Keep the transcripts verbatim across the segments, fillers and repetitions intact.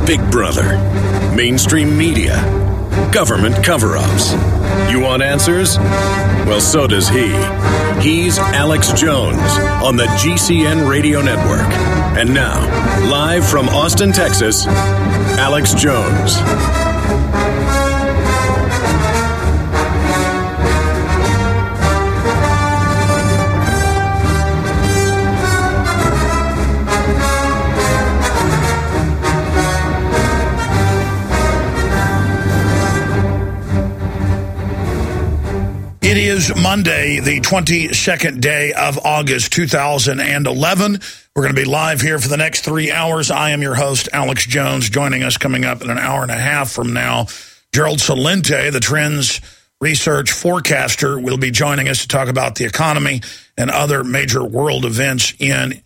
Big Brother, mainstream media, government cover-ups. You want answers? Well, so does he. He's Alex Jones on the G C N Radio Network. And now, live from Austin, Texas, Alex Jones. It is Monday, the twenty-second day of August, two thousand eleven. We're going to be live here for the next three hours. I am your host, Alex Jones. Joining us coming up in an hour and a half from now, Gerald Celente, the trends research forecaster, will be joining us to talk about the economy and other major world events in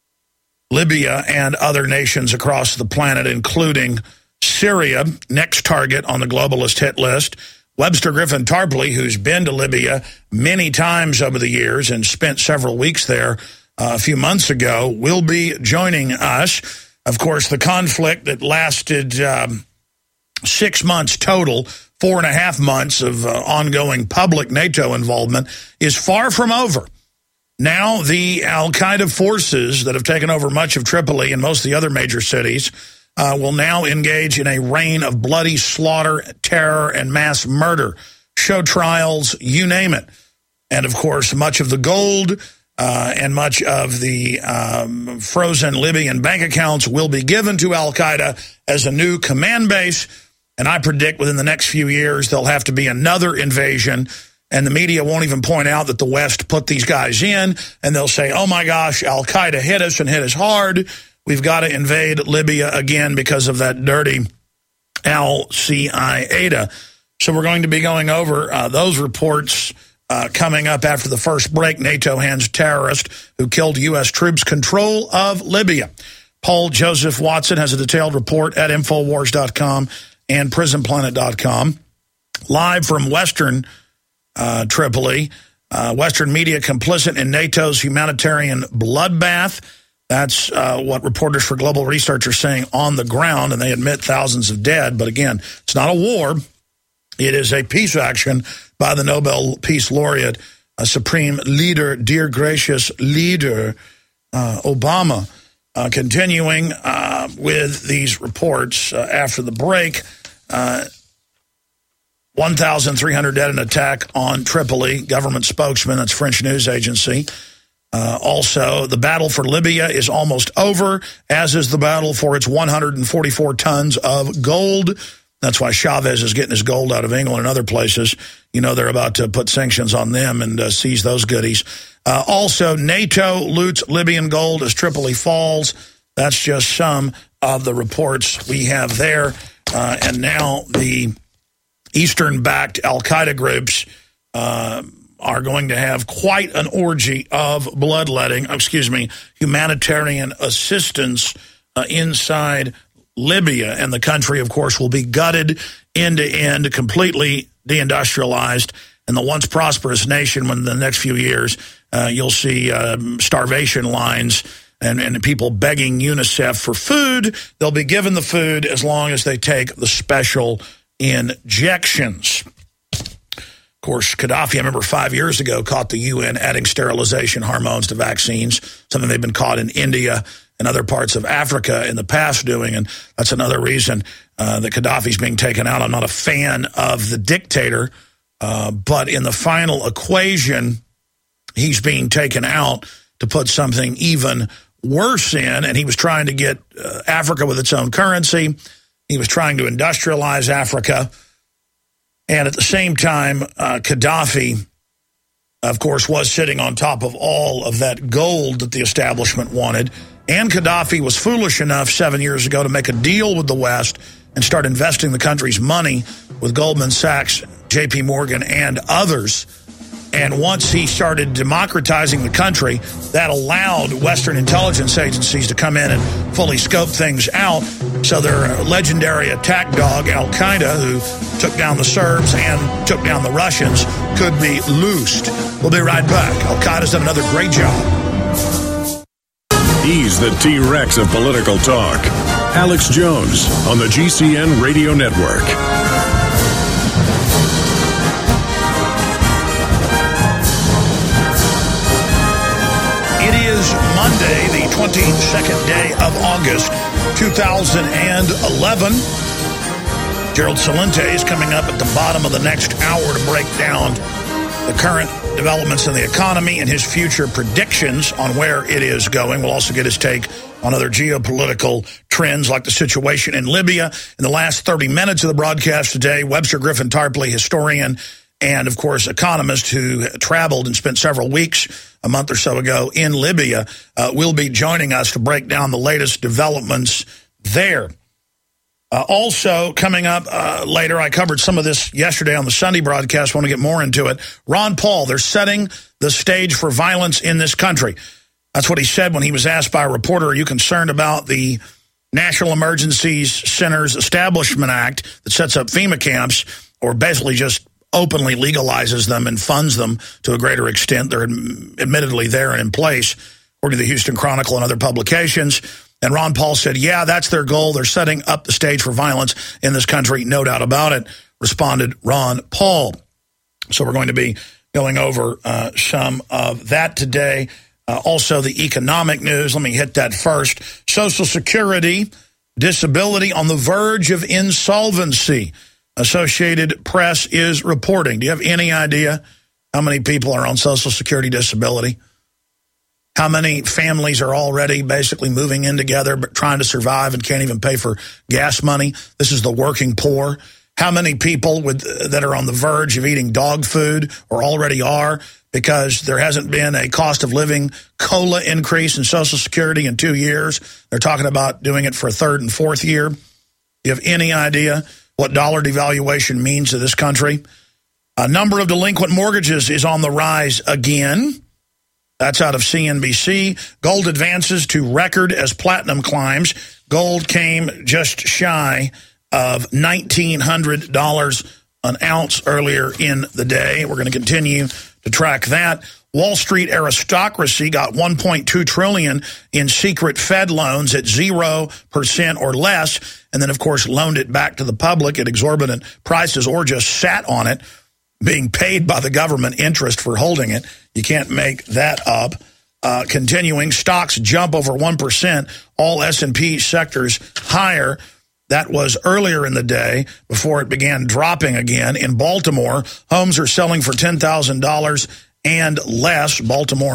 Libya and other nations across the planet, including Syria, next target on the globalist hit list. Webster Griffin Tarpley, who's been to Libya many times over the years and spent several weeks there uh, a few months ago, will be joining us. Of course, the conflict that lasted um, six months total, four and a half months of uh, ongoing public NATO involvement, is far from over. Now the al-Qaeda forces that have taken over much of Tripoli and most of the other major cities Uh, will now engage in a reign of bloody slaughter, terror, and mass murder. Show trials, you name it. And, of course, much of the gold uh, and much of the um, frozen Libyan bank accounts will be given to al-Qaeda as a new command base. And I predict within the next few years there'll have to be another invasion, and the media won't even point out that the West put these guys in, and they'll say, oh, my gosh, al-Qaeda hit us and hit us hard. We've got to invade Libya again because of that dirty al-Qaeda. So we're going to be going over uh, those reports uh, coming up after the first break. NATO hands terrorist who killed U S troops control of Libya. Paul Joseph Watson has a detailed report at Infowars dot com and Prison Planet dot com. Live from Western uh, Tripoli, uh, Western media complicit in NATO's humanitarian bloodbath. That's uh, what reporters for Global Research are saying on the ground, and they admit thousands of dead. But again, it's not a war. It is a peace action by the Nobel Peace Laureate, a supreme leader, dear gracious leader, uh, Obama. Uh, continuing uh, with these reports uh, after the break, uh, one thousand three hundred dead in attack on Tripoli, government spokesman, that's French news agency. Uh, also, the battle for Libya is almost over, as is the battle for its one hundred forty-four tons of gold. That's why Chavez is getting his gold out of England and other places. You know, they're about to put sanctions on them and uh, seize those goodies. Uh, also, NATO loots Libyan gold as Tripoli falls. That's just some of the reports we have there. Uh, and now the Eastern-backed al-Qaeda groups uh are going to have quite an orgy of bloodletting, excuse me, humanitarian assistance uh, inside Libya. And the country, of course, will be gutted end to end, completely deindustrialized. And the once prosperous nation, when the next few years, uh, you'll see um, starvation lines and, and people begging UNICEF for food. They'll be given the food as long as they take the special injections. Of course, Gaddafi, I remember five years ago, caught the U N adding sterilization hormones to vaccines, something they've been caught in India and other parts of Africa in the past doing, and that's another reason uh, that Gaddafi's being taken out. I'm not a fan of the dictator, uh, but in the final equation, he's being taken out to put something even worse in, and he was trying to get uh, Africa with its own currency. He was trying to industrialize Africa. And at the same time, uh, Gaddafi, of course, was sitting on top of all of that gold that the establishment wanted. And Gaddafi was foolish enough seven years ago to make a deal with the West and start investing the country's money with Goldman Sachs, J P Morgan, and others. And once he started democratizing the country, that allowed Western intelligence agencies to come in and fully scope things out. So their legendary attack dog, al-Qaeda, who took down the Serbs and took down the Russians, could be loosed. We'll be right back. Al-Qaeda's done another great job. He's the T-Rex of political talk. Alex Jones on the G C N Radio Network. It is Monday, the twenty-second day of August, two thousand eleven. Gerald Celente is coming up at the bottom of the next hour to break down the current developments in the economy and his future predictions on where it is going. We'll also get his take on other geopolitical trends like the situation in Libya. In the last thirty minutes of the broadcast today, Webster Griffin Tarpley, historian and, of course, economist who traveled and spent several weeks a month or so ago in Libya, uh, will be joining us to break down the latest developments there. Uh, also, coming up uh, later, I covered some of this yesterday on the Sunday broadcast. I want to get more into it. Ron Paul, they're setting the stage for violence in this country. That's what he said when he was asked by a reporter, are you concerned about the National Emergencies Centers Establishment Act that sets up FEMA camps, or basically just openly legalizes them and funds them to a greater extent? They're admittedly there and in place, according to the Houston Chronicle and other publications. And Ron Paul said, yeah, that's their goal. They're setting up the stage for violence in this country, no doubt about it, responded Ron Paul. So we're going to be going over uh, some of that today. Uh, also, the economic news. Let me hit that first. Social Security disability on the verge of insolvency. Associated Press is reporting. Do you have any idea how many people are on Social Security disability? How many families are already basically moving in together but trying to survive and can't even pay for gas money? This is the working poor. How many people with, that are on the verge of eating dog food or already are because there hasn't been a cost of living COLA increase in Social Security in two years? They're talking about doing it for a third and fourth year. Do you have any idea what dollar devaluation means to this country? A number of delinquent mortgages is on the rise again. That's out of C N B C. Gold advances to record as platinum climbs. Gold came just shy of nineteen hundred dollars an ounce earlier in the day. We're going to continue to track that. Wall Street aristocracy got one point two trillion dollars in secret Fed loans at zero percent or less, and then, of course, loaned it back to the public at exorbitant prices or just sat on it, being paid by the government interest for holding it. You can't make that up. Uh, continuing, stocks jump over one percent. All S and P sectors higher. That was earlier in the day before it began dropping again. In Baltimore, homes are selling for ten thousand dollars and less. Baltimore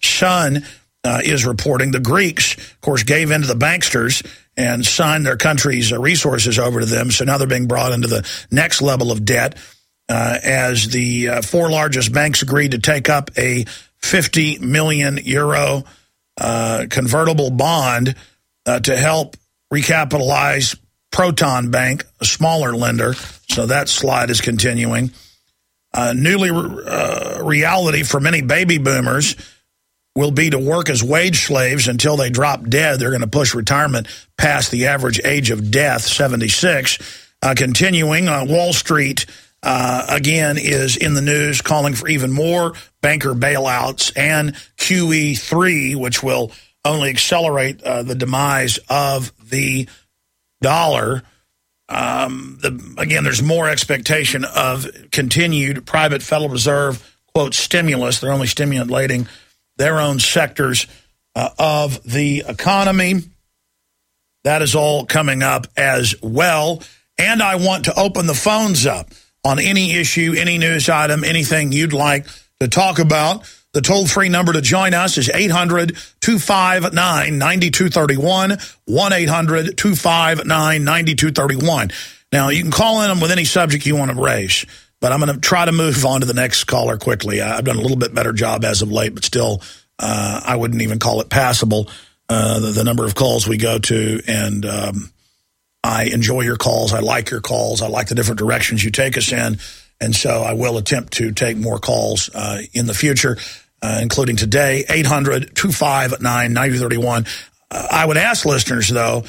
Sun uh, is reporting. The Greeks, of course, gave in to the banksters and signed their country's uh, resources over to them. So now they're being brought into the next level of debt. Uh, as the uh, four largest banks agreed to take up a fifty million euro uh, convertible bond uh, to help recapitalize Proton Bank, a smaller lender. So that slide is continuing. Uh, newly uh, reality for many baby boomers will be to work as wage slaves until they drop dead. They're going to push retirement past the average age of death, seventy-six. Uh, continuing, uh, Wall Street Uh, again, is in the news calling for even more banker bailouts and Q E three, which will only accelerate uh, the demise of the dollar. Um, the, again, there's more expectation of continued private Federal Reserve, quote, stimulus. They're only stimulating their own sectors uh, of the economy. That is all coming up as well. And I want to open the phones up on any issue, any news item, anything you'd like to talk about. The toll-free number to join us is eight hundred, two five nine, nine two three one, one eight hundred, two five nine, nine two three one. Now, you can call in them with any subject you want to raise, but I'm going to try to move on to the next caller quickly. I've done a little bit better job as of late, but still, uh, I wouldn't even call it passable, uh, the, the number of calls we go to, and um, I enjoy your calls. I like your calls. I like the different directions you take us in. And so I will attempt to take more calls uh, in the future, uh, including today, eight hundred, two five nine, nine three one. Uh, I would ask listeners, though,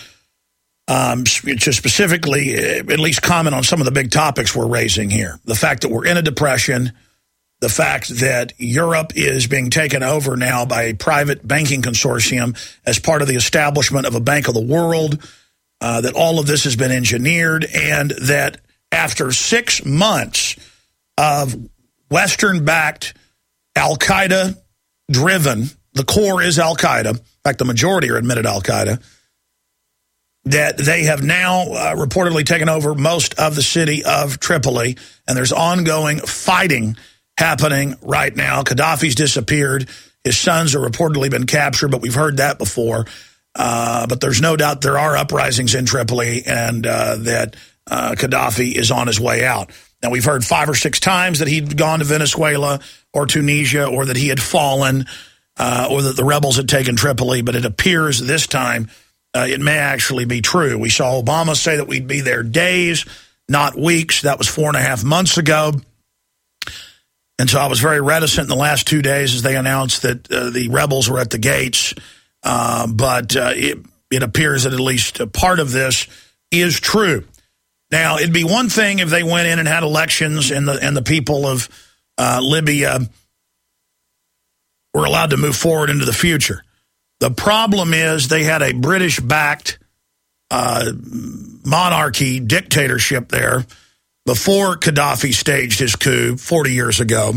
um, to specifically at least comment on some of the big topics we're raising here. The fact that we're in a depression, the fact that Europe is being taken over now by a private banking consortium as part of the establishment of a Bank of the World, uh, that all of this has been engineered, and that after six months of Western-backed, Al-Qaeda-driven, the core is Al-Qaeda, in fact, the majority are admitted Al-Qaeda, that they have now uh, reportedly taken over most of the city of Tripoli, and there's ongoing fighting happening right now. Gaddafi's disappeared. His sons have reportedly been captured, but we've heard that before. Uh, but there's no doubt there are uprisings in Tripoli, and uh, that uh, Gaddafi is on his way out. Now, we've heard five or six times that he'd gone to Venezuela or Tunisia, or that he had fallen, uh, or that the rebels had taken Tripoli, but it appears this time uh, it may actually be true. We saw Obama say that we'd be there days, not weeks. That was four and a half months ago. And so I was very reticent in the last two days as they announced that uh, the rebels were at the gates. Uh, but uh, it, it appears that at least a part of this is true. Now, it'd be one thing if they went in and had elections and the, and the people of uh, Libya were allowed to move forward into the future. The problem is they had a British-backed uh, monarchy dictatorship there before Gaddafi staged his coup forty years ago.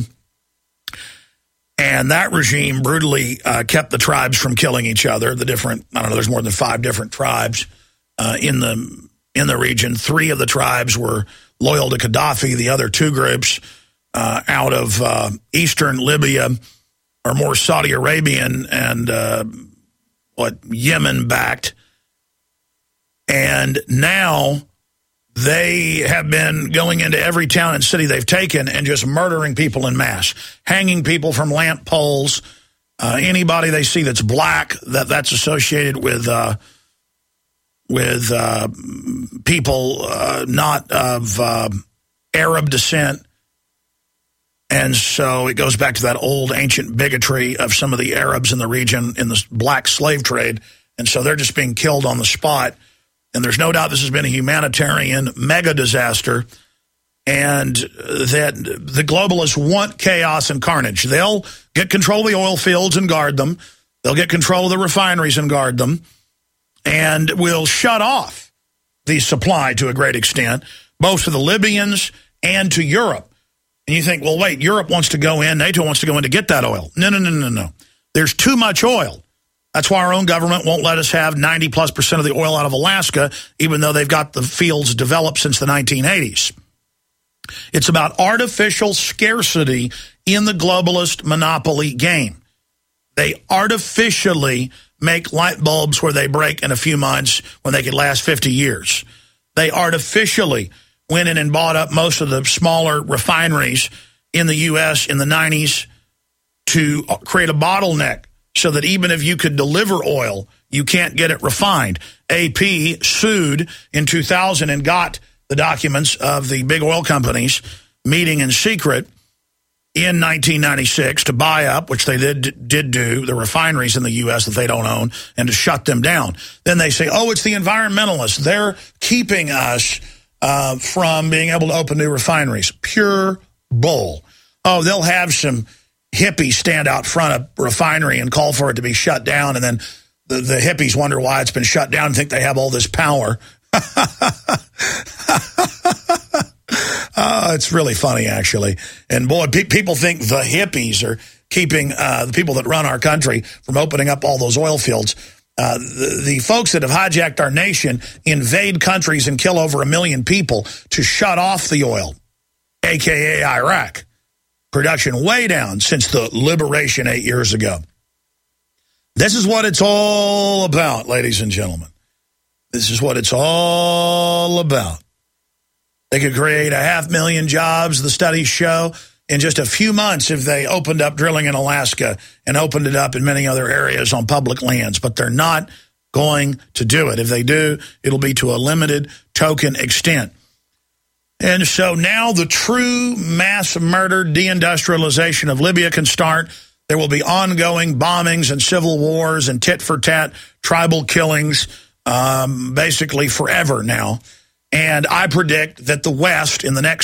And that regime brutally uh, kept the tribes from killing each other. The different, I don't know, there's more than five different tribes uh, in the in the region. Three of the tribes were loyal to Gaddafi. The other two groups uh, out of uh, eastern Libya are more Saudi Arabian and uh, what Yemen-backed. And now they have been going into every town and city they've taken and just murdering people in mass, hanging people from lamp poles. Uh, anybody they see that's black, that that's associated with uh, with uh, people uh, not of uh, Arab descent. And so it goes back to that old ancient bigotry of some of the Arabs in the region in the black slave trade. And so they're just being killed on the spot. And there's no doubt this has been a humanitarian mega disaster, and that the globalists want chaos and carnage. They'll get control of the oil fields and guard them. They'll get control of the refineries and guard them, and will shut off the supply to a great extent, both to the Libyans and to Europe. And you think, well, wait, Europe wants to go in, NATO wants to go in to get that oil. No, no, no, no, no. There's too much oil. That's why our own government won't let us have ninety plus percent of the oil out of Alaska, even though they've got the fields developed since the nineteen eighties. It's about artificial scarcity in the globalist monopoly game. They artificially make light bulbs where they break in a few months when they could last fifty years. They artificially went in and bought up most of the smaller refineries in the U S in the nineties to create a bottleneck, so that even if you could deliver oil, you can't get it refined. A P sued in two thousand and got the documents of the big oil companies meeting in secret in nineteen ninety-six to buy up, which they did, did do, the refineries in the U S that they don't own, and to shut them down. Then they say, oh, it's the environmentalists. They're keeping us uh, from being able to open new refineries. Pure bull. Oh, they'll have some hippies stand out front of a refinery and call for it to be shut down, and then the, the hippies wonder why it's been shut down and think they have all this power. Oh, it's really funny, actually. And boy, pe people think the hippies are keeping uh, the people that run our country from opening up all those oil fields. Uh, the, the folks that have hijacked our nation invade countries and kill over a million people to shut off the oil, a k a. Iraq. Production way down since the liberation eight years ago. This is what it's all about, ladies and gentlemen. This is what it's all about. They could create a half million jobs, the studies show, in just a few months if they opened up drilling in Alaska and opened it up in many other areas on public lands. But they're not going to do it. If they do, it'll be to a limited token extent. And so now the true mass murder deindustrialization of Libya can start. There will be ongoing bombings and civil wars and tit-for-tat tribal killings um, basically forever now. And I predict that the West in the next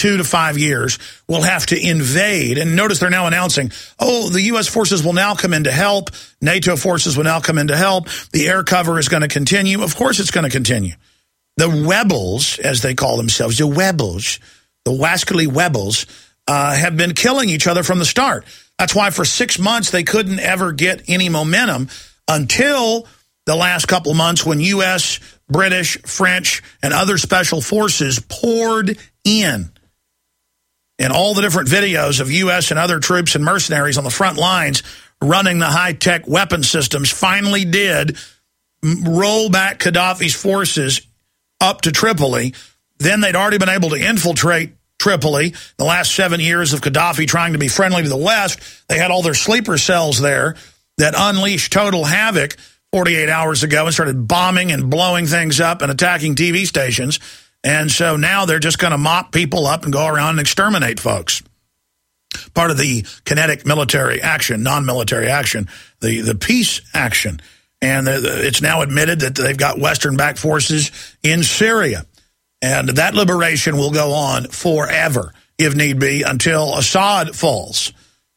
two to five years, will have to invade. And notice they're now announcing, oh, the U S forces will now come in to help. NATO forces will now come in to help. The air cover is going to continue. Of course it's going to continue. The rebels, as they call themselves, the rebels, the wascally rebels, uh, have been killing each other from the start. That's why for six months they couldn't ever get any momentum until the last couple of months when U S, British, French, and other special forces poured in. And all the different videos of U S and other troops and mercenaries on the front lines running the high-tech weapon systems finally did roll back Gaddafi's forces up to Tripoli. Then they'd already been able to infiltrate Tripoli. The last seven years of Gaddafi trying to be friendly to the West, they had all their sleeper cells there that unleashed total havoc forty-eight hours ago and started bombing and blowing things up and attacking T V stations. And so now they're just going to mop people up and go around and exterminate folks. Part of the kinetic military action, non-military action, the, the peace action. And the, the, it's now admitted that they've got Western-backed forces in Syria. And that liberation will go on forever, if need be, until Assad falls.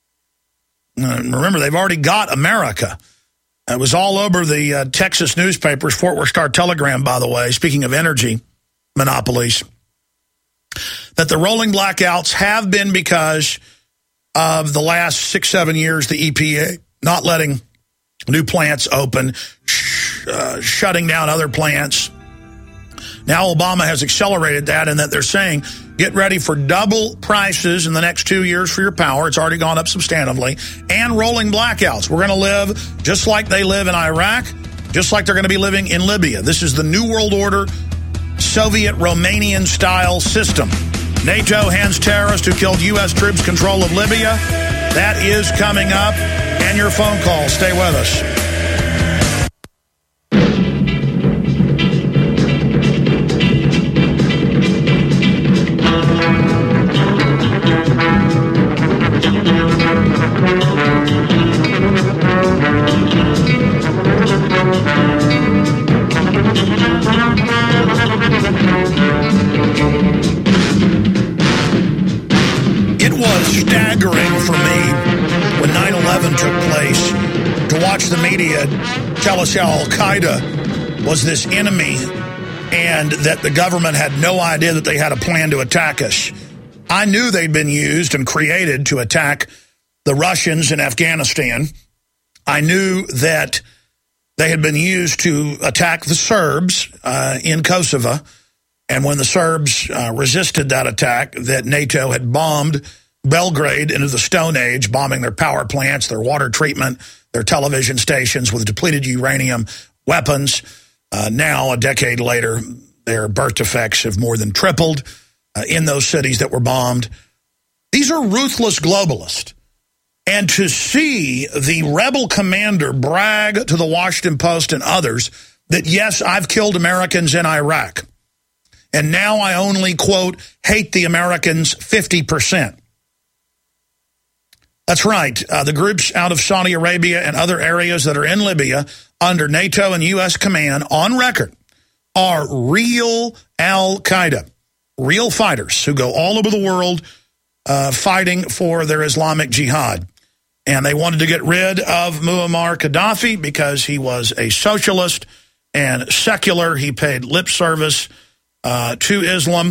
And remember, they've already got America. It was all over the uh, Texas newspapers, Fort Worth Star-Telegram, by the way, speaking of energy monopolies, that the rolling blackouts have been because of the last six, seven years, the E P A not letting new plants open, sh uh, shutting down other plants. Now Obama has accelerated that, and that they're saying, get ready for double prices in the next two years for your power. It's already gone up substantively. And rolling blackouts. We're going to live just like they live in Iraq, just like they're going to be living in Libya. This is the New World Order, Soviet-Romanian-style system. NATO hands terrorists who killed U S troops control of Libya. That is coming up. And your phone call. Stay with us. The media tell us how Al-Qaeda was this enemy and that the government had no idea that they had a plan to attack us. I knew they'd been used and created to attack the Russians in Afghanistan. I knew that they had been used to attack the Serbs uh, in Kosovo. And when the Serbs uh, resisted that attack, that NATO had bombed Belgrade into the Stone Age, bombing their power plants, their water treatment, their television stations with depleted uranium weapons. Uh, now, a decade later, their birth defects have more than tripled uh, in those cities that were bombed. These are ruthless globalists. And to see the rebel commander brag to the Washington Post and others that, yes, I've killed Americans in Iraq, and now I only, quote, hate the Americans fifty percent. That's right. Uh, the groups out of Saudi Arabia and other areas that are in Libya under NATO and U S command on record are real Al-Qaeda, real fighters who go all over the world uh, fighting for their Islamic jihad. And they wanted to get rid of Muammar Gaddafi because he was a socialist and secular. He paid lip service uh, to Islam.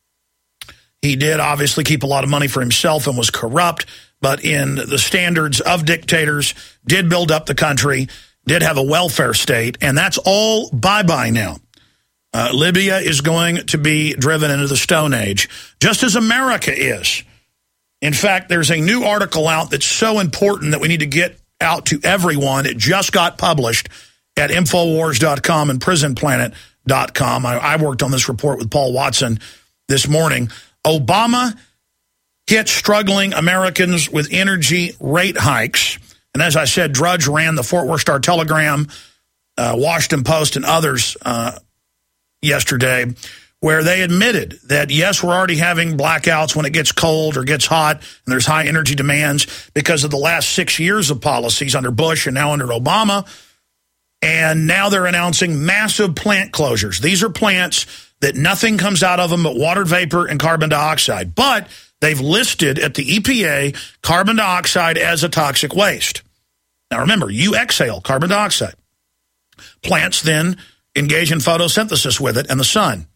He did obviously keep a lot of money for himself and was corrupt, but in the standards of dictators, did build up the country, did have a welfare state, and that's all bye-bye now. Uh, Libya is going to be driven into the Stone Age, just as America is. In fact, there's a new article out that's so important that we need to get out to everyone. It just got published at Infowars dot com and Prison Planet dot com. I, I worked on this report with Paul Watson this morning. Obama hit struggling Americans with energy rate hikes. And as I said, Drudge ran the Fort Worth Star-Telegram, uh, Washington Post, and others uh, yesterday, where they admitted that, yes, we're already having blackouts when it gets cold or gets hot and there's high energy demands because of the last six years of policies under Bush and now under Obama. And now they're announcing massive plant closures. These are plants that nothing comes out of them but water vapor and carbon dioxide. But they've listed at the E P A carbon dioxide as a toxic waste. Now remember, you exhale carbon dioxide. Plants then engage in photosynthesis with it and the sun.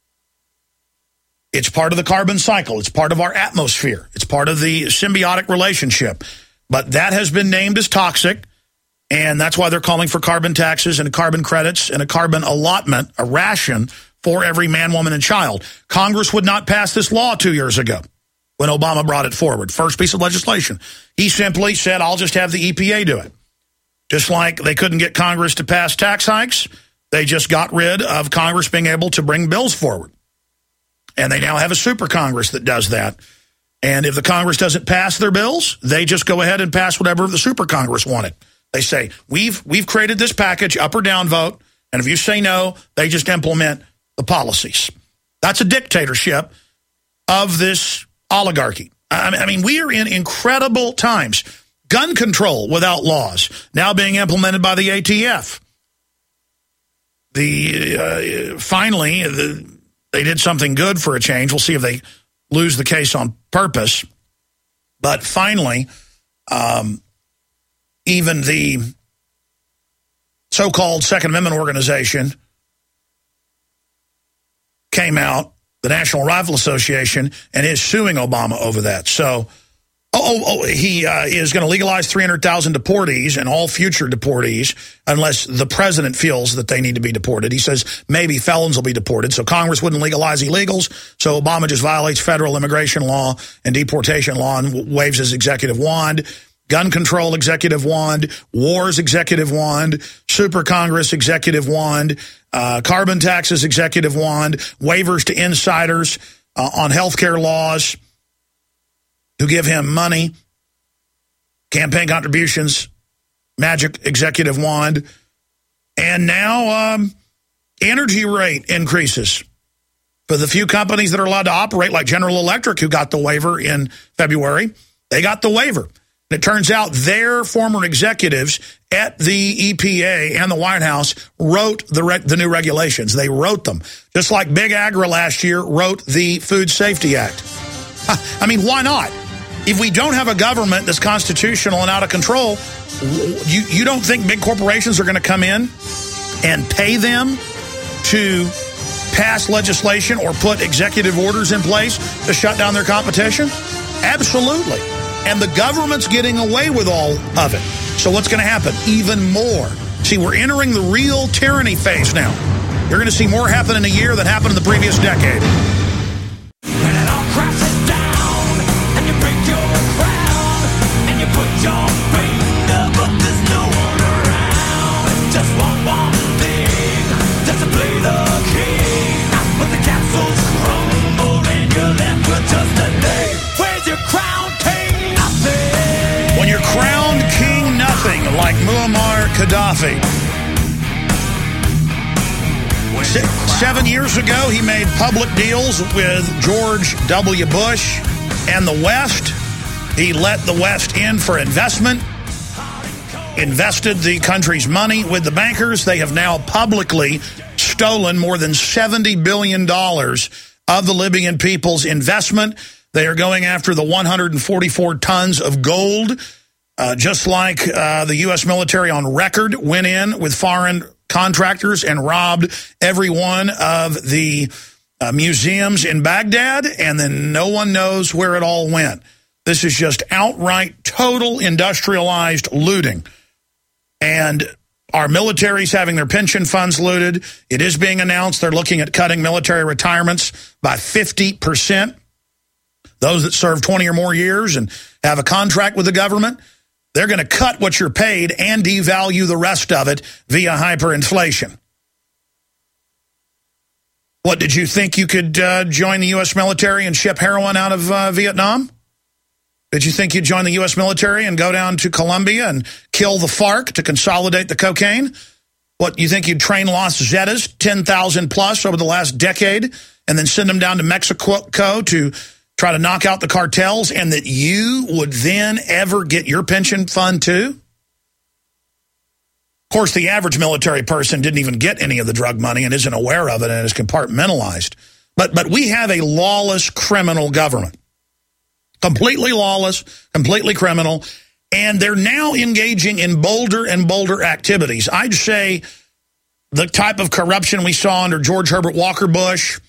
It's part of the carbon cycle. It's part of our atmosphere. It's part of the symbiotic relationship. But that has been named as toxic, and that's why they're calling for carbon taxes and carbon credits and a carbon allotment, a ration for every man, woman, and child. Congress would not pass this law two years ago when Obama brought it forward. First piece of legislation. He simply said, I'll just have the E P A do it. Just like they couldn't get Congress to pass tax hikes, they just got rid of Congress being able to bring bills forward. And they now have a super Congress that does that. And if the Congress doesn't pass their bills, they just go ahead and pass whatever the super Congress wanted. They say, we've we've created this package, up or down vote, and if you say no, they just implement the policies. That's a dictatorship of this oligarchy. I mean, we are in incredible times. Gun control without laws, now being implemented by the A T F. The uh, finally, the, they did something good for a change. We'll see if they lose the case on purpose. But finally, um, even the so-called Second Amendment organization came out, the National Rifle Association, and is suing Obama over that. So, oh, oh, oh he uh, is going to legalize three hundred thousand deportees and all future deportees unless the president feels that they need to be deported. He says maybe felons will be deported, so Congress wouldn't legalize illegals, so Obama just violates federal immigration law and deportation law and waves his executive wand. Gun control executive wand, wars executive wand, super Congress executive wand, uh, carbon taxes executive wand, waivers to insiders uh, on health care laws who give him money, campaign contributions, magic executive wand, and now um, energy rate increases for the few companies that are allowed to operate, like General Electric, who got the waiver in February. They got the waiver. And it turns out their former executives at the E P A and the White House wrote the re the new regulations. They wrote them. Just like Big Agra last year wrote the Food Safety Act. I mean, why not? If we don't have a government that's constitutional and out of control, you, you don't think big corporations are going to come in and pay them to pass legislation or put executive orders in place to shut down their competition? Absolutely. And the government's getting away with all of it. So what's going to happen? Even more. See, we're entering the real tyranny phase now. You're going to see more happen in a year than happened in the previous decade. When it all crashes down, and you break your crown, and you put your feet up, but there's no one around. Just one, one thing, just to play the king. But the castle's crumble, and you're left with just a name. Where's your crown, king? When you're crowned king nothing, like Muammar Gaddafi. Se seven years ago, he made public deals with George W. Bush and the West. He let the West in for investment, invested the country's money with the bankers. They have now publicly stolen more than seventy billion dollars of the Libyan people's investment. They are going after the one hundred forty-four tons of gold, uh, just like uh, the U S military on record went in with foreign contractors and robbed every one of the uh, museums in Baghdad, and then no one knows where it all went. This is just outright, total industrialized looting. And our military's having their pension funds looted. It is being announced they're looking at cutting military retirements by fifty percent. Those that serve twenty or more years and have a contract with the government, they're going to cut what you're paid and devalue the rest of it via hyperinflation. What, did you think you could uh, join the U S military and ship heroin out of uh, Vietnam? Did you think you'd join the U S military and go down to Colombia and kill the FARC to consolidate the cocaine? What, you think you'd train Los Zetas, ten thousand plus over the last decade, and then send them down to Mexico to try to knock out the cartels, and that you would then ever get your pension fund too? Of course, the average military person didn't even get any of the drug money and isn't aware of it and is compartmentalized. But, but we have a lawless criminal government. Completely lawless, completely criminal. And they're now engaging in bolder and bolder activities. I'd say the type of corruption we saw under George Herbert Walker Bush,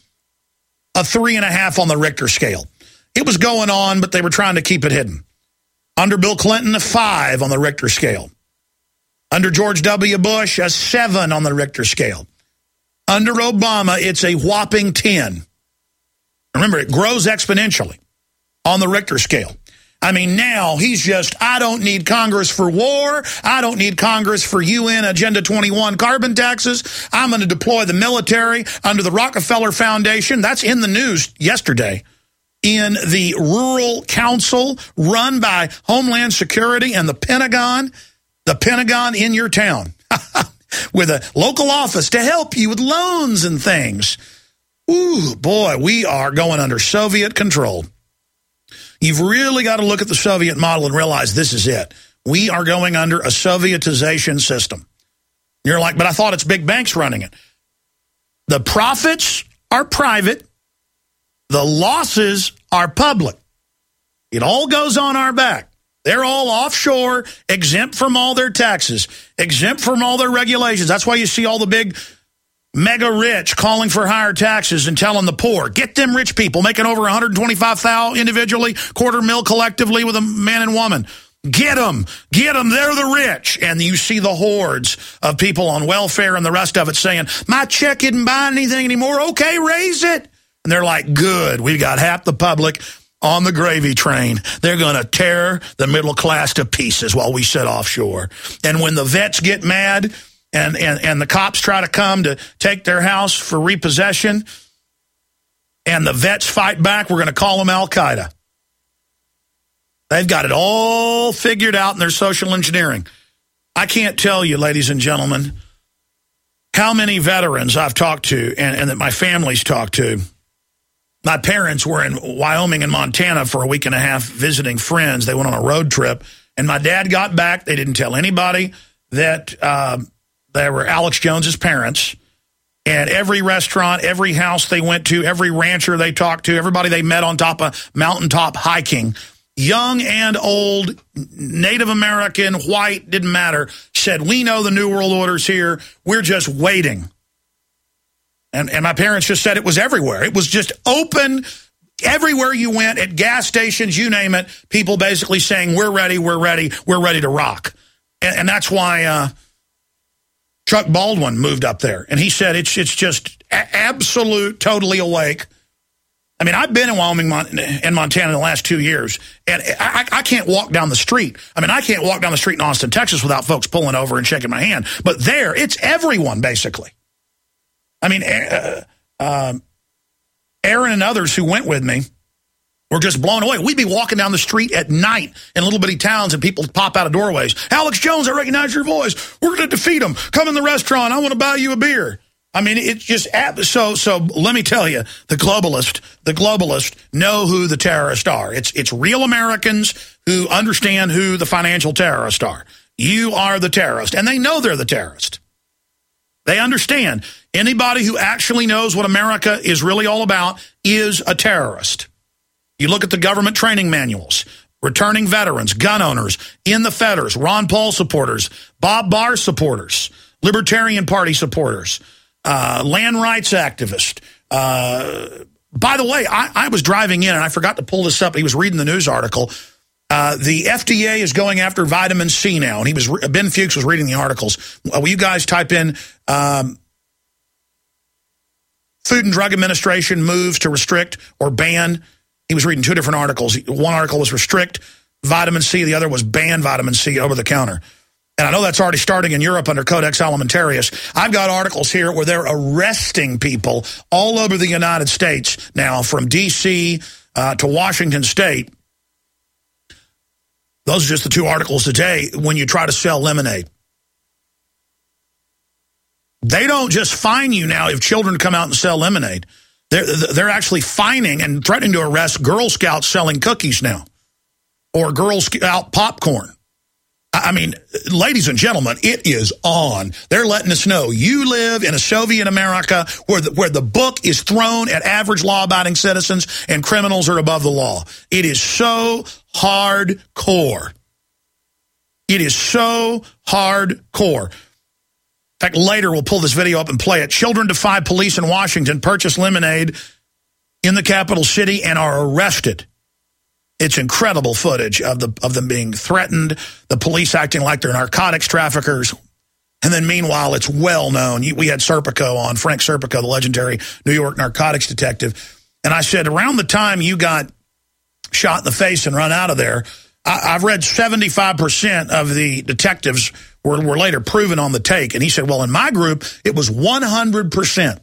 a three and a half on the Richter scale. It was going on, but they were trying to keep it hidden. Under Bill Clinton, a five on the Richter scale. Under George W. Bush, a seven on the Richter scale. Under Obama, it's a whopping ten. Remember, it grows exponentially on the Richter scale. I mean, now he's just, I don't need Congress for war. I don't need Congress for U N Agenda twenty-one carbon taxes. I'm going to deploy the military under the Rockefeller Foundation. That's in the news yesterday. In the Rural Council run by Homeland Security and the Pentagon. The Pentagon in your town with a local office to help you with loans and things. Ooh, boy, we are going under Soviet control. You've really got to look at the Soviet model and realize this is it. We are going under a Sovietization system. You're like, but I thought it's big banks running it. The profits are private. The losses are public. It all goes on our back. They're all offshore, exempt from all their taxes, exempt from all their regulations. That's why you see all the big mega rich calling for higher taxes and telling the poor, get them rich people making over one hundred twenty-five thousand dollars individually, quarter mil collectively with a man and woman. Get them. Get them. They're the rich. And you see the hordes of people on welfare and the rest of it saying, my check isn't buying anything anymore. Okay, raise it. And they're like, good. We've got half the public on the gravy train. They're going to tear the middle class to pieces while we sit offshore. And when the vets get mad and, and, and the cops try to come to take their house for repossession and the vets fight back, we're going to call them Al-Qaeda. They've got it all figured out in their social engineering. I can't tell you, ladies and gentlemen, how many veterans I've talked to and, and that my family's talked to. My parents were in Wyoming and Montana for a week and a half visiting friends. They went on a road trip, and my dad got back. They didn't tell anybody that uh, they were Alex Jones's parents. And every restaurant, every house they went to, every rancher they talked to, everybody they met on top of mountaintop hiking, young and old, Native American, white, didn't matter, said, we know the New World Order's here. We're just waiting. And, and my parents just said it was everywhere. It was just open everywhere you went, at gas stations, you name it, people basically saying, we're ready, we're ready, we're ready to rock. And, and that's why uh, Chuck Baldwin moved up there. And he said it's, it's just a absolute, totally awake. I mean, I've been in Wyoming and Montana in the last two years, and I, I can't walk down the street. I mean, I can't walk down the street in Austin, Texas without folks pulling over and shaking my hand. But there, it's everyone, basically. I mean, uh, uh, Aaron and others who went with me were just blown away. We'd be walking down the street at night in little bitty towns, and people pop out of doorways. Alex Jones, I recognize your voice. We're going to defeat them. Come in the restaurant. I want to buy you a beer. I mean, it's just so. So let me tell you, the globalists, the globalists know who the terrorists are. It's it's real Americans who understand who the financial terrorists are. You are the terrorist, and they know they're the terrorist. They understand anybody who actually knows what America is really all about is a terrorist. You look at the government training manuals, returning veterans, gun owners, in the Fetters, Ron Paul supporters, Bob Barr supporters, Libertarian Party supporters, uh, land rights activists. Uh, by the way, I, I was driving in, and I forgot to pull this up. He was reading the news article. Uh, the F D A is going after vitamin C now, and he was Ben Fuchs was reading the articles. Uh, will you guys type in um, Food and Drug Administration moves to restrict or ban? He was reading two different articles. One article was restrict vitamin C. The other was ban vitamin C over the counter. And I know that's already starting in Europe under Codex Alimentarius. I've got articles here where they're arresting people all over the United States now, from D C uh, to Washington State. Those are just the two articles today when you try to sell lemonade. They don't just fine you now if children come out and sell lemonade. They're, they're actually fining and threatening to arrest Girl Scouts selling cookies now, or Girl Scout popcorn. I mean, ladies and gentlemen, it is on. They're letting us know you live in a Soviet America where the, where the book is thrown at average law-abiding citizens and criminals are above the law. It is so hardcore. It is so hardcore. In fact, later we'll pull this video up and play it. Children defy police in Washington, purchase lemonade in the capital city, and are arrested. It's incredible footage of the of them being threatened, the police acting like they're narcotics traffickers. And then meanwhile, it's well known. We had Serpico on, Frank Serpico, the legendary New York narcotics detective. And I said, around the time you got shot in the face and run out of there, I, I've read seventy-five percent of the detectives were, were later proven on the take. And he said, well, in my group, it was one hundred percent.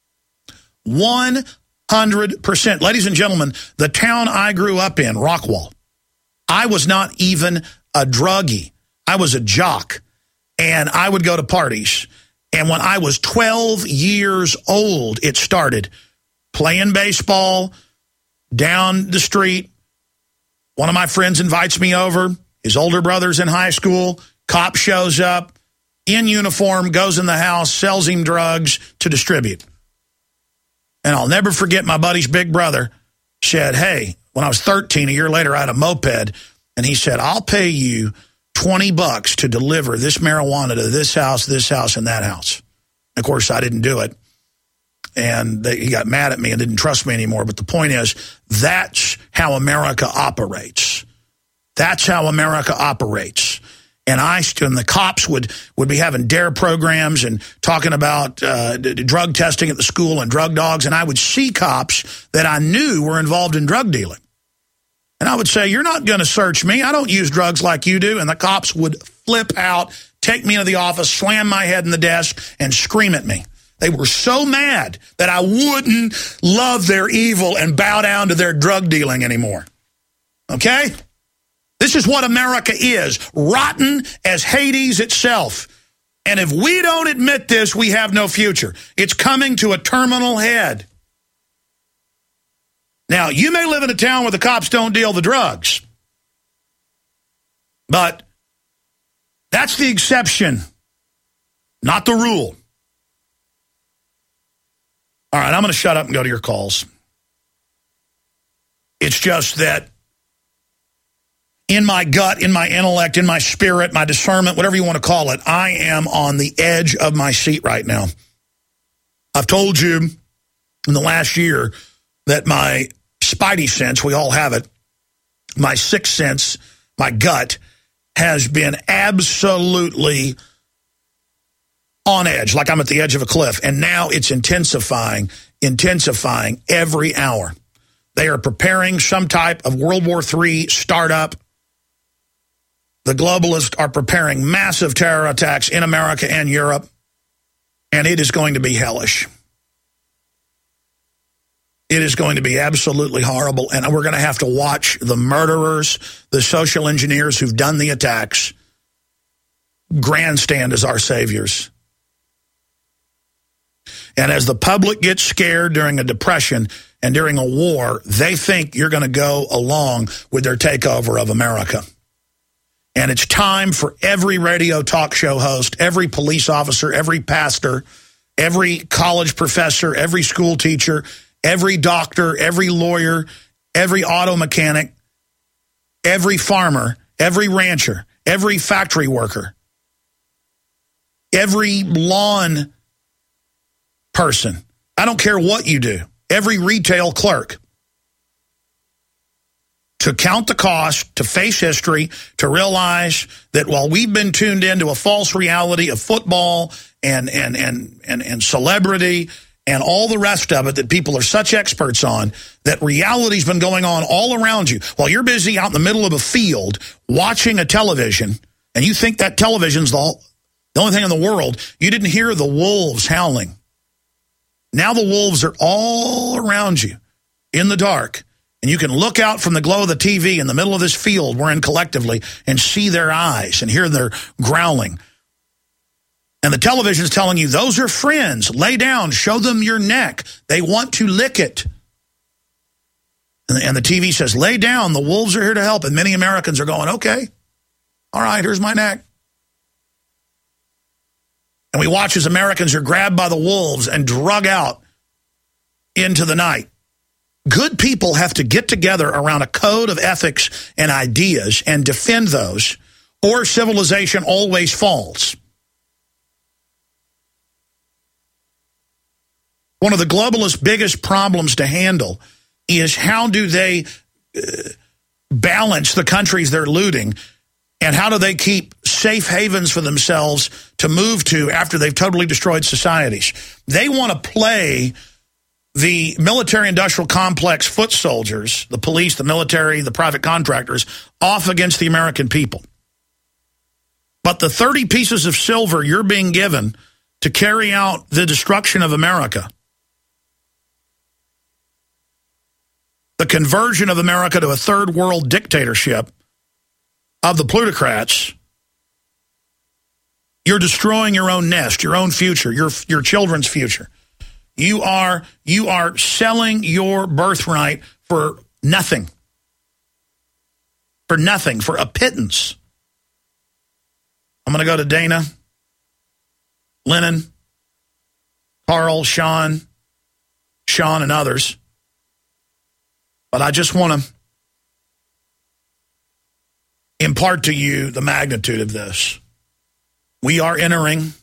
one hundred percent. Ladies and gentlemen, the town I grew up in, Rockwall, I was not even a druggie. I was a jock, and I would go to parties. And when I was twelve years old, it started playing baseball down the street. One of my friends invites me over. His older brother's in high school. Cop shows up in uniform, goes in the house, sells him drugs to distribute. And I'll never forget my buddy's big brother said, hey, when I was thirteen, a year later, I had a moped. And he said, I'll pay you twenty bucks to deliver this marijuana to this house, this house, and that house. And of course, I didn't do it. And they, he got mad at me and didn't trust me anymore. But the point is, that's how America operates. That's how America operates. And I and the cops would, would be having DARE programs and talking about uh, drug testing at the school and drug dogs. And I would see cops that I knew were involved in drug dealing. And I would say, you're not going to search me. I don't use drugs like you do. And the cops would flip out, take me into the office, slam my head in the desk, and scream at me. They were so mad that I wouldn't love their evil and bow down to their drug dealing anymore. Okay? This is what America is, rotten as Hades itself. And if we don't admit this, we have no future. It's coming to a terminal head. Now, you may live in a town where the cops don't deal the drugs, but that's the exception, not the rule. All right, I'm going to shut up and go to your calls. It's just that in my gut, in my intellect, in my spirit, my discernment, whatever you want to call it, I am on the edge of my seat right now. I've told you in the last year that my spidey sense, we all have it, my sixth sense, my gut, has been absolutely on edge, like I'm at the edge of a cliff. And now it's intensifying, intensifying every hour. They are preparing some type of World War Three startup. The globalists are preparing massive terror attacks in America and Europe, and it is going to be hellish. It is going to be absolutely horrible, and we're going to have to watch the murderers, the social engineers who've done the attacks, grandstand as our saviors. And as the public gets scared during a depression and during a war, they think you're going to go along with their takeover of America. And it's time for every radio talk show host, every police officer, every pastor, every college professor, every school teacher, every doctor, every lawyer, every auto mechanic, every farmer, every rancher, every factory worker, every lawn person. I don't care what you do. Every retail clerk. To count the cost, to face history, to realize that while we've been tuned into a false reality of football and and and and, and celebrity and all the rest of it that people are such experts on, that reality's been going on all around you. While you're busy out in the middle of a field watching a television, and you think that television's the, the only thing in the world, you didn't hear the wolves howling. Now the wolves are all around you in the dark. And you can look out from the glow of the T V in the middle of this field we're in collectively and see their eyes and hear their growling. And the television is telling you, those are friends. Lay down. Show them your neck. They want to lick it. And the, and the T V says, lay down. The wolves are here to help. And many Americans are going, okay. All right, here's my neck. And we watch as Americans are grabbed by the wolves and drug out into the night. Good people have to get together around a code of ethics and ideas and defend those, or civilization always falls. One of the globalists' biggest problems to handle is how do they uh, balance the countries they're looting, and how do they keep safe havens for themselves to move to after they've totally destroyed societies. They want to play the military-industrial complex foot soldiers, the police, the military, the private contractors, off against the American people. But the thirty pieces of silver you're being given to carry out the destruction of America, the conversion of America to a third world dictatorship of the plutocrats, you're destroying your own nest, your own future, your your children's future. You are you are selling your birthright for nothing. For nothing, for a pittance. I'm going to go to Dana, Lennon, Carl, Sean, Sean, and others. But I just want to impart to you the magnitude of this. We are entering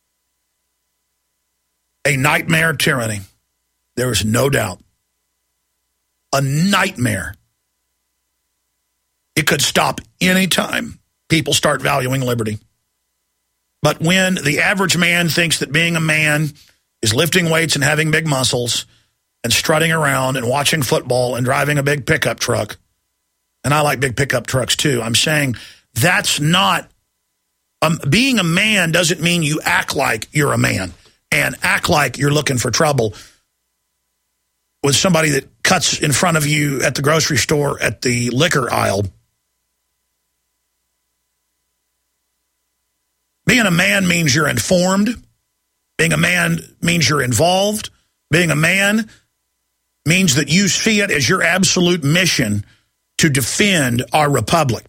a nightmare tyranny. There is no doubt. A nightmare. It could stop any time people start valuing liberty. But when the average man thinks that being a man is lifting weights and having big muscles and strutting around and watching football and driving a big pickup truck, and I like big pickup trucks too, I'm saying that's not, um, being a man doesn't mean you act like you're a man and act like you're looking for trouble with somebody that cuts in front of you at the grocery store at the liquor aisle. Being a man means you're informed. Being a man means you're involved. Being a man means that you see it as your absolute mission to defend our republic.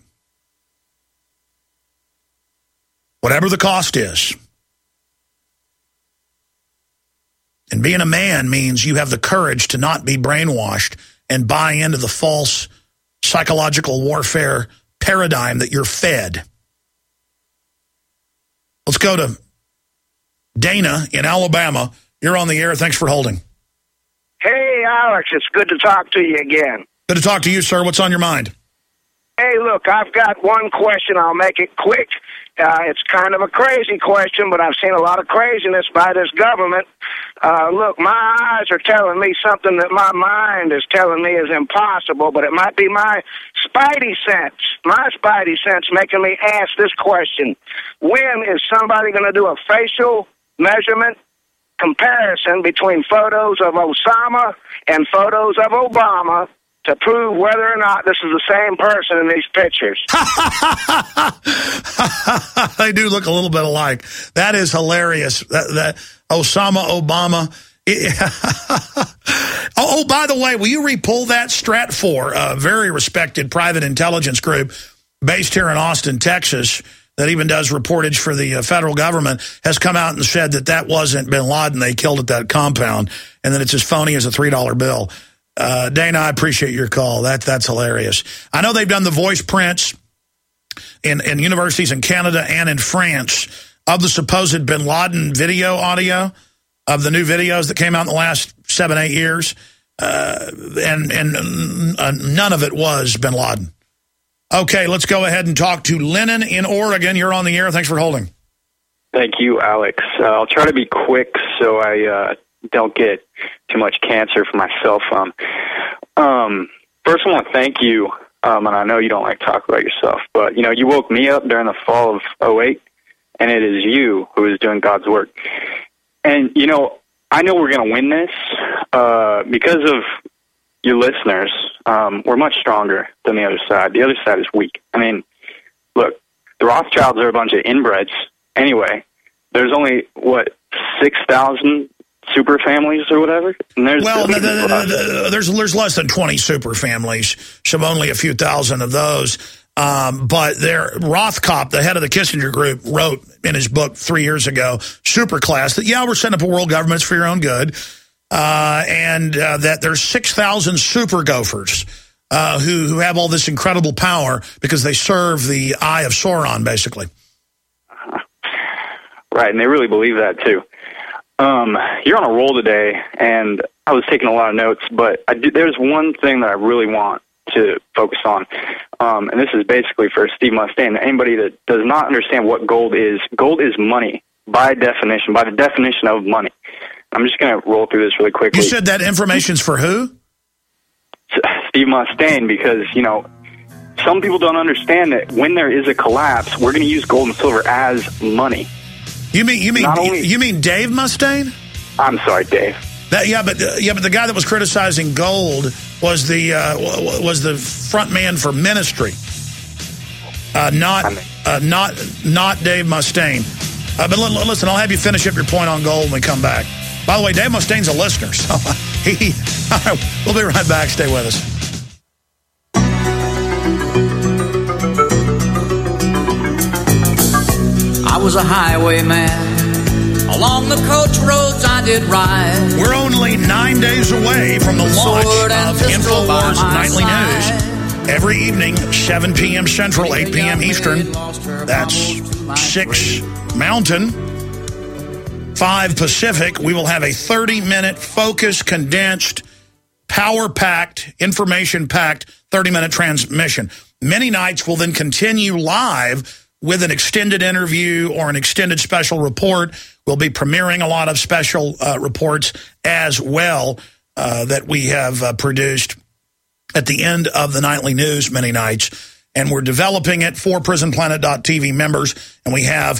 Whatever the cost is. And being a man means you have the courage to not be brainwashed and buy into the false psychological warfare paradigm that you're fed. Let's go to Dana in Alabama. You're on the air. Thanks for holding. Hey, Alex, it's good to talk to you again. Good to talk to you, sir. What's on your mind? Hey, look, I've got one question. I'll make it quick. Uh, it's kind of a crazy question, but I've seen a lot of craziness by this government. Uh, look, my eyes are telling me something that my mind is telling me is impossible, but it might be my spidey sense, my spidey sense making me ask this question. When is somebody going to do a facial measurement comparison between photos of Osama and photos of Obama to prove whether or not this is the same person in these pictures? They do look a little bit alike. That is hilarious. That, that Osama, Obama. oh, oh, by the way, will you repull that? Stratfor, a very respected private intelligence group based here in Austin, Texas, that even does reportage for the uh, federal government, has come out and said that that wasn't bin Laden they killed at that compound, and that it's as phony as a three dollar bill. Uh, Dana, I appreciate your call. That That's hilarious. I know they've done the voice prints in, in universities in Canada and in France of the supposed bin Laden video audio, of the new videos that came out in the last seven, eight years, uh, and, and uh, none of it was bin Laden. Okay, let's go ahead and talk to Lennon in Oregon. You're on the air. Thanks for holding. Thank you, Alex. Uh, I'll try to be quick so I uh, don't get too much cancer for myself. Um, um, first, I want to thank you, um, and I know you don't like to talk about yourself, but, you know, you woke me up during the fall of oh eight, and it is you who is doing God's work. And, you know, I know we're going to win this uh, because of your listeners. Um, we're much stronger than the other side. The other side is weak. I mean, look, the Rothschilds are a bunch of inbreds. Anyway, there's only, what, six thousand super families or whatever? And there's well, the, the, the, the, there's there's less than twenty super families, so only a few thousand of those. Um, but there, Rothkopf, the head of the Kissinger Group, wrote in his book three years ago, Superclass, that, yeah, we're setting up a world government for your own good, uh, and uh, that there's six thousand super gophers uh, who, who have all this incredible power because they serve the eye of Sauron, basically. Uh-huh. Right, and they really believe that, too. Um, you're on a roll today, and I was taking a lot of notes, but I do, there's one thing that I really want to focus on, um, and this is basically for Steve Mustaine. Anybody that does not understand what gold is, gold is money by definition, by the definition of money. I'm just going to roll through this really quickly. You said that information's for who? Steve Mustaine, because, you know, some people don't understand that when there is a collapse, we're going to use gold and silver as money. You mean you mean only, you mean Dave Mustaine? I'm sorry, Dave. That, yeah, but uh, yeah, but the guy that was criticizing gold was the uh, was the front man for Ministry, uh, not uh, not not Dave Mustaine. Uh, but l- listen, I'll have you finish up your point on gold when we come back. By the way, Dave Mustaine's a listener, so he. All right, we'll be right back. Stay with us. I was a highwayman. Along the coach roads I did ride. We're only nine days away from the launch of InfoWars Nightly News. Every evening, seven p.m. Central, eight p.m. Eastern. That's six Mountain, five Pacific. We will have a thirty-minute, focused, condensed, power-packed, information-packed thirty-minute transmission. Many nights will then continue live with an extended interview or an extended special report. We'll be premiering a lot of special uh, reports as well uh, that we have uh, produced at the end of the nightly news many nights. And we're developing it for prison planet dot t v members. And we have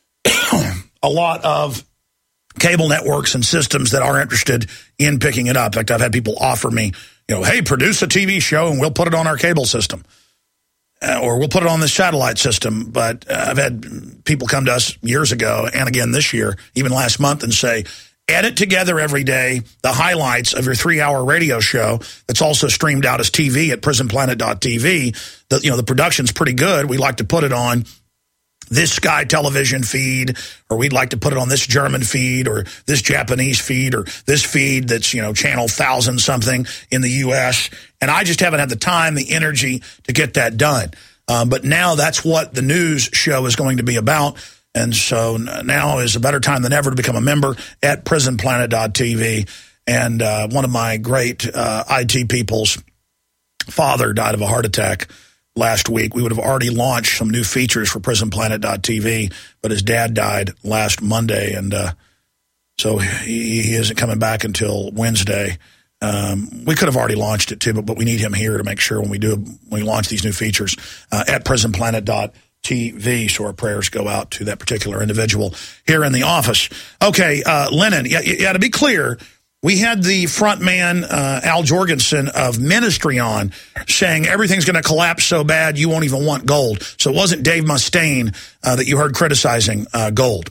a lot of cable networks and systems that are interested in picking it up. In fact, I've had people offer me, you know, hey, produce a T V show and we'll put it on our cable system. Uh, or we'll put it on the satellite system. But uh, I've had people come to us years ago and again this year, even last month, and say, edit together every day the highlights of your three-hour radio show that's also streamed out as T V at prison planet dot t v. The, you know, the production's pretty good. We like to put it on this Sky television feed, or we'd like to put it on this German feed, or this Japanese feed, or this feed that's, you know, channel thousand something in the U S And I just haven't had the time, the energy to get that done. Um, but now that's what the news show is going to be about. And so now is a better time than ever to become a member at prison planet dot t v. And uh, one of my great uh, I T people's father died of a heart attack last week. We would have already launched some new features for prison planet dot t v, but his dad died last Monday, and uh, so he, he isn't coming back until Wednesday. Um, we could have already launched it too, but, but we need him here to make sure when we do when we launch these new features uh, at prison planet dot t v. So our prayers go out to that particular individual here in the office. Okay, uh, Lennon, yeah, yeah, to be clear, we had the front man, uh, Al Jorgensen of Ministry on, saying everything's going to collapse so bad you won't even want gold. So it wasn't Dave Mustaine uh, that you heard criticizing uh, gold.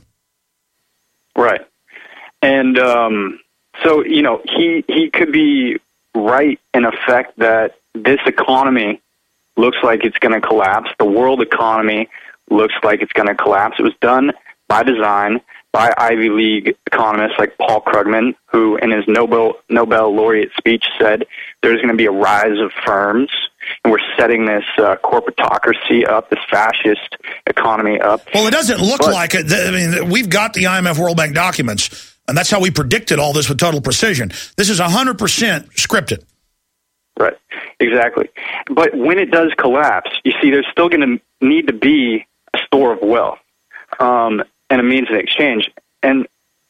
Right. And um, so, you know, he, he could be right in effect that this economy looks like it's going to collapse. The world economy looks like it's going to collapse. It was done by design by Ivy League economists like Paul Krugman, who in his Nobel Nobel laureate speech said there's going to be a rise of firms, and we're setting this uh, corporatocracy up, this fascist economy up. Well, it doesn't look but, like it. I mean, we've got the I M F World Bank documents, and that's how we predicted all this with total precision. This is one hundred percent scripted. Right, exactly. But when it does collapse, you see, there's still going to need to be a store of wealth. Um, and a means of exchange. And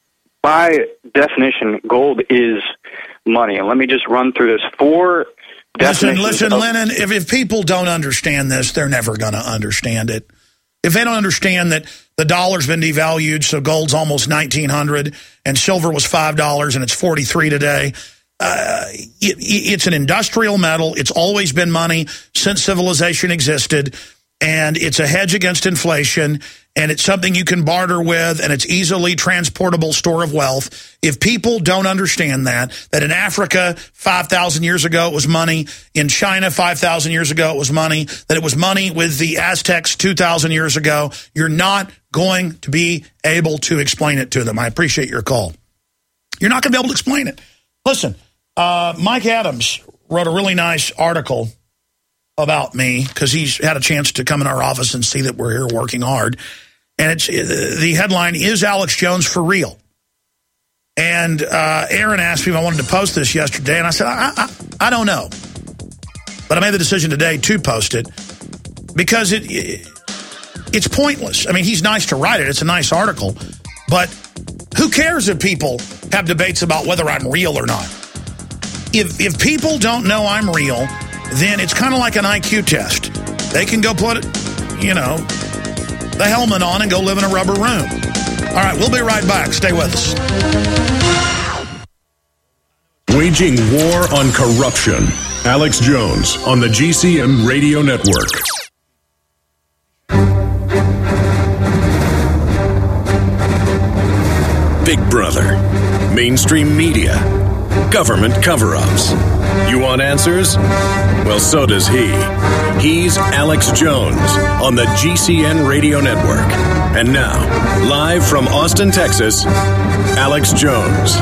by definition, gold is money. And let me just run through this. Four Listen, definitions. listen, of- Lennon, if, if people don't understand this, they're never going to understand it. If they don't understand that the dollar's been devalued, so gold's almost nineteen hundred, and silver was five dollars, and it's forty-three today, uh, it, it's an industrial metal. It's always been money since civilization existed. and it's a hedge against inflation, and it's something you can barter with, and it's easily transportable store of wealth. If people don't understand that, that in Africa five thousand years ago it was money, in China five thousand years ago it was money, that it was money with the Aztecs two thousand years ago, you're not going to be able to explain it to them. I appreciate your call. You're not going to be able to explain it. Listen, uh, Mike Adams wrote a really nice article about me because he's had a chance to come in our office and see that we're here working hard. And it's the headline, "Is Alex Jones for real?" And uh, Aaron asked me if I wanted to post this yesterday, and I said, I, I, I don't know. But I made the decision today to post it because it, it it's pointless. I mean, he's nice to write it. It's a nice article. But who cares if people have debates about whether I'm real or not? If, if people don't know I'm real, then it's kind of like an I Q test. They can go put, you know, the helmet on and go live in a rubber room. All right, we'll be right back. Stay with us. Waging war on corruption. Alex Jones on the G C N Radio Network. Big Brother. Mainstream media. Government cover-ups. You want answers? Well, so does he. He's Alex Jones on the G C N Radio Network. And now, live from Austin, Texas, Alex Jones.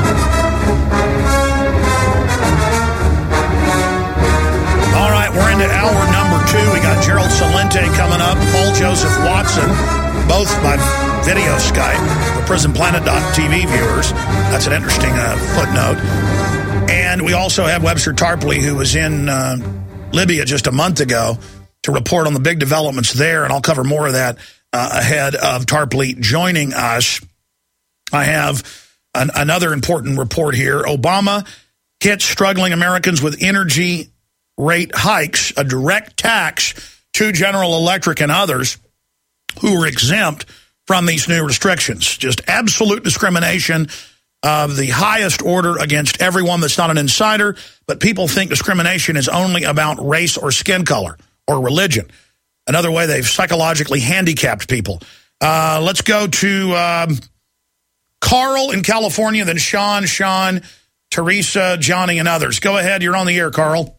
All right, we're into hour number two. We got Gerald Celente coming up, Paul Joseph Watson, both by video Skype for prison planet dot T V viewers. That's an interesting uh, footnote. And we also have Webster Tarpley, who was in uh, Libya just a month ago, to report on the big developments there, and I'll cover more of that uh, ahead of Tarpley joining us. I have an, another important report here. Obama hits struggling Americans with energy rate hikes, a direct tax to General Electric and others who were exempt from these new restrictions. Just absolute discrimination of the highest order against everyone that's not an insider, but people think discrimination is only about race or skin color or religion. Another way they've psychologically handicapped people. Uh, let's go to um, Carl in California, then Sean, Sean, Teresa, Johnny, and others. Go ahead. You're on the air, Carl.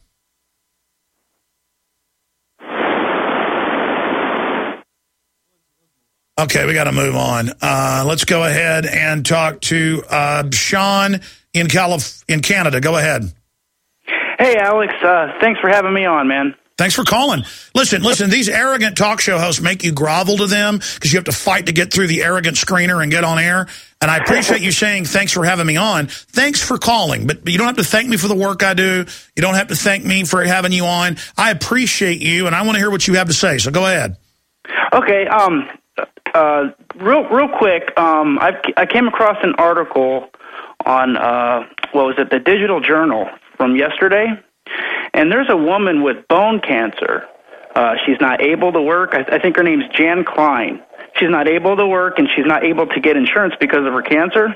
Okay, we got to move on. Uh, let's go ahead and talk to uh, Sean in Calif- in Canada. Go ahead. Hey, Alex. Uh, thanks for having me on, man. Thanks for calling. Listen, listen, these arrogant talk show hosts make you grovel to them because you have to fight to get through the arrogant screener and get on air. And I appreciate you saying thanks for having me on. Thanks for calling. But you don't have to thank me for the work I do. You don't have to thank me for having you on. I appreciate you, and I want to hear what you have to say. So go ahead. Okay. Um. Uh. Real, real quick. Um. I I came across an article on uh. What was it? The Digital Journal from yesterday. And there's a woman with bone cancer. Uh, she's not able to work. I, I think her name's Jan Klein. She's not able to work, and she's not able to get insurance because of her cancer.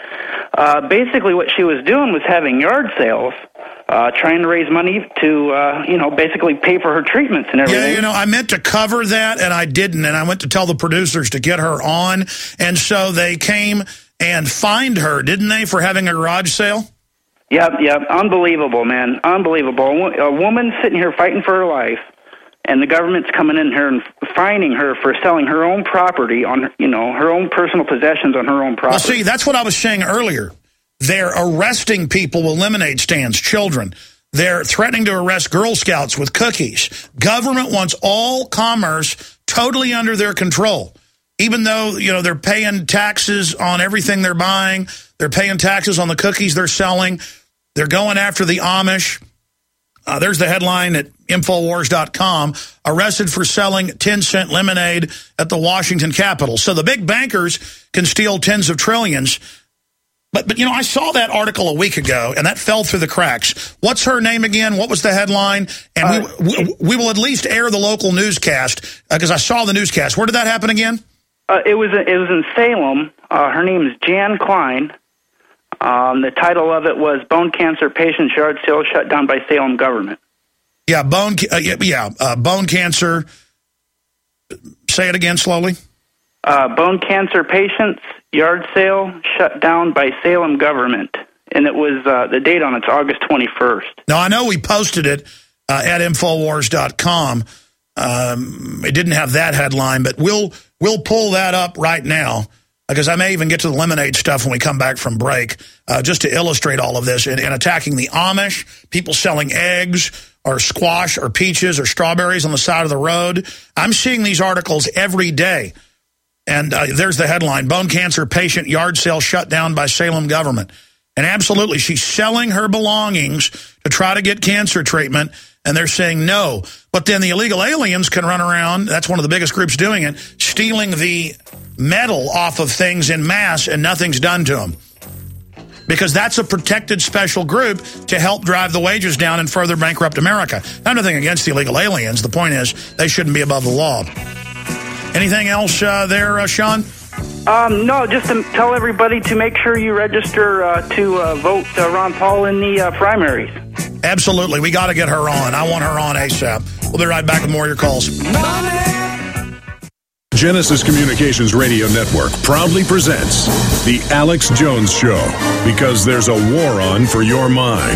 Uh, basically, what she was doing was having yard sales, uh, trying to raise money to, uh, you know, basically pay for her treatments and everything. Yeah, you know, I meant to cover that, and I didn't, and I went to tell the producers to get her on, and so they came and fined her, didn't they, for having a garage sale? Yep, yep. Unbelievable, man. Unbelievable. A woman sitting here fighting for her life, and the government's coming in here and fining her for selling her own property on, you know, her own personal possessions on her own property. Well, see, that's what I was saying earlier. They're arresting people with lemonade stands, children. They're threatening to arrest Girl Scouts with cookies. Government wants all commerce totally under their control. Even though, you know, they're paying taxes on everything they're buying, they're paying taxes on the cookies they're selling. They're going after the Amish. Uh, there's the headline at Infowars dot com. Arrested for selling ten cent lemonade at the Washington Capitol. So the big bankers can steal tens of trillions. But, but you know, I saw that article a week ago, and that fell through the cracks. What's her name again? What was the headline? And uh, we, we, we will at least air the local newscast, because uh, I saw the newscast. Where did that happen again? Uh, it was it was in Salem. Uh, her name is Jan Klein. Um, the title of it was "Bone Cancer Patient's Yard Sale Shut Down by Salem Government." Yeah, bone. Uh, yeah, uh, bone cancer Say it again slowly. Uh, bone cancer patients, yard sale shut down by Salem government. And it was, uh, the date on it's August twenty-first. Now, I know we posted it uh, at Infowars dot com. Um, it didn't have that headline, but we'll we'll pull that up right now, because I may even get to the lemonade stuff when we come back from break, uh, just to illustrate all of this, and, and attacking the Amish, people selling eggs or squash or peaches or strawberries on the side of the road. I'm seeing these articles every day. And uh, there's the headline, bone cancer patient yard sale shut down by Salem government. And absolutely, she's selling her belongings to try to get cancer treatment, and they're saying no. But then the illegal aliens can run around, that's one of the biggest groups doing it, stealing the metal off of things in mass, and nothing's done to them. Because that's a protected special group to help drive the wages down and further bankrupt America. Not nothing against the illegal aliens. The point is, they shouldn't be above the law. Anything else uh, there, uh, Sean? Um, no, just to tell everybody to make sure you register uh, to uh, vote uh, Ron Paul in the uh, primaries. Absolutely. We got to get her on. I want her on ASAP. We'll be right back with more of your calls. Genesis Communications Radio Network proudly presents The Alex Jones Show, because there's a war on for your mind.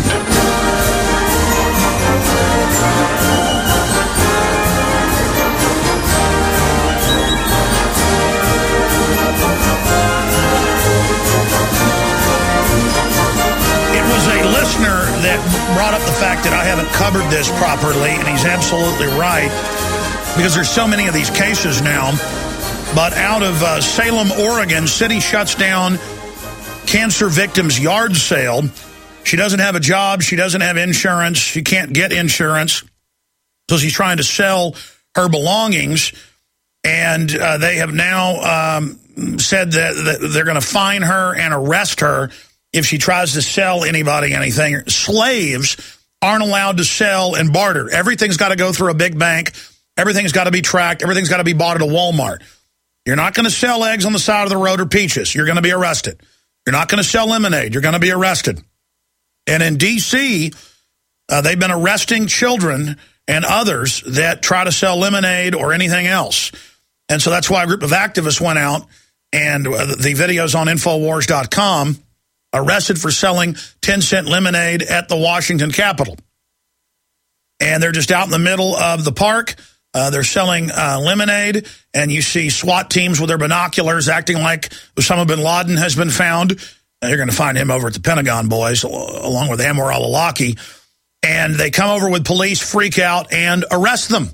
That brought up the fact that I haven't covered this properly, and he's absolutely right, because there's so many of these cases now. But out of uh, Salem, Oregon, city shuts down cancer victim's yard sale. She doesn't have a job. She doesn't have insurance. She can't get insurance. So she's trying to sell her belongings, and uh, they have now um, said that, that they're going to fine her and arrest her if she tries to sell anybody anything. Slaves aren't allowed to sell and barter. Everything's got to go through a big bank. Everything's got to be tracked. Everything's got to be bought at a Walmart. You're not going to sell eggs on the side of the road or peaches. You're going to be arrested. You're not going to sell lemonade. You're going to be arrested. And in D C, uh, they've been arresting children and others that try to sell lemonade or anything else. And so that's why a group of activists went out, and uh, the video's on Infowars dot com, arrested for selling ten cent lemonade at the Washington Capitol. And they're just out in the middle of the park. Uh, they're selling uh, lemonade, and you see SWAT teams with their binoculars acting like Osama bin Laden has been found. And you're going to find him over at the Pentagon, boys, along with Anwar al-Awlaki. And they come over with police, freak out, and arrest them.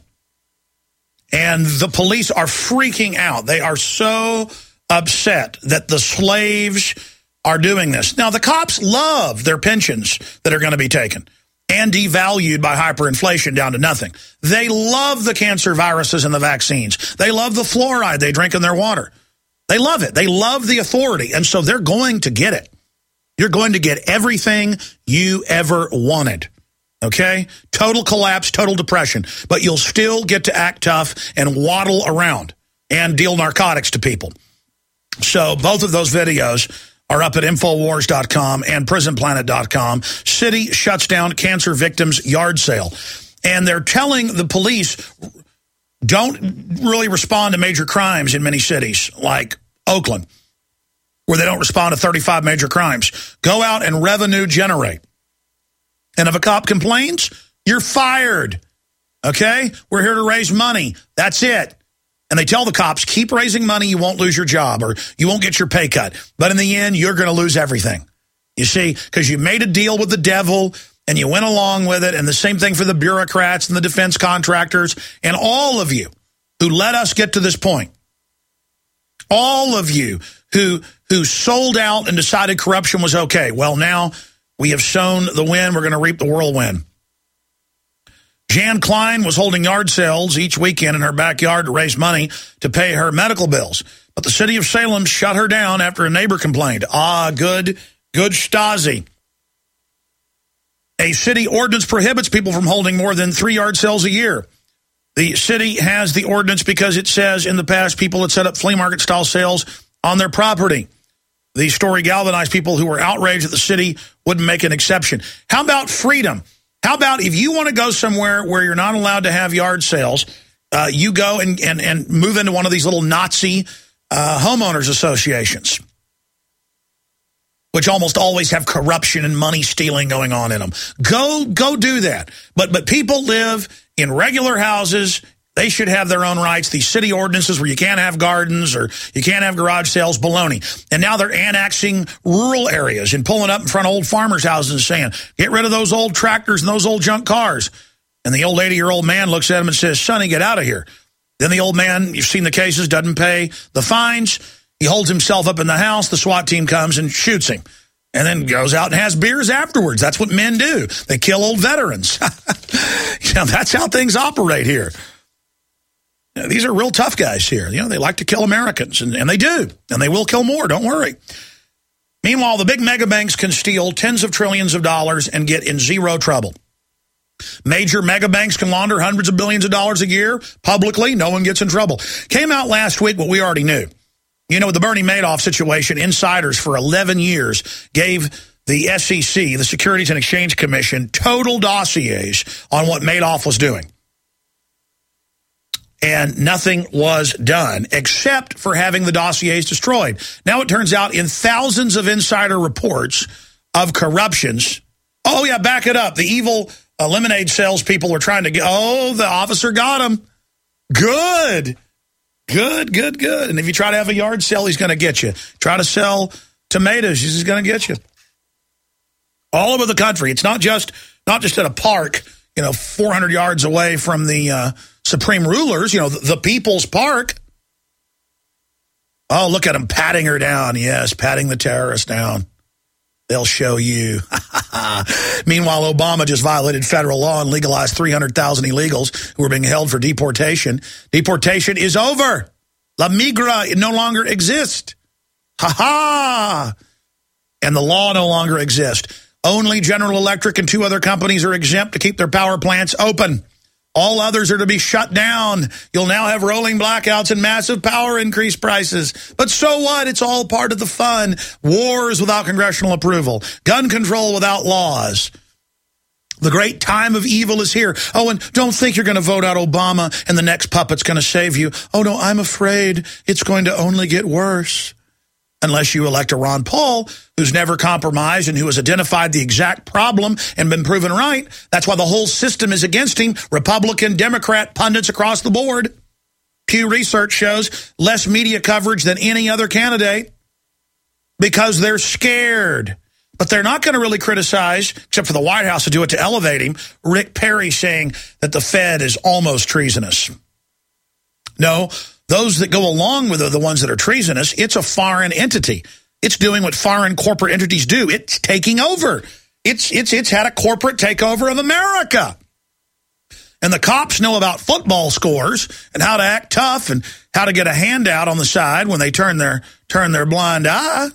And the police are freaking out. They are so upset that the slaves are doing this. Now, the cops love their pensions that are going to be taken and devalued by hyperinflation down to nothing. They love the cancer viruses and the vaccines. They love the fluoride they drink in their water. They love it. They love the authority, and so they're going to get it. You're going to get everything you ever wanted, okay? Total collapse, total depression, but you'll still get to act tough and waddle around and deal narcotics to people. So both of those videos are up at Infowars dot com and Prison Planet dot com. City shuts down cancer victims' yard sale. And they're telling the police, don't really respond to major crimes in many cities, like Oakland, where they don't respond to thirty-five major crimes. Go out and revenue generate. And if a cop complains, you're fired. Okay? We're here to raise money. That's it. And they tell the cops, keep raising money, you won't lose your job, or you won't get your pay cut. But in the end, you're going to lose everything. You see, because you made a deal with the devil, and you went along with it, and the same thing for the bureaucrats and the defense contractors, and all of you who let us get to this point. All of you who, who sold out and decided corruption was okay. Well, now we have sown the wind, we're going to reap the whirlwind. Jan Klein was holding yard sales each weekend in her backyard to raise money to pay her medical bills. But the city of Salem shut her down after a neighbor complained. Ah, good, good Stasi. A city ordinance prohibits people from holding more than three yard sales a year. The city has the ordinance because it says in the past people had set up flea market-style sales on their property. The story galvanized people who were outraged that the city wouldn't make an exception. How about freedom? How about if you want to go somewhere where you're not allowed to have yard sales, uh, you go and, and, and move into one of these little Nazi uh, homeowners associations, which almost always have corruption and money stealing going on in them. Go, go do that. But, but people live in regular houses. They should have their own rights. These city ordinances where you can't have gardens or you can't have garage sales, baloney. And now they're annexing rural areas and pulling up in front of old farmers' houses and saying, get rid of those old tractors and those old junk cars. And the old lady or old man looks at him and says, Sonny, get out of here. Then the old man, you've seen the cases, doesn't pay the fines. He holds himself up in the house. The SWAT team comes and shoots him. And then goes out and has beers afterwards. That's what men do. They kill old veterans. You know, that's how things operate here. You know, these are real tough guys here. You know, they like to kill Americans, and, and they do. And they will kill more, don't worry. Meanwhile, the big mega banks can steal tens of trillions of dollars and get in zero trouble. Major mega banks can launder hundreds of billions of dollars a year publicly. No one gets in trouble. Came out last week what we already knew. You know, the Bernie Madoff situation, insiders for eleven years gave the S E C, the Securities and Exchange Commission, total dossiers on what Madoff was doing. And nothing was done except for having the dossiers destroyed. Now it turns out in thousands of insider reports of corruptions, oh yeah, back it up. The evil uh, lemonade salespeople were trying to get, oh, the officer got him. Good. Good, good, good. And if you try to have a yard sale, he's going to get you. Try to sell tomatoes, he's going to get you. All over the country. It's not just not just at a park, you know, four hundred yards away from the uh, supreme rulers, you know, the, the People's Park. Oh, look at him patting her down. Yes, patting the terrorist down. They'll show you. Meanwhile, Obama just violated federal law and legalized three hundred thousand illegals who were being held for deportation. Deportation is over. La migra it no longer exists. Ha-ha! And the law no longer exists. Only General Electric and two other companies are exempt to keep their power plants open. All others are to be shut down. You'll now have rolling blackouts and massive power increase prices. But so what? It's all part of the fun. Wars without congressional approval. Gun control without laws. The great time of evil is here. Oh, and don't think you're going to vote out Obama and the next puppet's going to save you. Oh, no, I'm afraid it's going to only get worse. Unless you elect a Ron Paul, who's never compromised and who has identified the exact problem and been proven right. That's why the whole system is against him. Republican, Democrat, pundits across the board. Pew Research shows less media coverage than any other candidate because they're scared. But they're not going to really criticize, except for the White House to do it to elevate him, Rick Perry saying that the Fed is almost treasonous. No. Those that go along with are the ones that are treasonous. It's a foreign entity. It's doing what foreign corporate entities do. It's taking over. It's it's it's had a corporate takeover of America. And the cops know about football scores and how to act tough and how to get a handout on the side when they turn their turn their blind eye.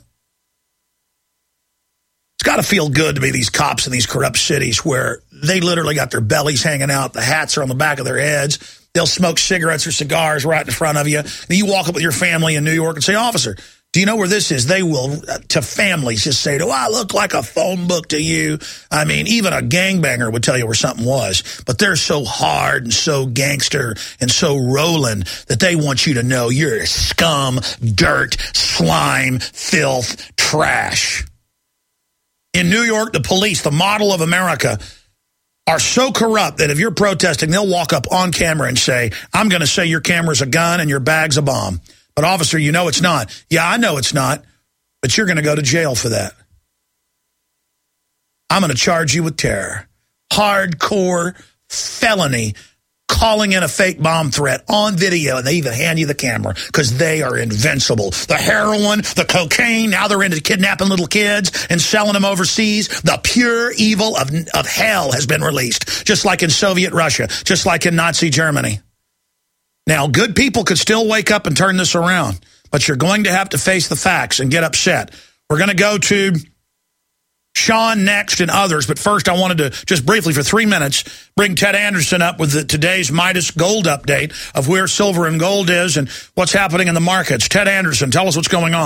It's got to feel good to be these cops in these corrupt cities where they literally got their bellies hanging out, the hats are on the back of their heads. They'll smoke cigarettes or cigars right in front of you. Then you walk up with your family in New York and say, officer, do you know where this is? They will, uh, to families, just say, do I look like a phone book to you? I mean, even a gangbanger would tell you where something was. But they're so hard and so gangster and so rolling that they want you to know you're scum, dirt, slime, filth, trash. In New York, the police, the model of America, are so corrupt that if you're protesting, they'll walk up on camera and say, I'm going to say your camera's a gun and your bag's a bomb. But officer, you know it's not. Yeah, I know it's not, but you're going to go to jail for that. I'm going to charge you with terror. Hardcore felony, calling in a fake bomb threat on video, and they even hand you the camera because they are invincible. The heroin, the cocaine, now they're into kidnapping little kids and selling them overseas. The pure evil of, of hell has been released, just like in Soviet Russia, just like in Nazi Germany. Now, good people could still wake up and turn this around, but you're going to have to face the facts and get upset. We're going to go to Sean next and others, but first I wanted to just briefly for three minutes bring Ted Anderson up with the, today's Midas Gold update of where silver and gold is and what's happening in the markets. Ted Anderson, tell us what's going on.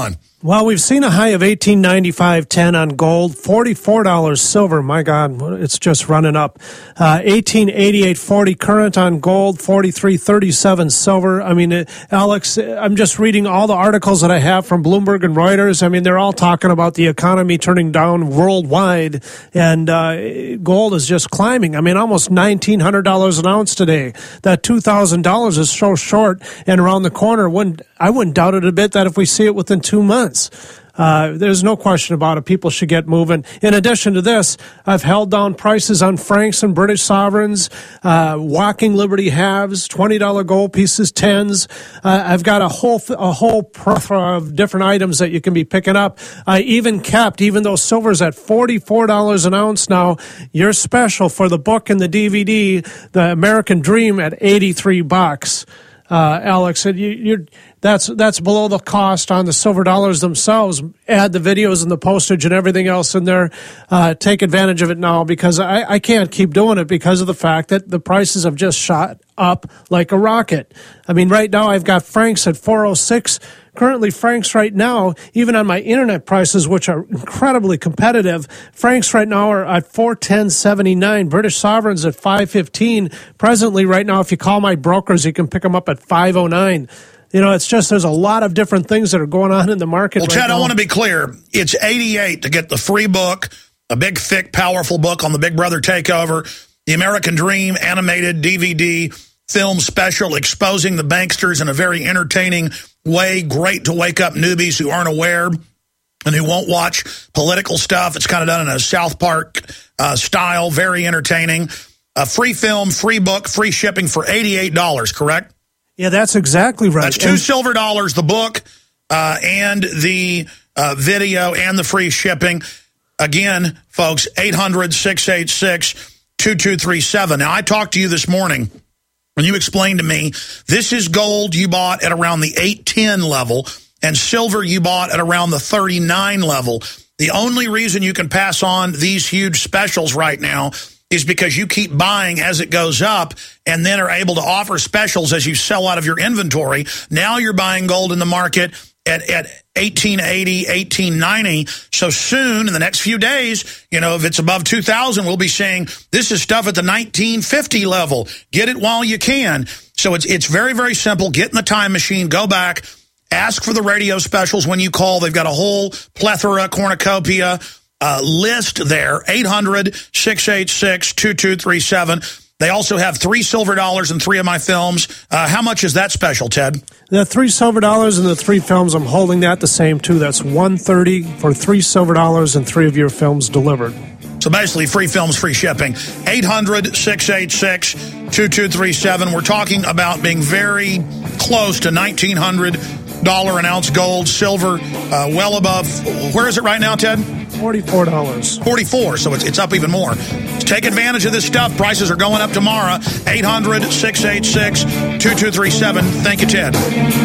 Well, we've seen a high of eighteen ninety-five ten on gold, forty-four dollars silver. My God, it's just running up. Uh, eighteen eighty-eight forty current on gold, forty-three thirty-seven silver. I mean, uh, Alex, I'm just reading all the articles that I have from Bloomberg and Reuters. I mean, they're all talking about the economy turning down worldwide, and uh, gold is just climbing. I mean, almost nineteen hundred dollars an ounce today. That two thousand dollars is so short and around the corner. Wouldn't, I wouldn't doubt it a bit that if we see it within two months, Uh, there's no question about it. People should get moving. In addition to this, I've held down prices on francs and British sovereigns, uh, walking Liberty halves, twenty dollar gold pieces, tens. Uh, I've got a whole, a whole plethora of different items that you can be picking up. I even kept, even though silver's at forty-four dollars an ounce now, your special for the book and the D V D, The American Dream, at eighty-three bucks. Uh, Alex, you, you're, that's that's below the cost on the silver dollars themselves. Add the videos and the postage and everything else in there. Uh, take advantage of it now, because I, I can't keep doing it because of the fact that the prices have just shot up like a rocket. I mean, right now I've got francs at four oh six. Currently, francs right now, even on my internet prices, which are incredibly competitive, francs right now are at four ten seventy-nine. British sovereigns at five fifteen. Presently, right now, if you call my brokers, you can pick them up at five oh nine. You know, it's just, there's a lot of different things that are going on in the market well, right Ted, now. I want to be clear. It's eighty-eight to get the free book, a big, thick, powerful book on the Big Brother takeover, the American Dream animated D V D film special exposing the banksters in a very entertaining way. Great to wake up newbies who aren't aware and who won't watch political stuff. It's kind of done in a South Park uh, style, very entertaining. A free film, free book, free shipping for eighty-eight dollars, correct? Yeah, that's exactly right. That's two and silver dollars, the book, uh, and the uh, video, and the free shipping. Again, folks, eight hundred, six eight six, two two three seven. Now, I talked to you this morning when you explained to me, this is gold you bought at around the eight ten level, and silver you bought at around the thirty-nine level. The only reason you can pass on these huge specials right now is because you keep buying as it goes up and then are able to offer specials as you sell out of your inventory. Now you're buying gold in the market at, at eighteen eighty, eighteen ninety. So soon, in the next few days, you know, if it's above two thousand, we'll be saying this is stuff at the nineteen fifty level. Get it while you can. So it's, it's very, very simple. Get in the time machine, go back, ask for the radio specials when you call. They've got a whole plethora, cornucopia, Uh, list there, eight hundred, six eight six, two two three seven. They also have three silver dollars and three of my films. Uh, how much is that special, Ted? The three silver dollars and the three films, I'm holding that the same too. That's one thirty for three silver dollars and three of your films delivered. So basically, free films, free shipping. eight hundred, six eight six, two two three seven. We're talking about being very close to nineteen hundred dollars an ounce gold, silver, uh, well above. Where is it right now, Ted? forty-four dollars. forty-four, so it's, it's up even more. Take advantage of this stuff. Prices are going up tomorrow. eight hundred, six eight six, two two three seven. Thank you, Ted.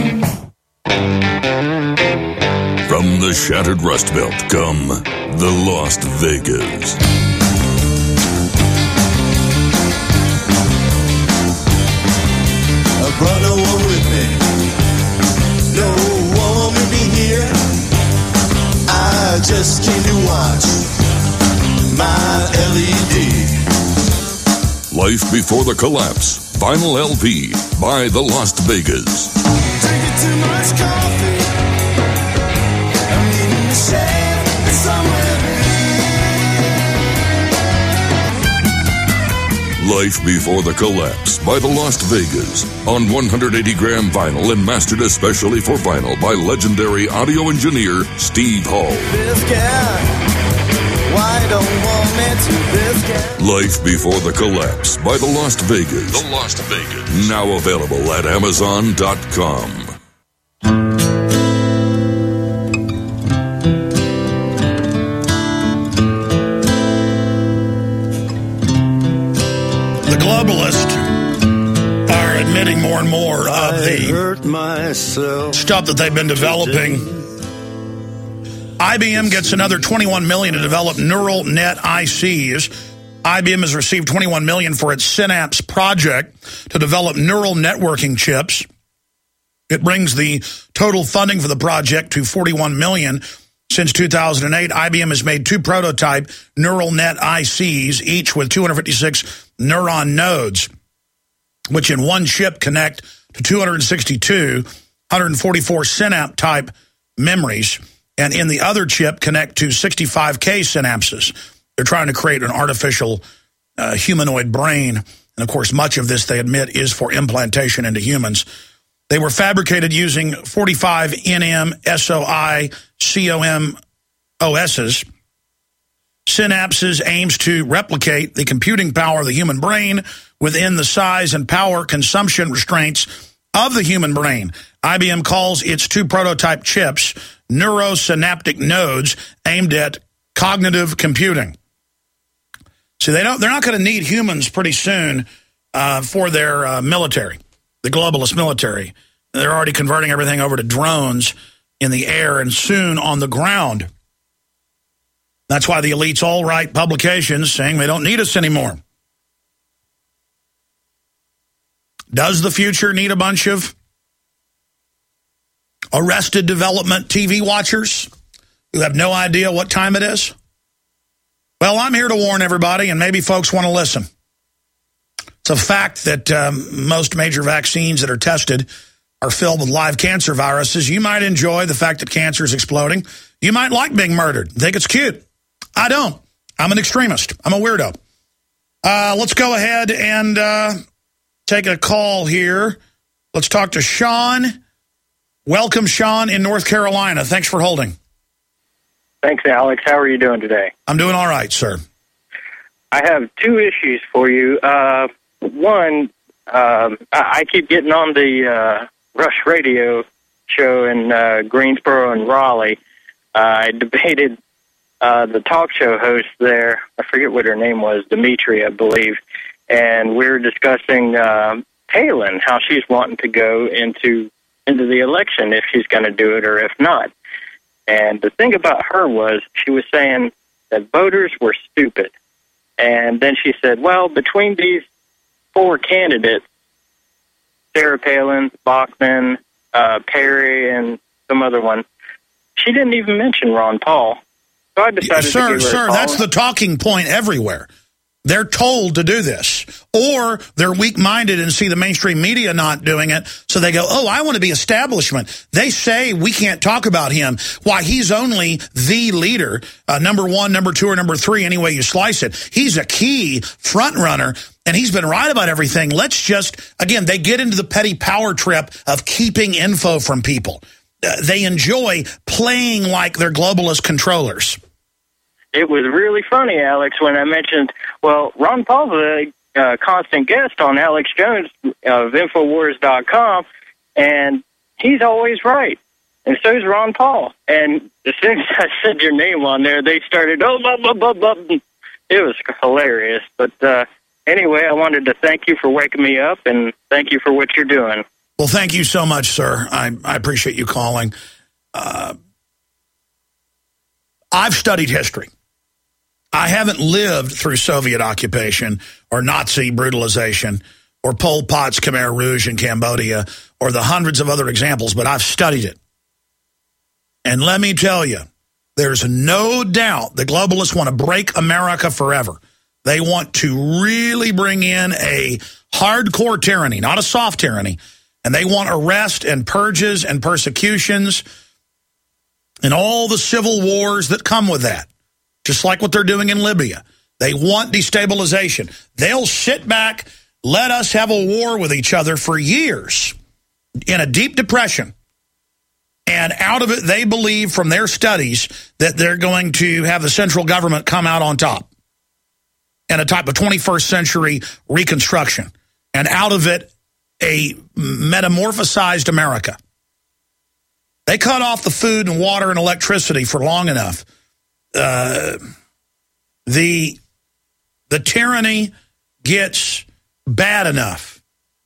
From the shattered Rust Belt come the Las Vegas. I brought no one with me. No one with me here. I just came to watch my L E D. Life Before the Collapse. Vinyl L P by the Las Vegas. Drinking too much coffee. I'm in the shade somewhere. Life Before the Collapse by the Las Vegas on one hundred eighty gram vinyl and mastered especially for vinyl by legendary audio engineer Steve Hall. This guy, why don't want me to this guy? Life Before the Collapse by the Las Vegas. The Las Vegas. Now available at Amazon dot com. Globalists are admitting more and more of the stuff that they've been developing. I B M gets another twenty-one million dollars to develop neural net I Cs. I B M has received twenty-one million dollars for its Synapse project to develop neural networking chips. It brings the total funding for the project to forty-one million dollars. Since two thousand eight, I B M has made two prototype neural net I Cs, each with two hundred fifty-six neuron nodes, which in one chip connect to two hundred sixty-two, one hundred forty-four synapse-type memories, and in the other chip connect to sixty-five K synapses. They're trying to create an artificial uh, humanoid brain, and of course much of this, they admit, is for implantation into humans. They were fabricated using forty-five N M S O I C O M O Ss. Synapses aims to replicate the computing power of the human brain within the size and power consumption restraints of the human brain. I B M calls its two prototype chips neurosynaptic nodes aimed at cognitive computing. So they don't, they're not going to need humans pretty soon uh, for their uh, military, the globalist military. They're already converting everything over to drones in the air and soon on the ground. That's why the elites all write publications saying they don't need us anymore. Does the future need a bunch of Arrested Development T V watchers who have no idea what time it is? Well, I'm here to warn everybody, and maybe folks want to listen. It's a fact that um, most major vaccines that are tested are filled with live cancer viruses. You might enjoy the fact that cancer is exploding. You might like being murdered. Think it's cute. I don't. I'm an extremist. I'm a weirdo. Uh, let's go ahead and uh, take a call here. Let's talk to Sean. Welcome, Sean, in North Carolina. Thanks for holding. Thanks, Alex. How are you doing today? I'm doing all right, sir. I have two issues for you. Uh, one, um, I, I keep getting on the uh, Rush Radio show in uh, Greensboro and Raleigh. Uh, I debated uh, the talk show host there. I forget what her name was, Dimitri, I believe. And we were discussing uh, Palin, how she's wanting to go into into the election, if she's going to do it or if not. And the thing about her was she was saying that voters were stupid. And then she said, well, between these four candidates, Sarah Palin, Bachmann, uh, Perry, and some other one, she didn't even mention Ron Paul. So I decided sir, to give her Sir, a call. that's the talking point everywhere. They're told to do this. Or they're weak-minded and see the mainstream media not doing it, so they go, oh, I want to be establishment. They say we can't talk about him. Why, he's only the leader, uh, number one, number two, or number three, any way you slice it. He's a key front runner, and he's been right about everything. Let's just, again, they get into the petty power trip of keeping info from people. Uh, they enjoy playing like they're globalist controllers. It was really funny, Alex, when I mentioned, well, Ron Paul's a uh, constant guest on Alex Jones of Infowars dot com, and he's always right. And so is Ron Paul. And as soon as I said your name on there, they started, oh, blah, blah, blah, blah. It was hilarious. But uh, anyway, I wanted to thank you for waking me up, and thank you for what you're doing. Well, thank you so much, sir. I, I appreciate you calling. Uh, I've studied history. I haven't lived through Soviet occupation or Nazi brutalization or Pol Pot's Khmer Rouge in Cambodia or the hundreds of other examples, but I've studied it. And let me tell you, there's no doubt the globalists want to break America forever. They want to really bring in a hardcore tyranny, not a soft tyranny, and they want arrest and purges and persecutions and all the civil wars that come with that. Just like what they're doing in Libya. They want destabilization. They'll sit back, let us have a war with each other for years in a deep depression. And out of it, they believe from their studies that they're going to have the central government come out on top in a type of twenty-first century reconstruction. And out of it, a metamorphosized America. They cut off the food and water and electricity for long enough. Uh, the the tyranny gets bad enough.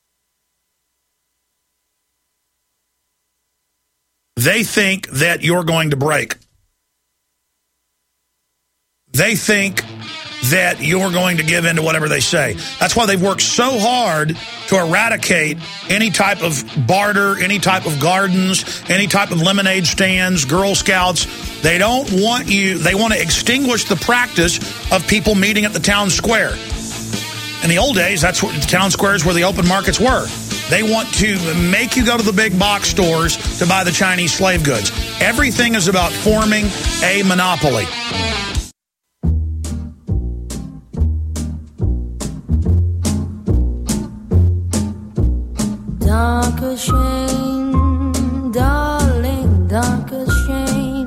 They think that you're going to break. They think that you're going to give in to whatever they say. That's why they've worked so hard to eradicate any type of barter, any type of gardens, any type of lemonade stands, Girl Scouts. They don't want you, they want to extinguish the practice of people meeting at the town square. In the old days, that's what the town squares where the open markets were. They want to make you go to the big box stores to buy the Chinese slave goods. Everything is about forming a monopoly. Dark as shame, darling, dark as shame.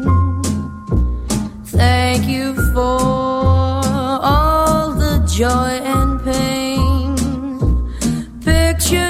Thank you for all the joy and pain. Picture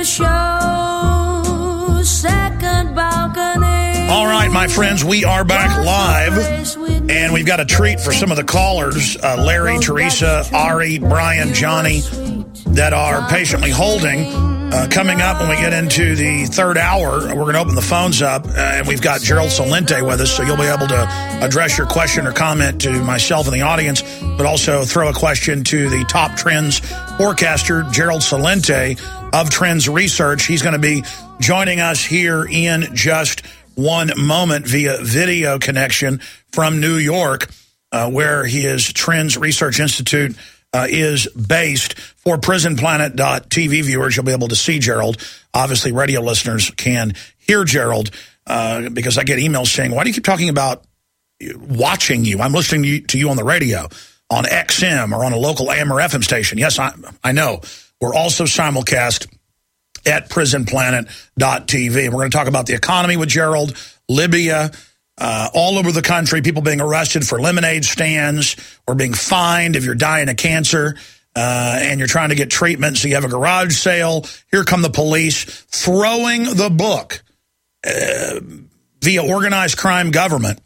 show, second balcony. All right, my friends, we are back live, and we've got a treat for some of the callers, uh, Larry, Teresa, Ari, Brian, Johnny, that are patiently holding. Uh, coming up when we get into the third hour, we're going to open the phones up, uh, and we've got Gerald Celente with us, so you'll be able to address your question or comment to myself and the audience, but also throw a question to the top trends forecaster, Gerald Celente of Trends Research. He's going to be joining us here in just one moment via video connection from New York, uh, where his Trends Research Institute Uh, is based. For prison planet dot t v viewers, you'll be able to see Gerald. Obviously, radio listeners can hear Gerald uh, because I get emails saying, why do you keep talking about watching you? I'm listening to you, to you on the radio, on X M, or on a local A M or F M station. Yes, I, I know. We're also simulcast at prison planet dot t v. And we're going to talk about the economy with Gerald, Libya, Uh, all over the country, people being arrested for lemonade stands or being fined if you're dying of cancer uh, and you're trying to get treatment, so you have a garage sale. Here come the police throwing the book uh, via organized crime government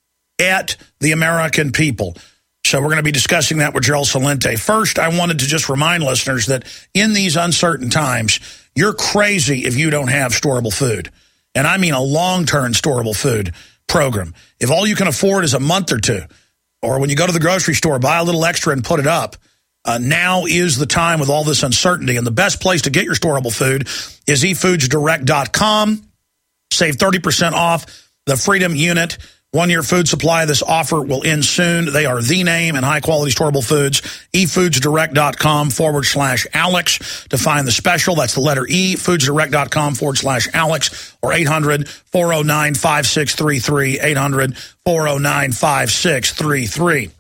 at the American people. So we're going to be discussing that with Gerald Celente. First, I wanted to just remind listeners that in these uncertain times, you're crazy if you don't have storable food. And I mean a long-term storable food program. If all you can afford is a month or two, or when you go to the grocery store, buy a little extra and put it up, uh, now is the time with all this uncertainty. And the best place to get your storable food is e foods direct dot com. Save thirty percent off the Freedom Unit one-year food supply. This offer will end soon. They are the name in high-quality storable foods. e foods direct dot com forward slash Alex to find the special. That's the letter E, foods direct dot com forward slash Alex, or eight hundred, four oh nine, five six three three, eight hundred, four oh nine, five six three three.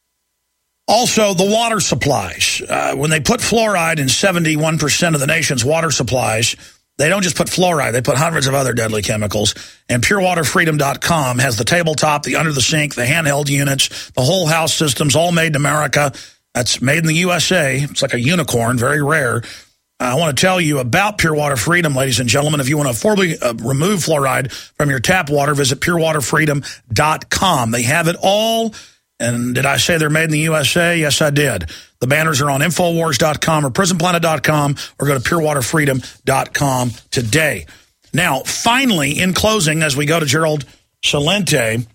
Also, the water supplies. Uh, when they put fluoride in seventy-one percent of the nation's water supplies, they don't just put fluoride, they put hundreds of other deadly chemicals. And pure water freedom dot com has the tabletop, the under-the-sink, the handheld units, the whole house systems, all made in America. That's made in the U S A. It's like a unicorn, very rare. Uh, I want to tell you about Pure Water Freedom, ladies and gentlemen. If you want to affordably uh, remove fluoride from your tap water, visit pure water freedom dot com. They have it all. And did I say they're made in the U S A? Yes, I did. The banners are on infowars dot com or prison planet dot com, or go to pure water freedom dot com today. Now, finally, in closing, as we go to Gerald Celente,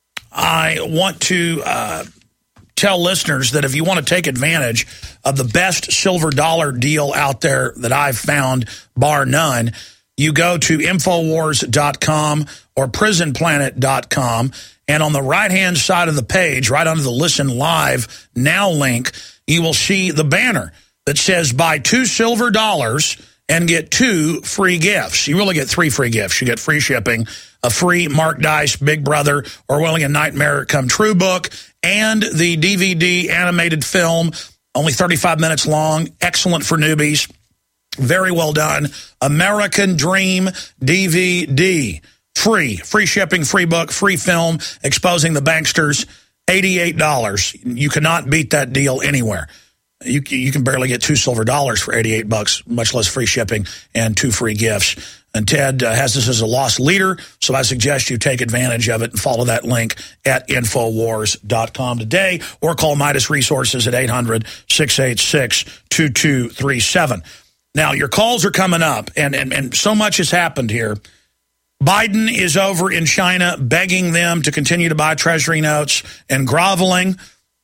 I want to uh, tell listeners that if you want to take advantage of the best silver dollar deal out there that I've found, bar none, you go to infowars dot com or prison planet dot com. And on the right-hand side of the page, right under the Listen Live Now link, you will see the banner that says buy two silver dollars and get two free gifts. You really get three free gifts. You get free shipping, a free Mark Dice Big Brother Orwellian Nightmare Come True book, and the D V D animated film, only thirty-five minutes long, excellent for newbies, very well done, American Dream D V D. Free. Free shipping, free book, free film, exposing the banksters, eighty-eight dollars. You cannot beat that deal anywhere. You, you can barely get two silver dollars for eighty-eight bucks, much less free shipping and two free gifts. And Ted uh, has this as a lost leader, so I suggest you take advantage of it and follow that link at infowars dot com today, or call Midas Resources at eight hundred, six eight six, two two three seven. Now, your calls are coming up, and, and, and so much has happened here. Biden is over in China begging them to continue to buy Treasury notes and groveling.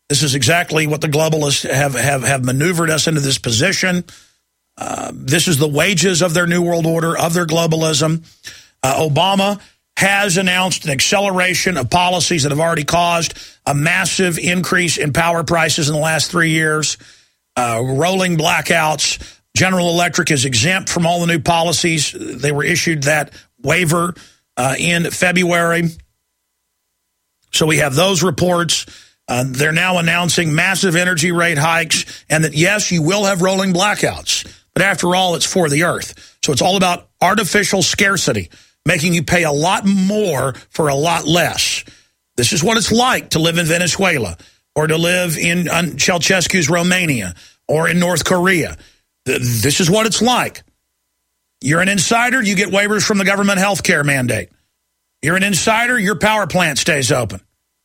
This is exactly what the globalists have, have, have maneuvered us into this position. Uh, this is the wages of their New World Order, of their globalism. Uh, Obama has announced an acceleration of policies that have already caused a massive increase in power prices in the last three years, uh, rolling blackouts. General Electric is exempt from all the new policies. They were issued that waiver uh, in February. So we have those reports. Uh, they're now announcing massive energy rate hikes, and that, yes, you will have rolling blackouts. But after all, it's for the earth. So it's all about artificial scarcity, making you pay a lot more for a lot less. This is what it's like to live in Venezuela, or to live in um, Ceausescu's Romania, or in North Korea. This is what it's like. You're an insider, you get waivers from the government health care mandate. You're an insider, your power plant stays open.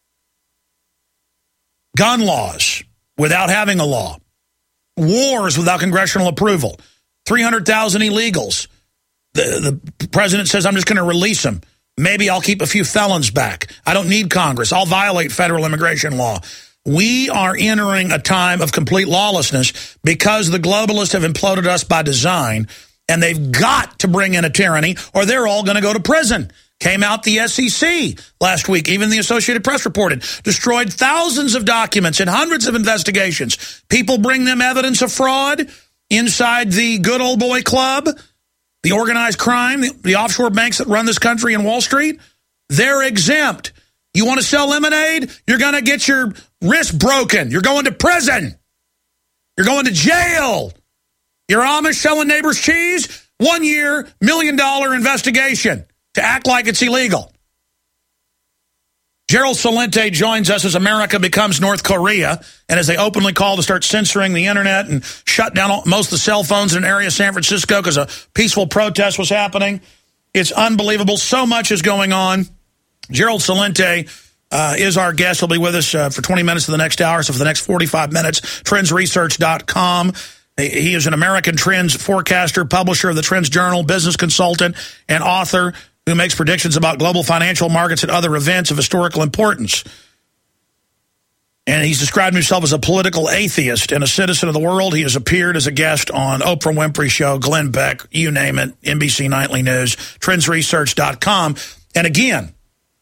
Gun laws without having a law. Wars without congressional approval. three hundred thousand illegals. The, the president says, I'm just going to release them. Maybe I'll keep a few felons back. I don't need Congress. I'll violate federal immigration law. We are entering a time of complete lawlessness because the globalists have imploded us by design, and they've got to bring in a tyranny or they're all going to go to prison. Came out the S E C last week, even the Associated Press reported, destroyed thousands of documents and hundreds of investigations. People bring them evidence of fraud inside the good old boy club, the organized crime, the, the offshore banks that run this country and Wall Street. They're exempt. You want to sell lemonade? You're going to get your wrist broken. You're going to prison. You're going to jail. You're Amish selling neighbor's cheese? One year, million dollar investigation to act like it's illegal. Gerald Celente joins us as America becomes North Korea, and as they openly call to start censoring the internet and shut down most of the cell phones in an area of San Francisco because a peaceful protest was happening. It's unbelievable. So much is going on. Gerald Celente uh, is our guest. He'll be with us uh, for twenty minutes of the next hour, so for the next forty-five minutes, trends research dot com. He is an American trends forecaster, publisher of the Trends Journal, business consultant, and author who makes predictions about global financial markets and other events of historical importance. And he's described himself as a political atheist and a citizen of the world. He has appeared as a guest on Oprah Winfrey Show, Glenn Beck, you name it, N B C Nightly News, trends research dot com. And again,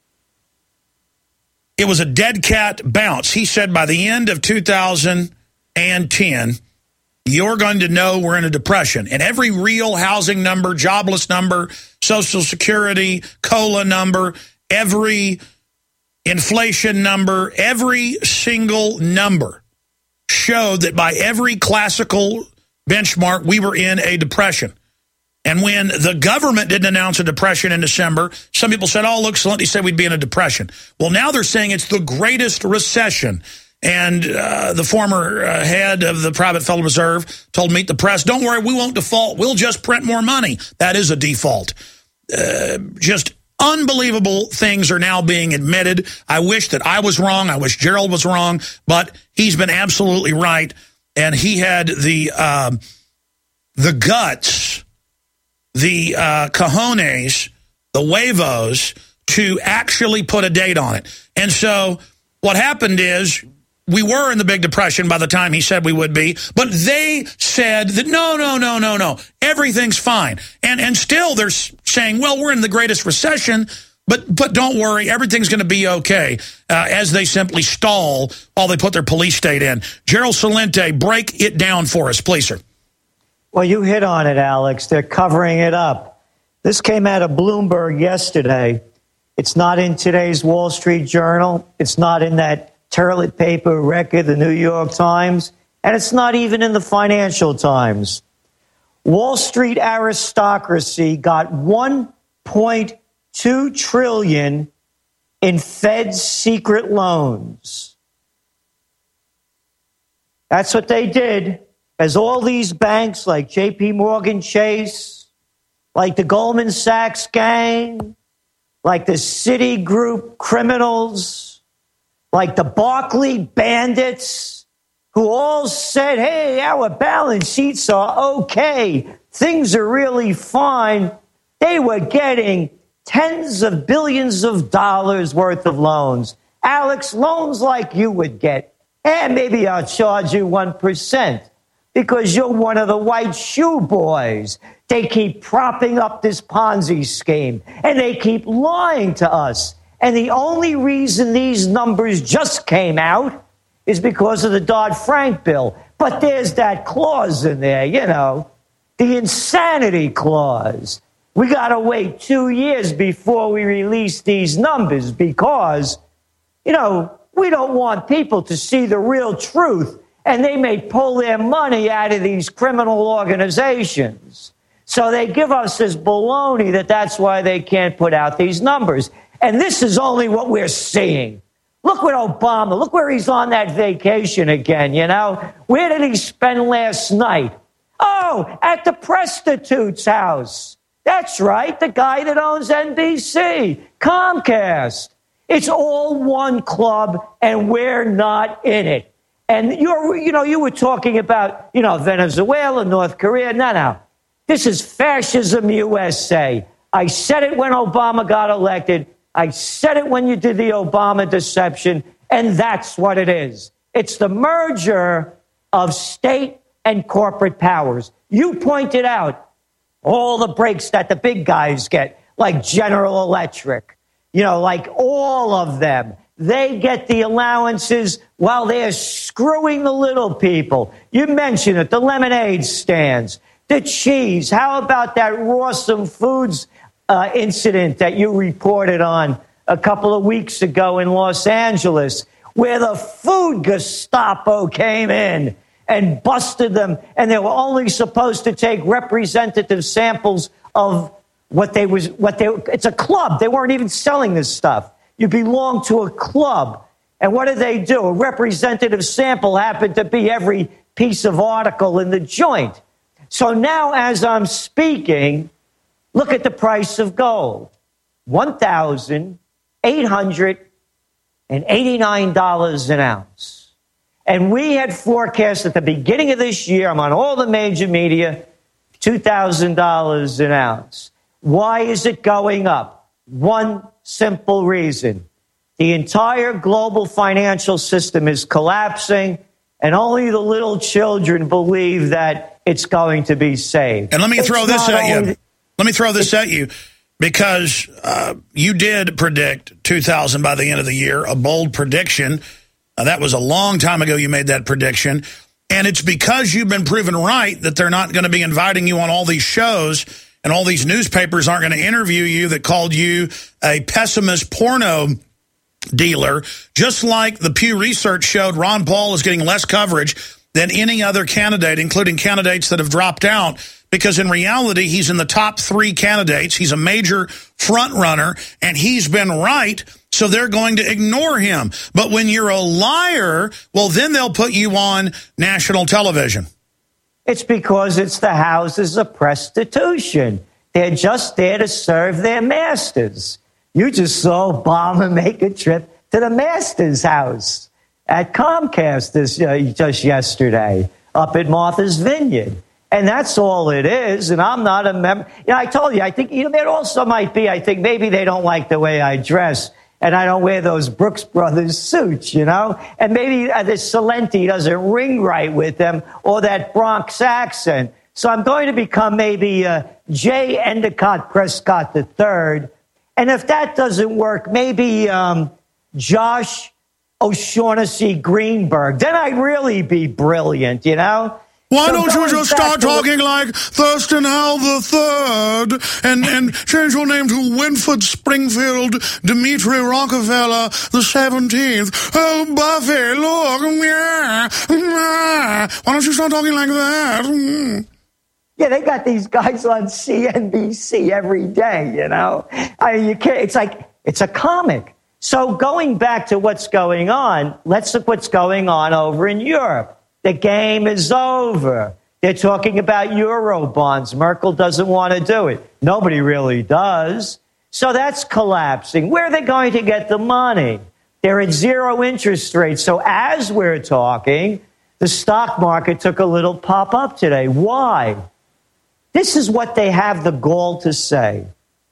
it was a dead cat bounce. He said by the end of two thousand ten, you're going to know we're in a depression. And every real housing number, jobless number, Social Security, COLA number, every inflation number, every single number showed that by every classical benchmark, we were in a depression. And when the government didn't announce a depression in December, some people said, oh, look, Celente said we'd be in a depression. Well, now they're saying it's the greatest recession. And uh, the former uh, head of the private Federal Reserve told Meet the Press, don't worry, we won't default. We'll just print more money. That is a default. Uh, just unbelievable things are now being admitted. I wish that I was wrong. I wish Gerald was wrong. But he's been absolutely right. And he had the, uh, the guts, the uh, cojones, the huevos to actually put a date on it. And so what happened is, we were in the Big Depression by the time he said we would be, but they said that no, no, no, no, no, everything's fine. And and still they're saying, well, we're in the greatest recession, but but don't worry, everything's going to be okay, uh, as they simply stall while they put their police state in. Gerald Celente, break it down for us, please, sir. Well, you hit on it, Alex. They're covering it up. This came out of Bloomberg yesterday. It's not in today's Wall Street Journal. It's not in that toilet paper record, the New York Times, and it's not even in the Financial Times. Wall Street aristocracy got one point two trillion dollars in Fed secret loans. That's what they did, as all these banks like J P Morgan Chase, like the Goldman Sachs gang, like the Citigroup criminals, like the Barclay bandits, who all said, hey, our balance sheets are okay, things are really fine. They were getting tens of billions of dollars worth of loans. Alex, loans like you would get. And maybe I'll charge you one percent because you're one of the white shoe boys. They keep propping up this Ponzi scheme, and they keep lying to us. And the only reason these numbers just came out is because of the Dodd-Frank bill. But there's that clause in there, you know, the insanity clause. We got to wait two years before we release these numbers because, you know, we don't want people to see the real truth, and they may pull their money out of these criminal organizations. So they give us this baloney that that's why they can't put out these numbers. And this is only what we're seeing. Look what Obama, look where he's on that vacation again, you know? Where did he spend last night? Oh, at the prostitute's house. That's right, the guy that owns N B C, Comcast. It's all one club, and we're not in it. And you're, you know, you were talking about, you know, Venezuela, North Korea. No, no. This is fascism U S A. I said it when Obama got elected. I said it when you did the Obama deception, and that's what it is. It's the merger of state and corporate powers. You pointed out all the breaks that the big guys get, like General Electric, you know, like all of them. They get the allowances while they're screwing the little people. You mentioned it, the lemonade stands, the cheese. How about that Rawsome Foods uh, incident that you reported on a couple of weeks ago in Los Angeles, where the food Gestapo came in and busted them, and they were only supposed to take representative samples of what they was, what they, it's a club. They weren't even selling this stuff. You belong to a club. And what did they do? A representative sample happened to be every piece of article in the joint. So now as I'm speaking, look at the price of gold. one thousand eight hundred eighty-nine dollars an ounce. And we had forecast at the beginning of this year, I'm on all the major media, two thousand dollars an ounce. Why is it going up? One simple reason. The entire global financial system is collapsing, and only the little children believe that it's going to be saved. And let me It's throw this not at you. only- Let me throw this at you, because uh, you did predict two thousand by the end of the year, a bold prediction. Uh, that was a long time ago you made that prediction. And it's because you've been proven right that they're not going to be inviting you on all these shows, and all these newspapers aren't going to interview you that called you a pessimist porno dealer. Just like the Pew Research showed, Ron Paul is getting less coverage than any other candidate, including candidates that have dropped out, because in reality, he's in the top three candidates. He's a major front runner, and he's been right, so they're going to ignore him. But when you're a liar, well, then they'll put you on national television. It's because it's the houses of prostitution. They're just there to serve their masters. You just saw Obama make a trip to the master's house at Comcast this, uh, just yesterday up at Martha's Vineyard. And that's all it is. And I'm not a member. You know, I told you, I think, you know, there also might be, I think maybe they don't like the way I dress, and I don't wear those Brooks Brothers suits, you know? And maybe uh, this Salenti doesn't ring right with them, or that Bronx accent. So I'm going to become maybe uh, J. Endicott Prescott the third. And if that doesn't work, maybe um, Josh O'Shaughnessy Greenberg. Then I'd really be brilliant, you know? Why So don't you going just back start to what- talking like Thurston Howell the Third and, and change your name to Winford Springfield Dimitri Rockefeller the Seventeenth? Oh, Buffy, look, yeah, yeah. Why don't you start talking like that? Mm. Yeah, they got these guys on C N B C every day, you know? I mean, you can't, it's like, it's a comic. So going back to what's going on, let's look what's going on over in Europe. The game is over. They're talking about Euro bonds. Merkel doesn't want to do it. Nobody really does. So that's collapsing. Where are they going to get the money? They're at zero interest rates. So as we're talking, the stock market took a little pop up today. Why? This is what they have the gall to say.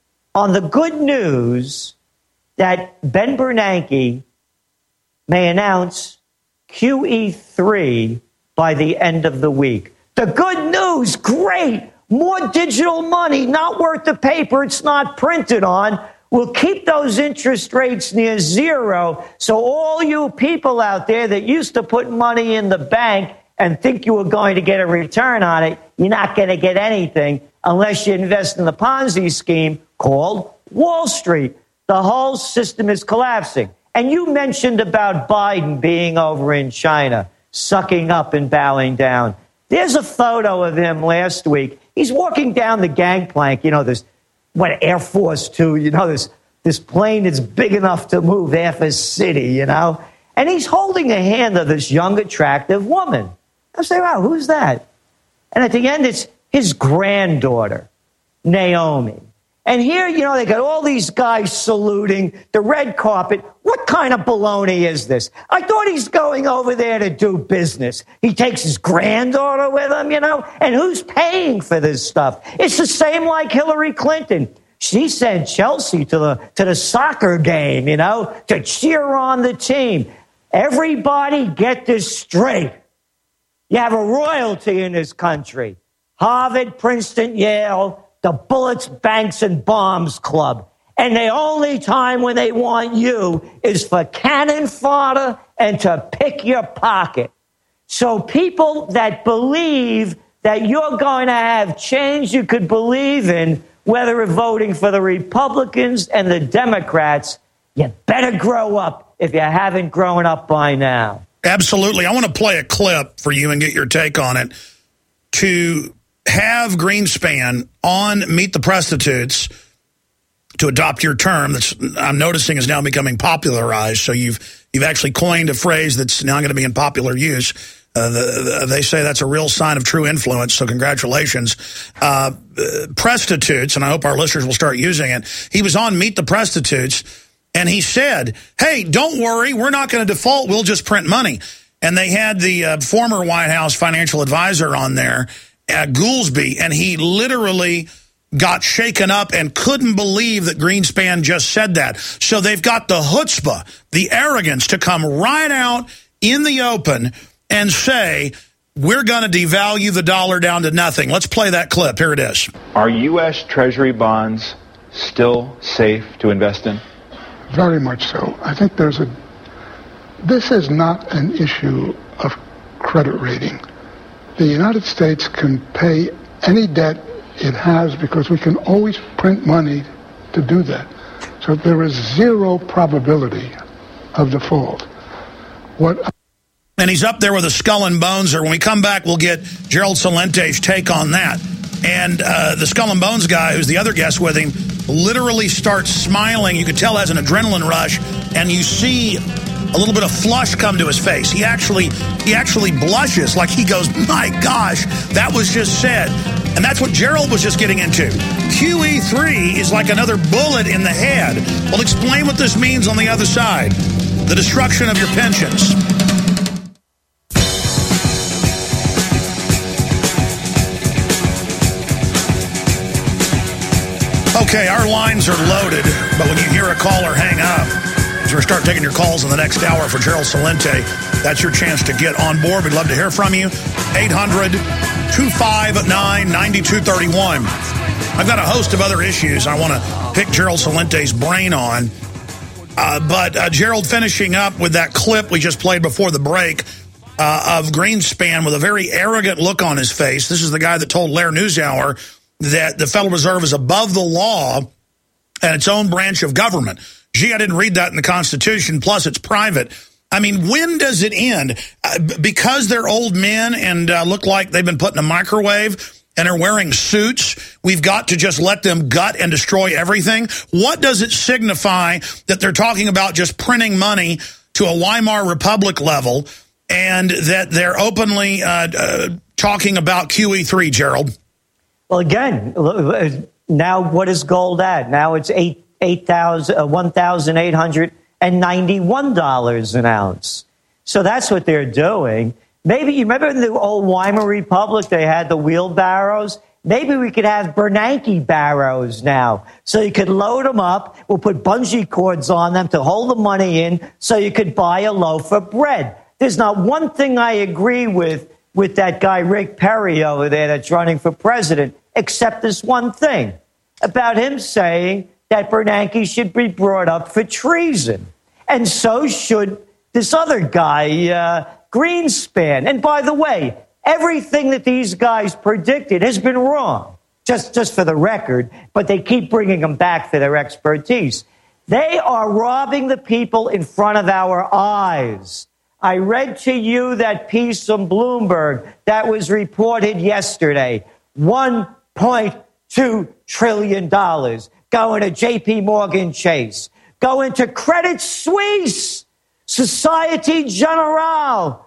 On the good news that Ben Bernanke may announce Q E three by the end of the week. The good news, great. More digital money, not worth the paper it's not printed on. We'll keep those interest rates near zero. So all you people out there that used to put money in the bank and think you were going to get a return on it, you're not going to get anything unless you invest in the Ponzi scheme called Wall Street. The whole system is collapsing. And you mentioned about Biden being over in China, sucking up and bowing down. There's a photo of him last week. He's walking down the gangplank, you know, this, what, Air Force Two, you know, this, this plane that's big enough to move half a city, you know. And he's holding the hand of this young, attractive woman. I say, wow, who's that? And at the end, it's his granddaughter, Naomi. And here, you know, they got all these guys saluting, the red carpet. What kind of baloney is this? I thought he's going over there to do business. He takes his granddaughter with him, you know? And who's paying for this stuff? It's the same like Hillary Clinton. She sent Chelsea to the, to the soccer game, you know, to cheer on the team. Everybody get this straight. You have a royalty in this country. Harvard, Princeton, Yale, the Bullets, Banks, and Bombs Club. And the only time when they want you is for cannon fodder and to pick your pocket. So people that believe that you're going to have change you could believe in, whether you're voting for the Republicans and the Democrats, you better grow up if you haven't grown up by now. Absolutely. I want to play a clip for you and get your take on it. To have Greenspan on Meet the Prostitutes, to adopt your term that's I'm noticing is now becoming popularized. So you've you've actually coined a phrase that's now going to be in popular use. Uh, the, the, they say that's a real sign of true influence, so congratulations. Uh, prostitutes, and I hope our listeners will start using it. He was on Meet the Prostitutes, and he said, hey, don't worry, we're not going to default, we'll just print money. And they had the uh, former White House financial advisor on there, uh, Goolsbee, and he literally got shaken up and couldn't believe that Greenspan just said that. So they've got the chutzpah, the arrogance to come right out in the open and say, we're going to devalue the dollar down to nothing. Let's play that clip. Here it is. Are U S Treasury bonds still safe to invest in? Very much so. I think there's a... This is not an issue of credit rating. The United States can pay any debt it has because we can always print money to do that. So there is zero probability of default. What... And he's up there with a skull and bones. Or when we come back, we'll get Gerald Celente's take on that. And uh, the skull and bones guy, who's the other guest with him, literally starts smiling. You could tell has an adrenaline rush, and you see a little bit of flush come to his face. He actually, he actually blushes like he goes, my gosh, that was just said. And that's what Gerald was just getting into. Q E three is like another bullet in the head. We'll explain what this means on the other side. The destruction of your pensions. Okay, our lines are loaded, but when you hear a caller hang up, as we start taking your calls in the next hour for Gerald Celente, that's your chance to get on board. We'd love to hear from you. eight hundred, two five nine, nine two three one. I've got a host of other issues I want to pick Gerald Celente's brain on. Uh, but uh, Gerald, finishing up with that clip we just played before the break uh, of Greenspan with a very arrogant look on his face. This is the guy that told Lair NewsHour that the Federal Reserve is above the law and its own branch of government. Gee, I didn't read that in the Constitution, plus it's private. I mean, when does it end? Uh, because they're old men and uh, look like they've been put in a microwave and are wearing suits, we've got to just let them gut and destroy everything? What does it signify that they're talking about just printing money to a Weimar Republic level and that they're openly uh, uh, talking about Q E three, Gerald? Well, again, now what is gold at? Now it's eight eight thousand uh, one thousand eight hundred and ninety one dollars an ounce. So that's what they're doing. Maybe you remember in the old Weimar Republic they had the wheelbarrows. Maybe we could have Bernanke barrows now, so you could load them up. We'll put bungee cords on them to hold the money in, so you could buy a loaf of bread. There's not one thing I agree with with that guy Rick Perry over there that's running for president, except this one thing about him saying that Bernanke should be brought up for treason. And so should this other guy, uh, Greenspan. And by the way, everything that these guys predicted has been wrong, just, just for the record, but they keep bringing them back for their expertise. They are robbing the people in front of our eyes. I read to you that piece from Bloomberg that was reported yesterday. one point two trillion dollars going to J P Morgan Chase, going to Credit Suisse, Societe Generale,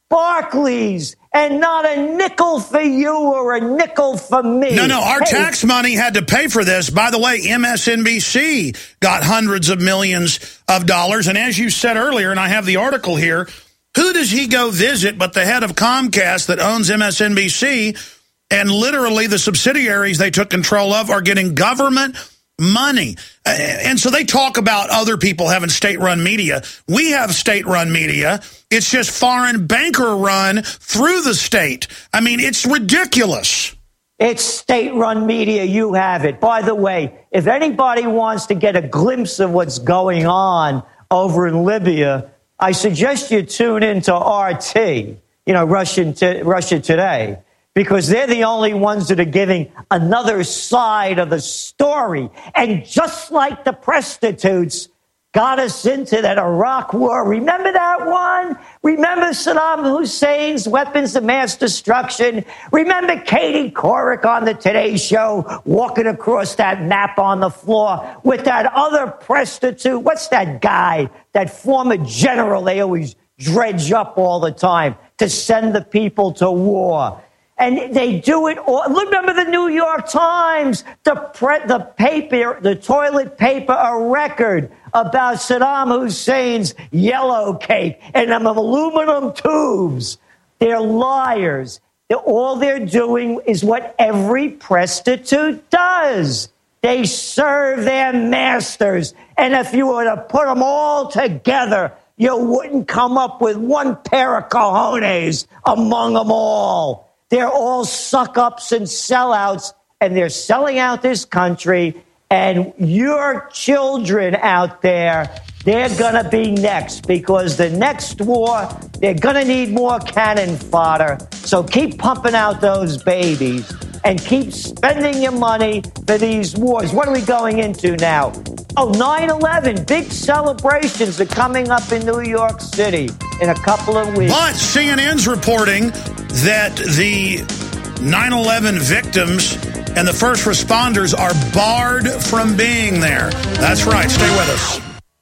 Barclays, and not a nickel for you or a nickel for me. No, no, our hey, tax money had to pay for this. By the way, M S N B C got hundreds of millions of dollars. And as you said earlier, and I have the article here, who does he go visit but the head of Comcast that owns M S N B C? And literally the subsidiaries they took control of are getting government money. And so they talk about other people having state-run media. We have state-run media. It's just foreign banker-run through the state. I mean, it's ridiculous. It's state-run media. You have it. By the way, if anybody wants to get a glimpse of what's going on over in Libya, I suggest you tune into R T, you know, Russian t- Russia Today, because they're the only ones that are giving another side of the story. And just like the prostitutes got us into that Iraq war, remember that one? Remember Saddam Hussein's weapons of mass destruction? Remember Katie Couric on the Today Show walking across that map on the floor with that other prostitute? What's that guy, that former general they always dredge up all the time to send the people to war? And they do it all. Remember the New York Times, the pre- the paper, the toilet paper, a record about Saddam Hussein's yellow cake and them aluminum tubes. They're liars. They're, all they're doing is what every prostitute does. They serve their masters. And if you were to put them all together, you wouldn't come up with one pair of cojones among them all. They're all suck-ups and sellouts, and they're selling out this country. And your children out there, they're going to be next, because the next war, they're going to need more cannon fodder. So keep pumping out those babies and keep spending your money for these wars. What are we going into now? Oh, nine eleven, big celebrations are coming up in New York City in a couple of weeks. But C N N's reporting that the nine eleven victims and the first responders are barred from being there. That's right. Stay with us.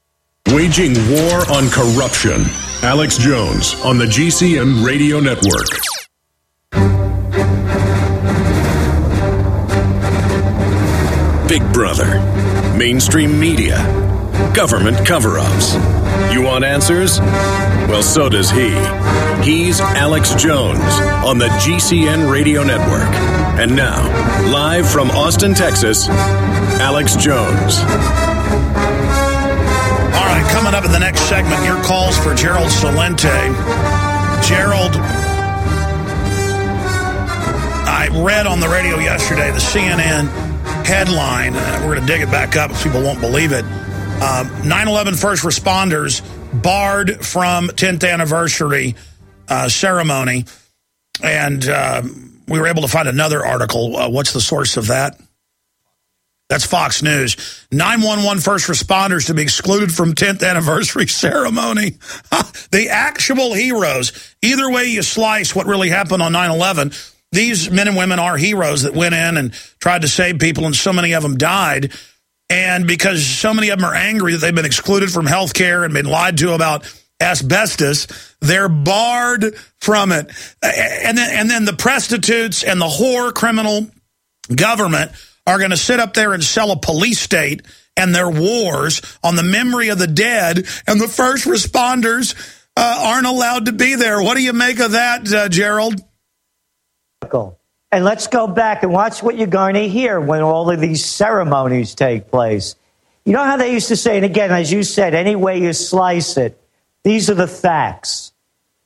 Waging war on corruption. Alex Jones on the G C N Radio Network. Big Brother. Mainstream media. Government cover-ups. You want answers? Well, so does he. He's Alex Jones on the G C N Radio Network. And now, live from Austin, Texas, Alex Jones. All right, coming up in the next segment, your calls for Gerald Celente. Gerald, I read on the radio yesterday the C N N headline. Uh, we're going to dig it back up if people won't believe it. Uh, nine eleven first responders barred from tenth anniversary uh, ceremony. And uh, we were able to find another article. Uh, what's the source of that? That's Fox News. nine one one first responders to be excluded from tenth anniversary ceremony. The actual heroes. Either way you slice what really happened on nine eleven, these men and women are heroes that went in and tried to save people, and so many of them died. And because so many of them are angry that they've been excluded from health care and been lied to about asbestos, they're barred from it. And then, and then the prostitutes and the whore criminal government are going to sit up there and sell a police state and their wars on the memory of the dead, and the first responders uh, aren't allowed to be there. What do you make of that, uh, Gerald? And let's go back and watch what you're going to hear when all of these ceremonies take place. You know how they used to say, and again, as you said, any way you slice it, these are the facts.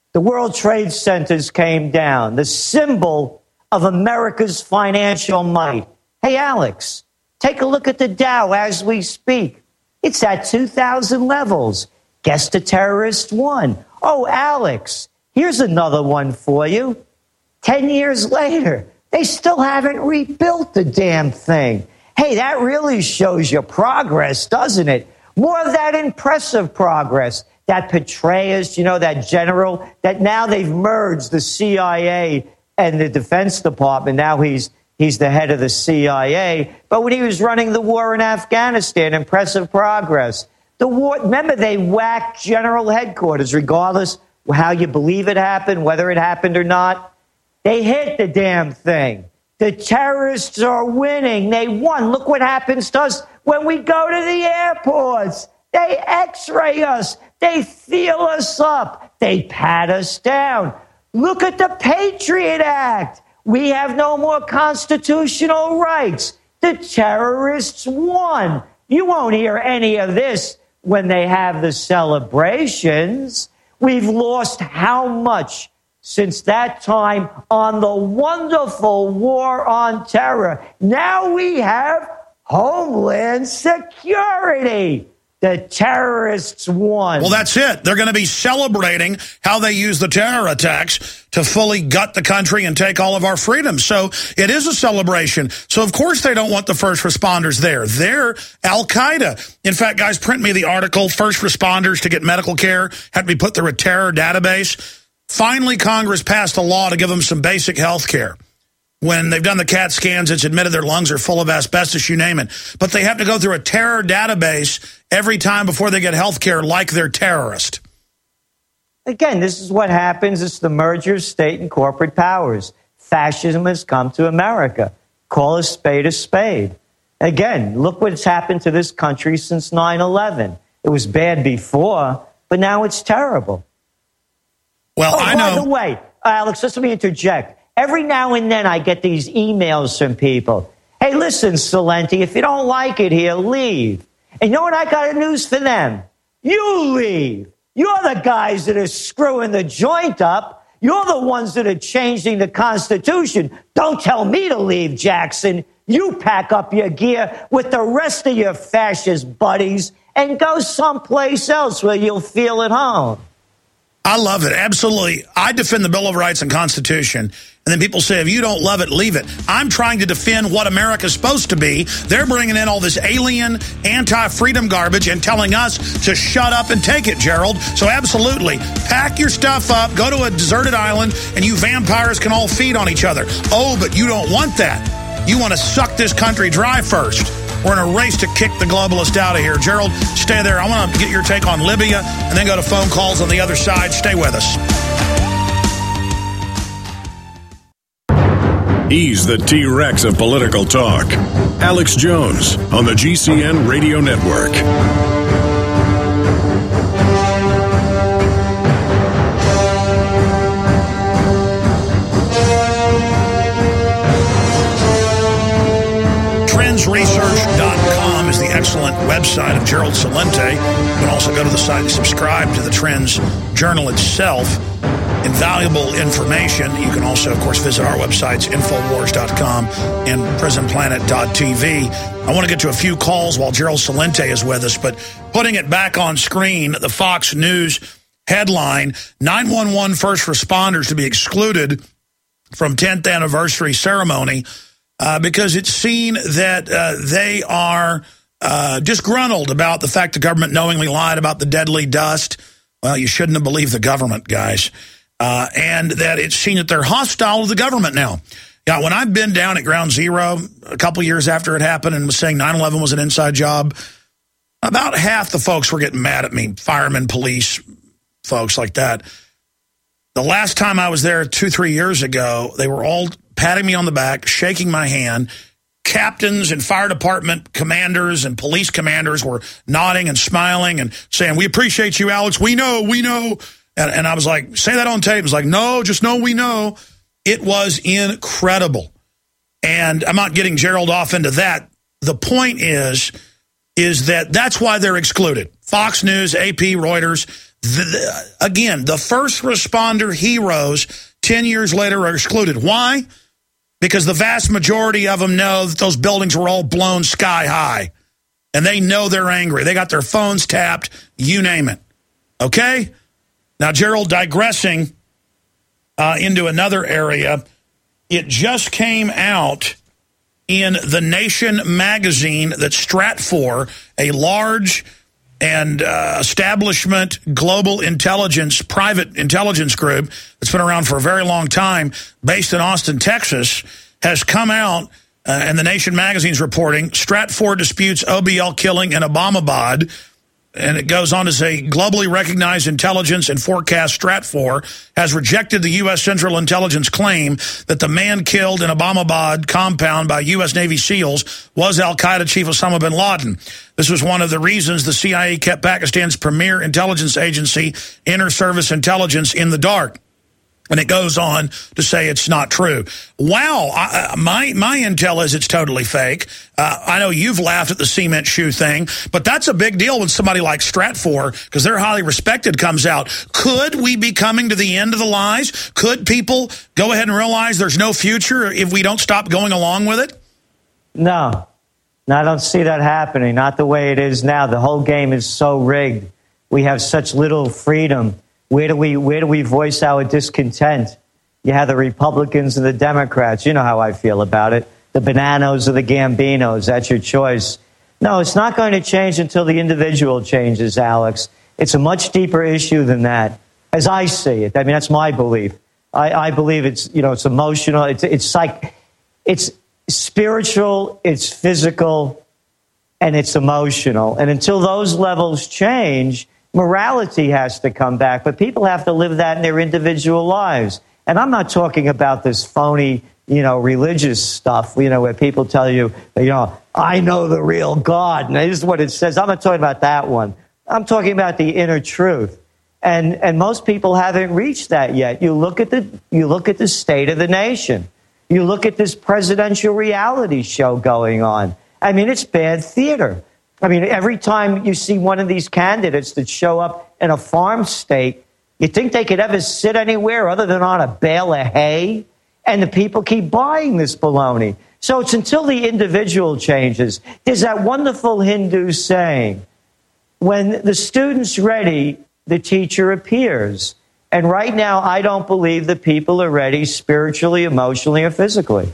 The World Trade Centers came down, the symbol of America's financial might. Hey, Alex, take a look at the Dow as we speak. It's at two thousand levels. Guess the terrorist won. Oh, Alex, here's another one for you. Ten years later, they still haven't rebuilt the damn thing. Hey, that really shows you progress, doesn't it? More of that impressive progress. That Petraeus, you know, that general, that now they've merged the C I A and the Defense Department. Now he's he's the head of the C I A. But when he was running the war in Afghanistan, impressive progress. The war, remember, they whacked general headquarters, regardless how you believe it happened, whether it happened or not. They hit the damn thing. The terrorists are winning. They won. Look what happens to us when we go to the airports. They x-ray us. They feel us up. They pat us down. Look at the Patriot Act. We have no more constitutional rights. The terrorists won. You won't hear any of this when they have the celebrations. We've lost how much since that time on the wonderful war on terror? Now we have Homeland Security. The terrorists won. Well, that's it. They're going to be celebrating how they use the terror attacks to fully gut the country and take all of our freedoms. So it is a celebration. So, of course, they don't want the first responders there. They're Al-Qaeda. In fact, guys, print me the article, First Responders to Get Medical Care had to be put through a terror database. Finally, Congress passed a law to give them some basic health care. When they've done the CAT scans, it's admitted their lungs are full of asbestos, you name it. But they have to go through a terror database every time before they get health care like they're terrorist. Again, this is what happens. It's the merger of state and corporate powers. Fascism has come to America. Call a spade a spade. Again, look what's happened to this country since nine eleven. It was bad before, but now it's terrible. Well, oh, I by know. the way, Alex, let me interject. Every now and then I get these emails from people. Hey, listen, Celente, if you don't like it here, leave. And you know what? I got news for them. You leave. You're the guys that are screwing the joint up. You're the ones that are changing the Constitution. Don't tell me to leave, Jackson. You pack up your gear with the rest of your fascist buddies and go someplace else where you'll feel at home. I love it. Absolutely. I defend the Bill of Rights and Constitution. And then people say, if you don't love it, leave it. I'm trying to defend what America's supposed to be. They're bringing in all this alien, anti-freedom garbage and telling us to shut up and take it, Gerald. So absolutely, pack your stuff up, go to a deserted island, and you vampires can all feed on each other. Oh, but you don't want that. You want to suck this country dry first. We're in a race to kick the globalist out of here. Gerald, stay there. I want to get your take on Libya and then go to phone calls on the other side. Stay with us. He's the T-Rex of political talk. Alex Jones on the G C N Radio Network. trends research dot com is the excellent website of Gerald Celente. You can also go to the site and subscribe to the Trends Journal itself. Invaluable information. You can also, of course, visit our websites, Infowars dot com and Prison Planet dot T V. I want to get to a few calls while Gerald Celente is with us, but putting it back on screen, the Fox News headline, nine one one first responders to be excluded from tenth anniversary ceremony uh, because it's seen that uh, they are uh, disgruntled about the fact the government knowingly lied about the deadly dust. Well, you shouldn't have believed the government, guys. Uh, and that it's seen that they're hostile to the government now. Yeah, when I've been down at Ground Zero a couple years after it happened and was saying nine eleven was an inside job, about half the folks were getting mad at me, firemen, police, folks like that. The last time I was there two, three years ago, they were all patting me on the back, shaking my hand. Captains and fire department commanders and police commanders were nodding and smiling and saying, we appreciate you, Alex. We know, we know. And, and I was like, say that on tape. It was like, no, just know we know. It was incredible. And I'm not getting Gerald off into that. The point is, is that that's why they're excluded. Fox News, A P, Reuters, The, the, again, the first responder heroes ten years later are excluded. Why? Because the vast majority of them know that those buildings were all blown sky high. And they know they're angry. They got their phones tapped, you name it. Okay? Now, Gerald, digressing uh, into another area, it just came out in The Nation magazine that Stratfor, a large and uh, establishment global intelligence, private intelligence group that's been around for a very long time, based in Austin, Texas, has come out, uh, and The Nation magazine's reporting, Stratfor disputes O B L killing in Obamabad. And it goes on to say, globally recognized intelligence and forecast Stratfor has rejected the U S Central Intelligence claim that the man killed in Obamabad compound by U S Navy SEALs was al-Qaeda chief Osama bin Laden. This was one of the reasons the C I A kept Pakistan's premier intelligence agency, Inter-Service Intelligence, in the dark. And it goes on to say it's not true. Wow, I, my my intel is it's totally fake. Uh, I know you've laughed at the cement shoe thing, but that's a big deal when somebody like Stratfor, because they're highly respected, comes out. Could we be coming to the end of the lies? Could people go ahead and realize there's no future if we don't stop going along with it? No. No, I don't see that happening. Not the way it is now. The whole game is so rigged. We have such little freedom. Where do we where do we voice our discontent? You have the Republicans and the Democrats. You know how I feel about it. The Bananos or the Gambinos. That's your choice. No, it's not going to change until the individual changes, Alex. It's a much deeper issue than that, as I see it. I mean, that's my belief. I, I believe it's, you know, it's emotional. It's it's like it's spiritual. It's physical, and it's emotional. And until those levels change, morality has to come back, but people have to live that in their individual lives. And I'm not talking about this phony, you know, religious stuff, you know, where people tell you, you know, I know the real God, and this is what it says. I'm not talking about that one. I'm talking about the inner truth. And and most people haven't reached that yet. You look at the you look at the state of the nation. You look at this presidential reality show going on. I mean, it's bad theater. I mean, every time you see one of these candidates that show up in a farm state, you think they could ever sit anywhere other than on a bale of hay? And the people keep buying this baloney. So it's until the individual changes. There's that wonderful Hindu saying, when the student's ready, the teacher appears. And right now, I don't believe the people are ready spiritually, emotionally, or physically.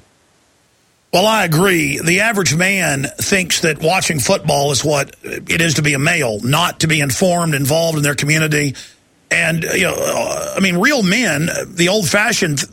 Well, I agree. The average man thinks that watching football is what it is to be a male, not to be informed, involved in their community. And, you know, I mean, real men, the old-fashioned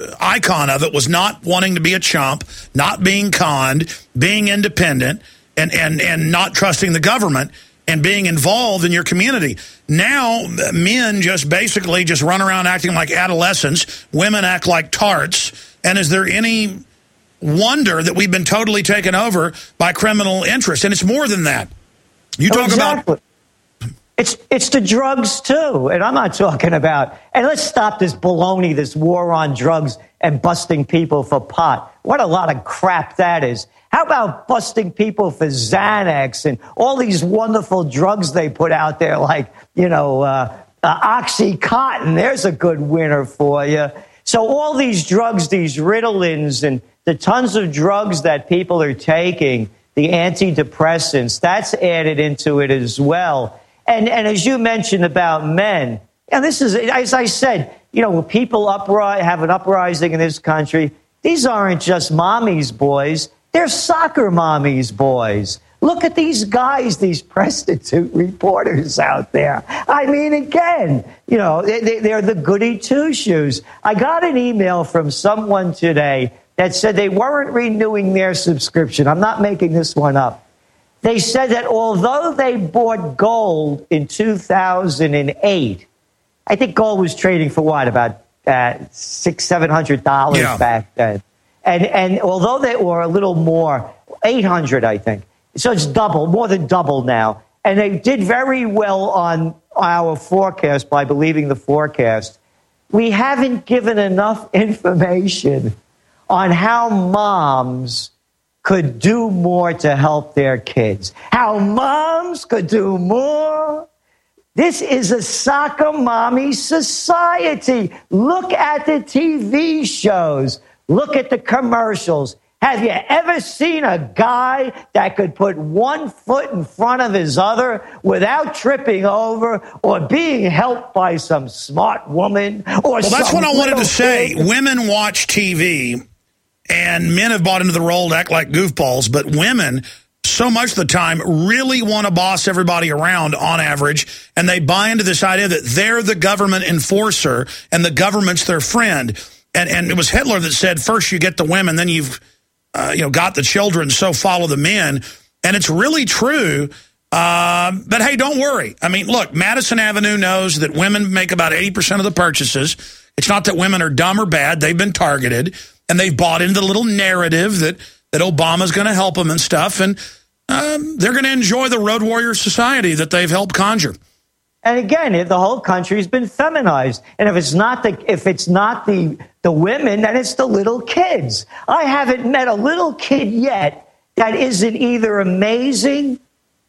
icon of it was not wanting to be a chump, not being conned, being independent, and, and, and not trusting the government, and being involved in your community. Now, men just basically just run around acting like adolescents. Women act like tarts. And is there any wonder that we've been totally taken over by criminal interests? And it's more than that. You talk exactly. about... It's it's the drugs, too. And I'm not talking about... And let's stop this baloney, this war on drugs and busting people for pot. What a lot of crap that is. How about busting people for Xanax and all these wonderful drugs they put out there like, you know, uh, uh, Oxycontin? There's a good winner for you. So all these drugs, these Ritalins and the tons of drugs that people are taking, the antidepressants, that's added into it as well. And and as you mentioned about men, and this is, as I said, you know, when people upri- have an uprising in this country, these aren't just mommy's boys. They're soccer mommy's boys. Look at these guys, these prostitute reporters out there. I mean, again, you know, they, they're the goody two-shoes. I got an email from someone today that said they weren't renewing their subscription. I'm not making this one up. They said that although they bought gold in two thousand eight, I think gold was trading for what, about uh, six, seven hundred dollars yeah. back then. And and although they were a little more, eight hundred, I think. So it's double, more than double now. And they did very well on our forecast by believing the forecast. We haven't given enough information on how moms could do more to help their kids. How moms could do more. This is a soccer mommy society. Look at the T V shows. Look at the commercials. Have you ever seen a guy that could put one foot in front of his other without tripping over or being helped by some smart woman? Or well, that's some what I wanted to say. kid? Women watch T V, and men have bought into the role to act like goofballs, but women, so much of the time, really want to boss everybody around on average, and they buy into this idea that they're the government enforcer and the government's their friend. And, and it was Hitler that said, first you get the women, then you've Uh, you know, got the children, so follow the men. And it's really true. Uh, but, hey, don't worry. I mean, look, Madison Avenue knows that women make about eighty percent of the purchases. It's not that women are dumb or bad. They've been targeted, and they've bought into the little narrative that, that Obama's going to help them and stuff. And um, they're going to enjoy the road warrior society that they've helped conjure. And again, the whole country's been feminized. And if it's not the if it's not the the women, then it's the little kids. I haven't met a little kid yet that isn't either amazing,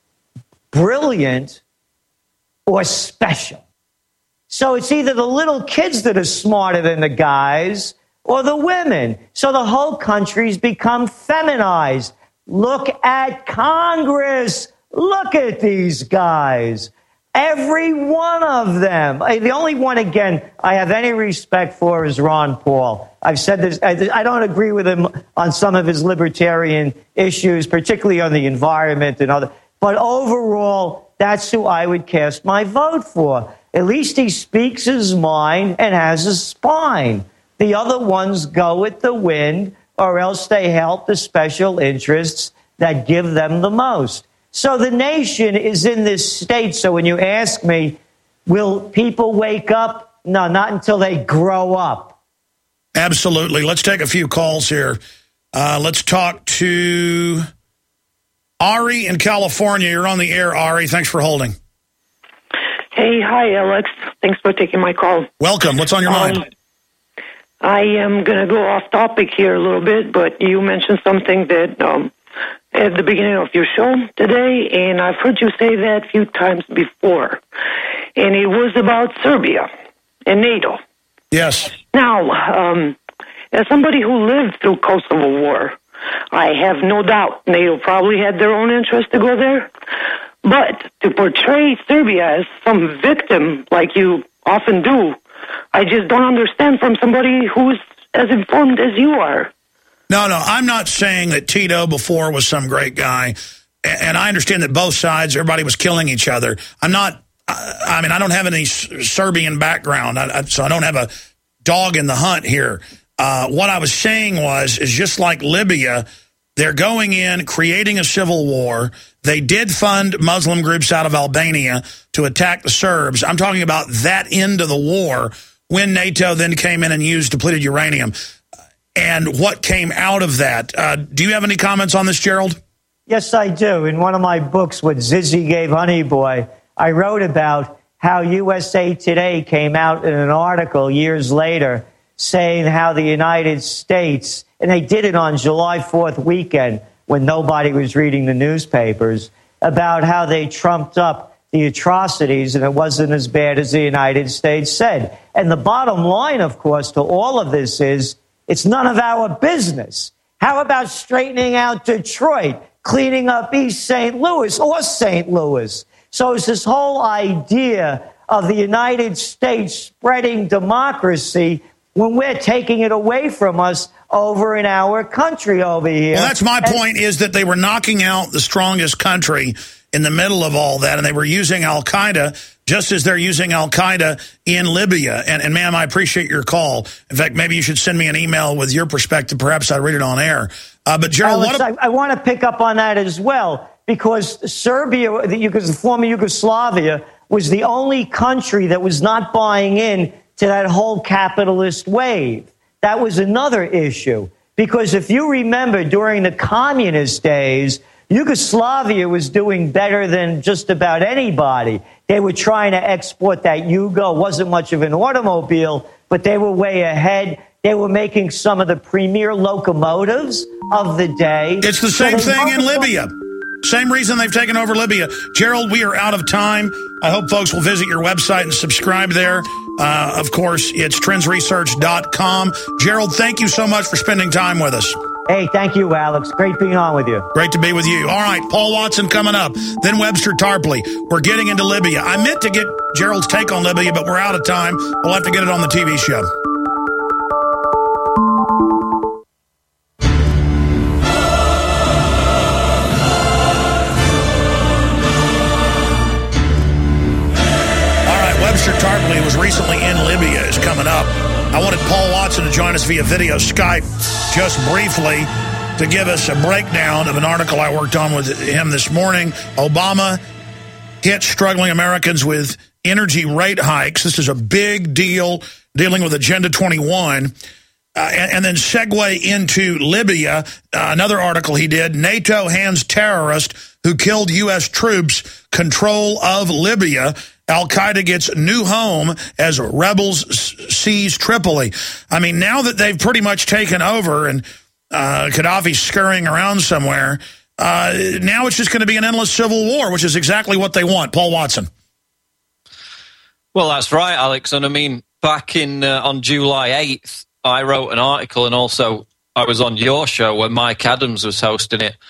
brilliant, or special. So it's either the little kids that are smarter than the guys or the women. So the whole country's become feminized. Look at Congress. Look at these guys. Every one of them. The only one, again, I have any respect for is Ron Paul. I've said this. I don't agree with him on some of his libertarian issues, particularly on the environment and other. But overall, that's who I would cast my vote for. At least he speaks his mind and has a spine. The other ones go with the wind, or else they help the special interests that give them the most. So the nation is in this state. So when you ask me, will people wake up? No, not until they grow up. Absolutely. Let's take a few calls here. Uh, let's talk to Ari in California. You're on the air, Ari. Thanks for holding. Hey, hi, Alex. Thanks for taking my call. Welcome. What's on your um, mind? I am going to go off topic here a little bit, but you mentioned something that... Um, at the beginning of your show today, and I've heard you say that a few times before. And it was about Serbia and NATO. Yes. Now, um, as somebody who lived through Kosovo War, I have no doubt NATO probably had their own interest to go there. But to portray Serbia as some victim, like you often do, I just don't understand from somebody who's as informed as you are. No, no, I'm not saying that Tito before was some great guy, and I understand that both sides, everybody was killing each other. I'm not, I mean, I don't have any Serbian background, so I don't have a dog in the hunt here. Uh, what I was saying was, is just like Libya, they're going in, creating a civil war. They did fund Muslim groups out of Albania to attack the Serbs. I'm talking about that end of the war when NATO then came in and used depleted uranium. And what came out of that. Uh, do you have any comments on this, Gerald? Yes, I do. In one of my books, What Zizzy Gave Honey Boy, I wrote about how U S A Today came out in an article years later saying how the United States, and they did it on July fourth weekend when nobody was reading the newspapers, about how they trumped up the atrocities and it wasn't as bad as the United States said. And the bottom line, of course, to all of this is, it's none of our business. How about straightening out Detroit, cleaning up East Saint Louis or Saint Louis? So it's this whole idea of the United States spreading democracy when we're taking it away from us over in our country over here. Well, that's my and point, is that they were knocking out the strongest country in the middle of all that, and they were using Al-Qaeda just as they're using Al-Qaeda in Libya. And, and, ma'am, I appreciate your call. In fact, maybe you should send me an email with your perspective. Perhaps I'd read it on air. Uh, but, Gerald, Alex, what... I, I want to pick up on that as well, because Serbia, the, the former Yugoslavia, was the only country that was not buying in to that whole capitalist wave. That was another issue. Because if you remember, during the communist days, Yugoslavia was doing better than just about anybody. They were trying to export that Yugo. It wasn't much of an automobile, but they were way ahead. They were making some of the premier locomotives of the day. It's the same so thing in Libya. Same reason they've taken over Libya. Gerald, we are out of time. I hope folks will visit your website and subscribe there. Uh, of course, it's trends research dot com. Gerald, thank you so much for spending time with us. Hey, thank you, Alex. Great being on with you. Great to be with you. All right, Paul Watson coming up, then Webster Tarpley. We're getting into Libya. I meant to get Gerald's take on Libya, but we're out of time. We'll have to get it on the T V show. Webster Tarpley was recently in Libya is coming up. I wanted Paul Watson to join us via video Skype just briefly to give us a breakdown of an article I worked on with him this morning. Obama hit struggling Americans with energy rate hikes. This is a big deal dealing with Agenda twenty-one. Uh, and, and then segue into Libya, uh, another article he did, NATO hands terrorist who killed U S troops control of Libya. Al-Qaeda gets new home as rebels seize Tripoli. I mean, now that they've pretty much taken over and uh, Gaddafi's scurrying around somewhere, uh, now it's just going to be an endless civil war, which is exactly what they want. Paul Watson. Well, that's right, Alex. And I mean, back in uh, on July eighth, I wrote an article, and also I was on your show where Mike Adams was hosting it.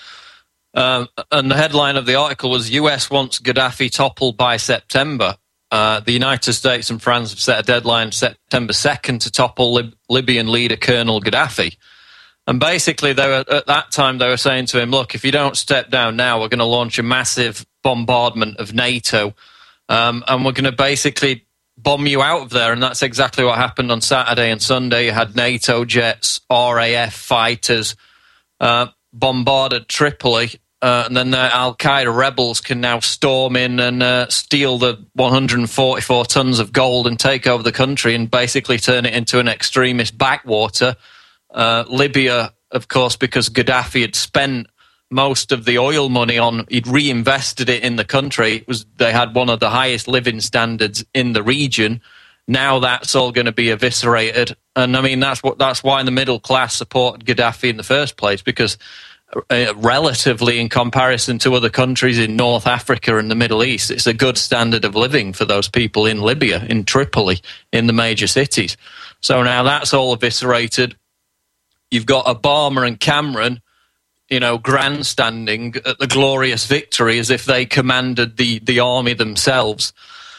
Um, and the headline of the article was U S wants Gaddafi toppled by September. Uh, the United States and France have set a deadline September second to topple Lib- Libyan leader Colonel Gaddafi. And basically, they were, at that time, they were saying to him, look, if you don't step down now, we're going to launch a massive bombardment of NATO, um, and we're going to basically bomb you out of there. And that's exactly what happened on Saturday and Sunday. You had NATO jets, R A F fighters, uh, bombarded Tripoli, uh, and then the Al-Qaeda rebels can now storm in and uh, steal the one hundred forty-four tons of gold and take over the country and basically turn it into an extremist backwater. Uh, Libya, of course, because Gaddafi had spent most of the oil money on, he'd reinvested it in the country. It was, they had one of the highest living standards in the region. Now that's all going to be eviscerated. And I mean, that's what, that's why the middle class supported Gaddafi in the first place, because uh, relatively in comparison to other countries in North Africa and the Middle East, it's a good standard of living for those people in Libya, in Tripoli, in the major cities. So now that's all eviscerated. You've got Obama and Cameron, you know, grandstanding at the glorious victory as if they commanded the, the army themselves.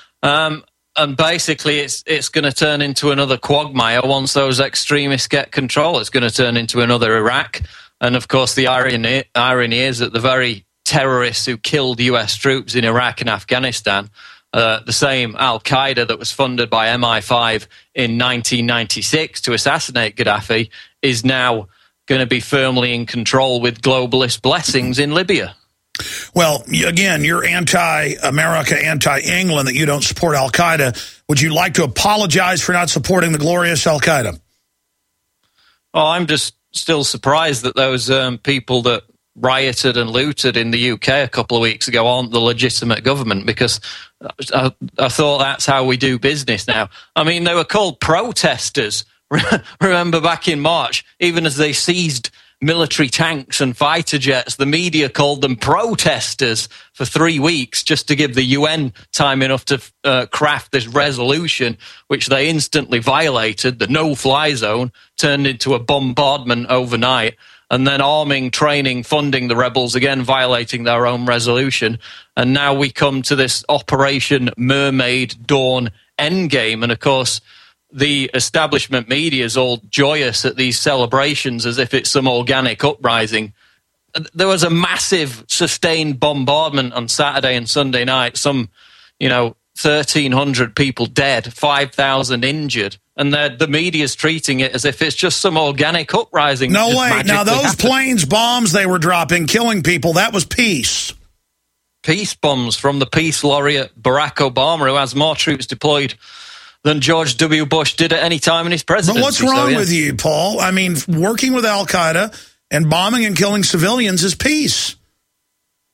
Um, and basically it's it's going to turn into another quagmire once those extremists get control. It's going to turn into another Iraq. And, of course, the irony, irony is that the very terrorists who killed U S troops in Iraq and Afghanistan, uh, the same Al-Qaeda that was funded by M I five in nineteen ninety-six to assassinate Gaddafi, is now going to be firmly in control with globalist blessings in Libya. Well, again, you're anti-America, anti-England, that you don't support Al-Qaeda. Would you like to apologize for not supporting the glorious Al-Qaeda? Oh, I'm just still surprised that those um, people that rioted and looted in the U K a couple of weeks ago aren't the legitimate government, because I, I thought that's how we do business now. I mean, they were called protesters. Remember back in March, even as they seized military tanks and fighter jets, the media called them protesters for three weeks just to give the U N time enough to uh, craft this resolution, which they instantly violated. The no-fly zone turned into a bombardment overnight, and then arming, training, funding the rebels, again violating their own resolution. And now we come to this Operation Mermaid Dawn endgame, and of course the establishment media is all joyous at these celebrations as if it's some organic uprising. There was a massive sustained bombardment on Saturday and Sunday night, some, you know, thirteen hundred people dead, five thousand injured, and the media's treating it as if it's just some organic uprising. No way. Now, those happened. planes, bombs they were dropping, killing people, that was peace. Peace bombs from the peace laureate Barack Obama, who has more troops deployed than George W. Bush did at any time in his presidency. But what's wrong so, yeah. with you, Paul? I mean, working with Al-Qaeda and bombing and killing civilians is peace.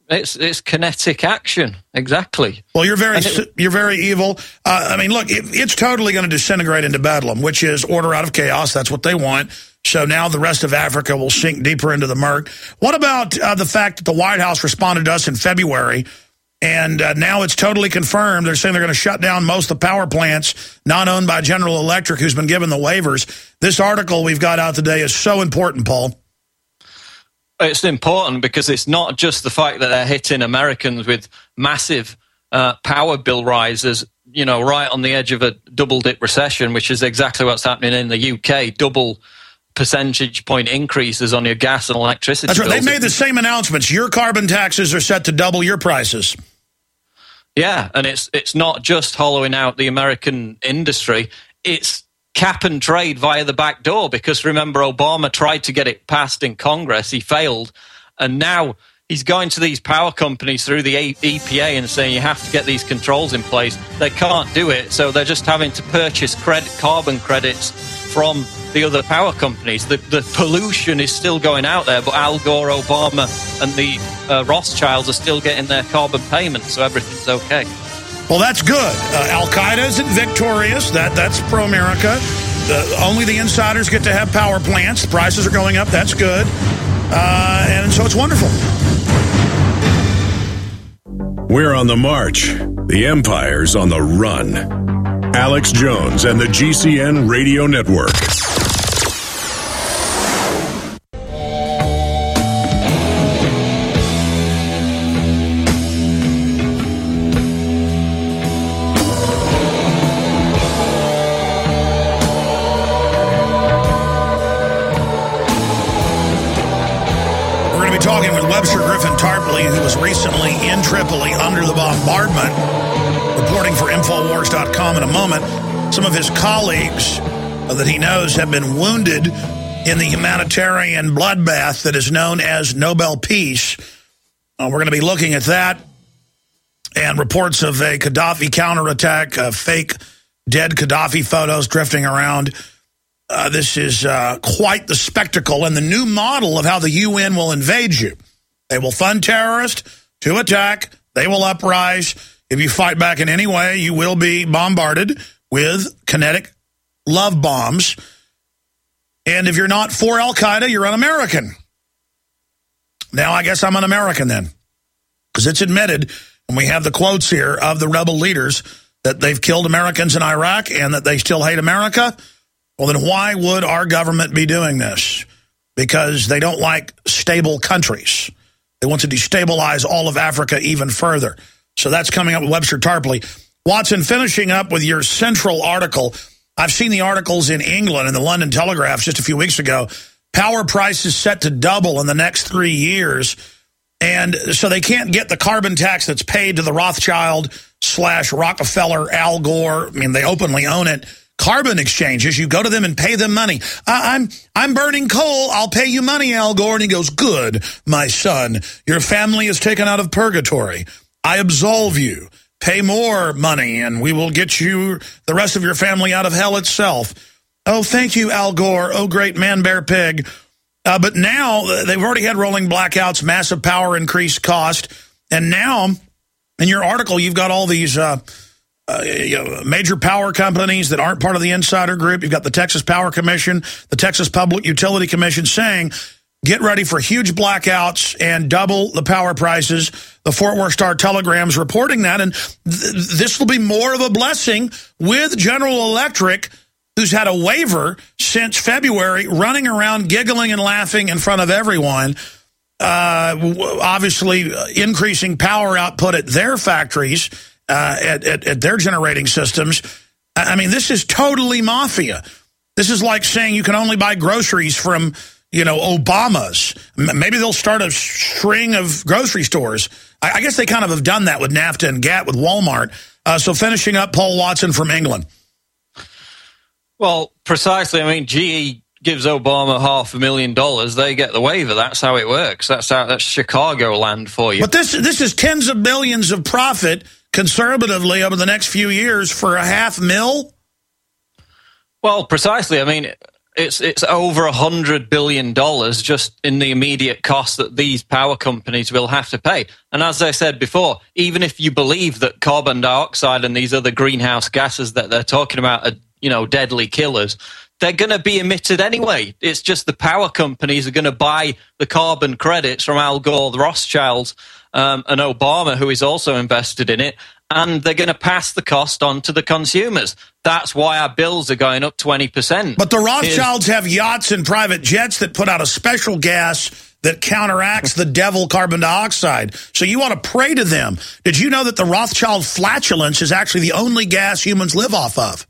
It's it's kinetic action, exactly. Well, you're very it, you're very evil. Uh, I mean, look, it, it's totally going to disintegrate into bedlam, which is order out of chaos. That's what they want. So now the rest of Africa will sink deeper into the murk. What about uh, the fact that the White House responded to us in February, and uh, now it's totally confirmed? They're saying they're going to shut down most of the power plants not owned by General Electric, who's been given the waivers. This article we've got out today is so important, Paul. It's important because it's not just the fact that they're hitting Americans with massive uh, power bill rises, you know, right on the edge of a double-dip recession, which is exactly what's happening in the U K, double percentage point increases on your gas and electricity That's right. bills. They made the same announcements. Your carbon taxes are set to double your prices. Yeah, and it's it's not just hollowing out the American industry, it's cap and trade via the back door, because remember, Obama tried to get it passed in Congress, he failed, and now he's going to these power companies through the E P A and saying you have to get these controls in place. They can't do it, so they're just having to purchase credit, carbon credits from the other power companies. The, the pollution is still going out there, but Al Gore, Obama, and the uh, Rothschilds are still getting their carbon payments, so everything's okay. Well, that's good. Uh, Al-Qaeda isn't victorious. That, that's pro-America. The, only the insiders get to have power plants. The prices are going up. That's good. Uh, and so it's wonderful. We're on the march. The Empire's on the run. Alex Jones and the G C N Radio Network. Who was recently in Tripoli under the bombardment, reporting for Infowars dot com in a moment. Some of his colleagues uh, that he knows have been wounded in the humanitarian bloodbath that is known as Nobel Peace. Uh, we're going to be looking at that and reports of a Gaddafi counterattack, uh, fake dead Gaddafi photos drifting around. Uh, this is uh, quite the spectacle and the new model of how the U N will invade you. They will fund terrorists to attack. They will uprise. If you fight back in any way, you will be bombarded with kinetic love bombs. And if you're not for Al-Qaeda, you're un-American. Now, I guess I'm un-American then, because it's admitted, and we have the quotes here of the rebel leaders, that they've killed Americans in Iraq and that they still hate America. Well, then why would our government be doing this? Because they don't like stable countries. They want to destabilize all of Africa even further. So that's coming up with Webster Tarpley. Watson, finishing up with your central article. I've seen the articles in England in the London Telegraph just a few weeks ago. Power prices set to double in the next three years. And so they can't get the carbon tax that's paid to the Rothschild slash Rockefeller, Al Gore. I mean, they openly own it. Carbon exchanges, you go to them and pay them money. I, I'm I'm burning coal, I'll pay you money, Al Gore. And he goes, good, my son. Your family is taken out of purgatory. I absolve you. Pay more money, and we will get you, the rest of your family, out of hell itself. Oh, thank you, Al Gore. Oh, great man, bear, pig. Uh, but now, they've already had rolling blackouts, massive power, increased cost. And now, in your article, you've got all these... Uh, Uh, you know, major power companies that aren't part of the insider group. You've got the Texas Power Commission, the Texas Public Utility Commission saying, get ready for huge blackouts and double the power prices. The Fort Worth Star-Telegram's reporting that, and th this will be more of a blessing with General Electric, who's had a waiver since February, running around giggling and laughing in front of everyone, uh, obviously increasing power output at their factories, Uh, at, at, at their generating systems. I mean, this is totally mafia. This is like saying you can only buy groceries from, you know, Obama's. M maybe they'll start a string of grocery stores. I, I guess they kind of have done that with NAFTA and GATT with Walmart. Uh, so finishing up, Paul Watson from England. Well, precisely. I mean, G E gives Obama half a million dollars. They get the waiver. That's how it works. That's how, that's Chicago land for you. But this this is tens of billions of profit conservatively over the next few years for a half mil? Well, precisely. I mean, It's it's over a hundred billion dollars just in the immediate cost that these power companies will have to pay. And as I said before, even if you believe that carbon dioxide and these other greenhouse gases that they're talking about are, you know, deadly killers, they're going to be emitted anyway. It's just the power companies are going to buy the carbon credits from Al Gore, the Rothschilds, um, and Obama, who is also invested in it, and they're going to pass the cost on to the consumers. That's why our bills are going up twenty percent. But the Rothschilds have yachts and private jets that put out a special gas that counteracts the devil carbon dioxide. So you want to pray to them. Did you know that the Rothschild flatulence is actually the only gas humans live off of?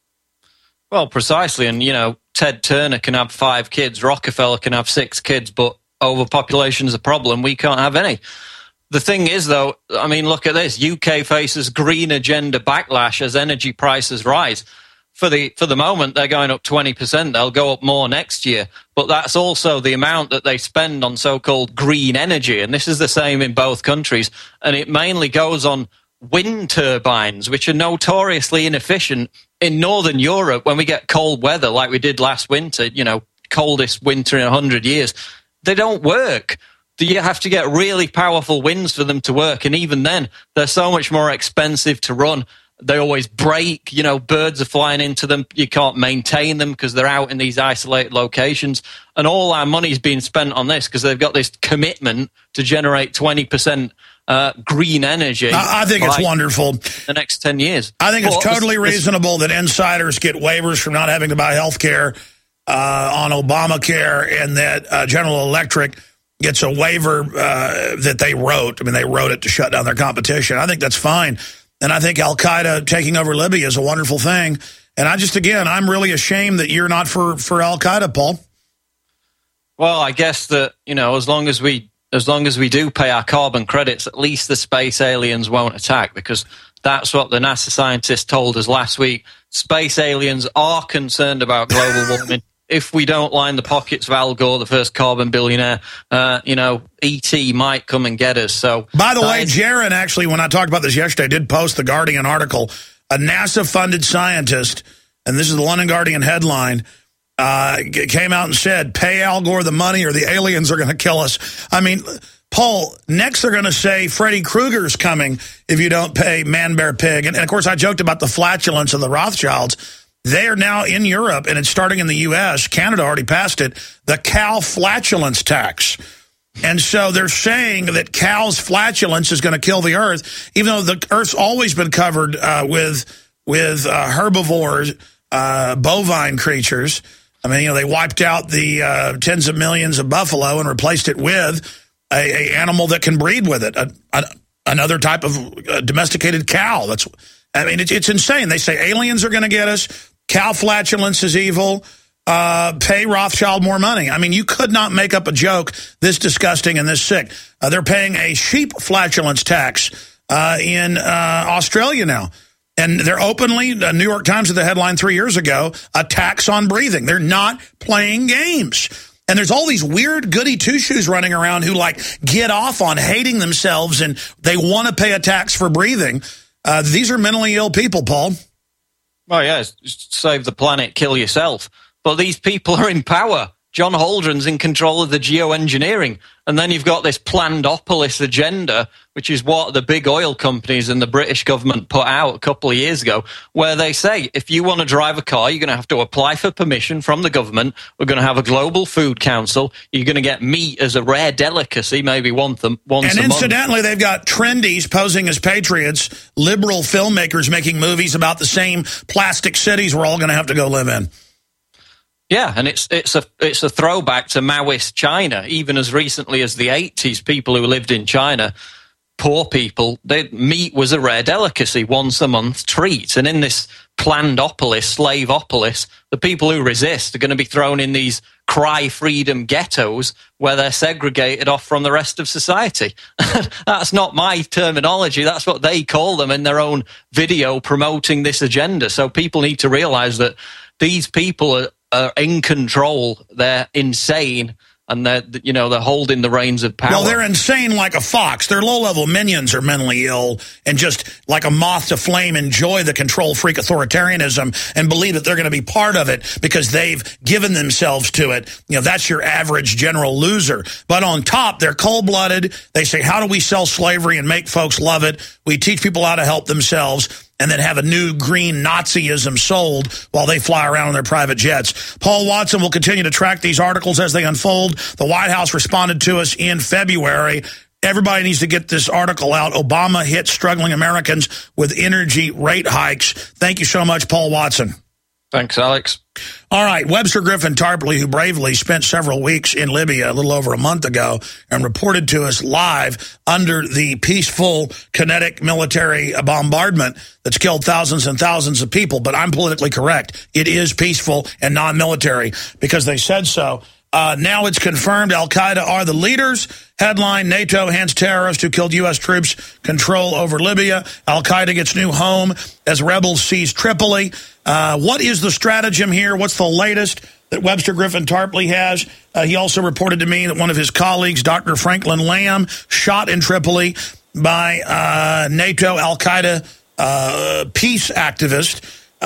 Well, precisely. And, you know, Ted Turner can have five kids, Rockefeller can have six kids, but overpopulation is a problem. We can't have any. The thing is, though, I mean, look at this. U K faces green agenda backlash as energy prices rise. For the for the moment, they're going up twenty percent. They'll go up more next year. But that's also the amount that they spend on so-called green energy. And this is the same in both countries. And it mainly goes on wind turbines, which are notoriously inefficient in Northern Europe when we get cold weather like we did last winter, you know, coldest winter in a hundred years. They don't work. You have to get really powerful winds for them to work, and even then, they're so much more expensive to run. They always break, you know, birds are flying into them. You can't maintain them because they're out in these isolated locations. And all our money's being spent on this because they've got this commitment to generate twenty percent uh, green energy. I, I think it's wonderful. The next ten years. I think it's but totally this, reasonable that insiders get waivers from not having to buy health care uh, on Obamacare, and that uh, General Electric gets a waiver uh, that they wrote. I mean, they wrote it to shut down their competition. I think that's fine. And I think Al-Qaeda taking over Libya is a wonderful thing. And I just, again, I'm really ashamed that you're not for, for Al-Qaeda, Paul. Well, I guess that, you know, as long as we as long as we do pay our carbon credits, at least the space aliens won't attack, because that's what the NASA scientists told us last week. Space aliens are concerned about global warming. If we don't line the pockets of Al Gore, the first carbon billionaire, uh, you know, E T might come and get us. So, by the way, Jaron, actually, when I talked about this yesterday, did post the Guardian article. A NASA-funded scientist, and this is the London Guardian headline, uh, came out and said, pay Al Gore the money or the aliens are going to kill us. I mean, Paul, next they're going to say Freddy Krueger's coming if you don't pay Man, Bear, Pig. And, and, of course, I joked about the flatulence of the Rothschilds. They are now in Europe, and it's starting in the U S Canada already passed it, the cow flatulence tax. And so they're saying that cow's flatulence is going to kill the earth, even though the earth's always been covered uh, with with uh, herbivores, uh, bovine creatures. I mean, you know, they wiped out the uh, tens of millions of buffalo and replaced it with a, a animal that can breed with it, a, a, another type of uh, domesticated cow. That's, I mean, it's, it's insane. They say aliens are going to get us. Cow flatulence is evil. Uh, pay Rothschild more money. I mean, you could not make up a joke this disgusting and this sick. Uh, they're paying a sheep flatulence tax uh, in uh, Australia now. And they're openly, the New York Times had the headline three years ago, a tax on breathing. They're not playing games. And there's all these weird goody two-shoes running around who, like, get off on hating themselves and they want to pay a tax for breathing. Uh, these are mentally ill people, Paul. Well, yeah, save the planet, kill yourself. But these people are in power. John Holdren's in control of the geoengineering. And then you've got this Plandopolis agenda, which is what the big oil companies and the British government put out a couple of years ago, where they say, if you want to drive a car, you're going to have to apply for permission from the government. We're going to have a global food council. You're going to get meat as a rare delicacy, maybe once a, once and a month. And incidentally, they've got trendies posing as patriots, liberal filmmakers making movies about the same plastic cities we're all going to have to go live in. Yeah, and it's it's a it's a throwback to Maoist China. Even as recently as the eighties, people who lived in China, poor people, they, meat was a rare delicacy, once a month treat. And in this Plandopolis, Slaveopolis, the people who resist are going to be thrown in these cry freedom ghettos where they're segregated off from the rest of society. That's not my terminology. That's what they call them in their own video promoting this agenda. So people need to realize that these people are are in control. They're insane. and they're, you know, they're holding the reins of power. Well, they're insane like a fox. Their low-level minions are mentally ill and just like a moth to flame enjoy the control freak authoritarianism and believe that they're going to be part of it because they've given themselves to it. You know, that's your average general loser. But on top, they're cold-blooded. They say, how do we sell slavery and make folks love it? We teach people how to help themselves and then have a new green Nazism sold while they fly around in their private jets. Paul Watson will continue to track these articles as they unfold. The White House responded to us in February. Everybody needs to get this article out. Obama hit struggling Americans with energy rate hikes. Thank you so much, Paul Watson. Thanks, Alex. All right, Webster Griffin Tarpley, who bravely spent several weeks in Libya a little over a month ago and reported to us live under the peaceful kinetic military bombardment that's killed thousands and thousands of people. But I'm politically correct. It is peaceful and non-military because they said so. Uh, now it's confirmed al-Qaeda are the leaders. Headline, NATO hands terrorists who killed U S troops control over Libya. Al-Qaeda gets new home as rebels seize Tripoli. Uh, what is the stratagem here? What's the latest that Webster Griffin Tarpley has? Uh, he also reported to me that one of his colleagues, Doctor Franklin Lamb, shot in Tripoli by uh, NATO al-Qaeda uh, peace activist.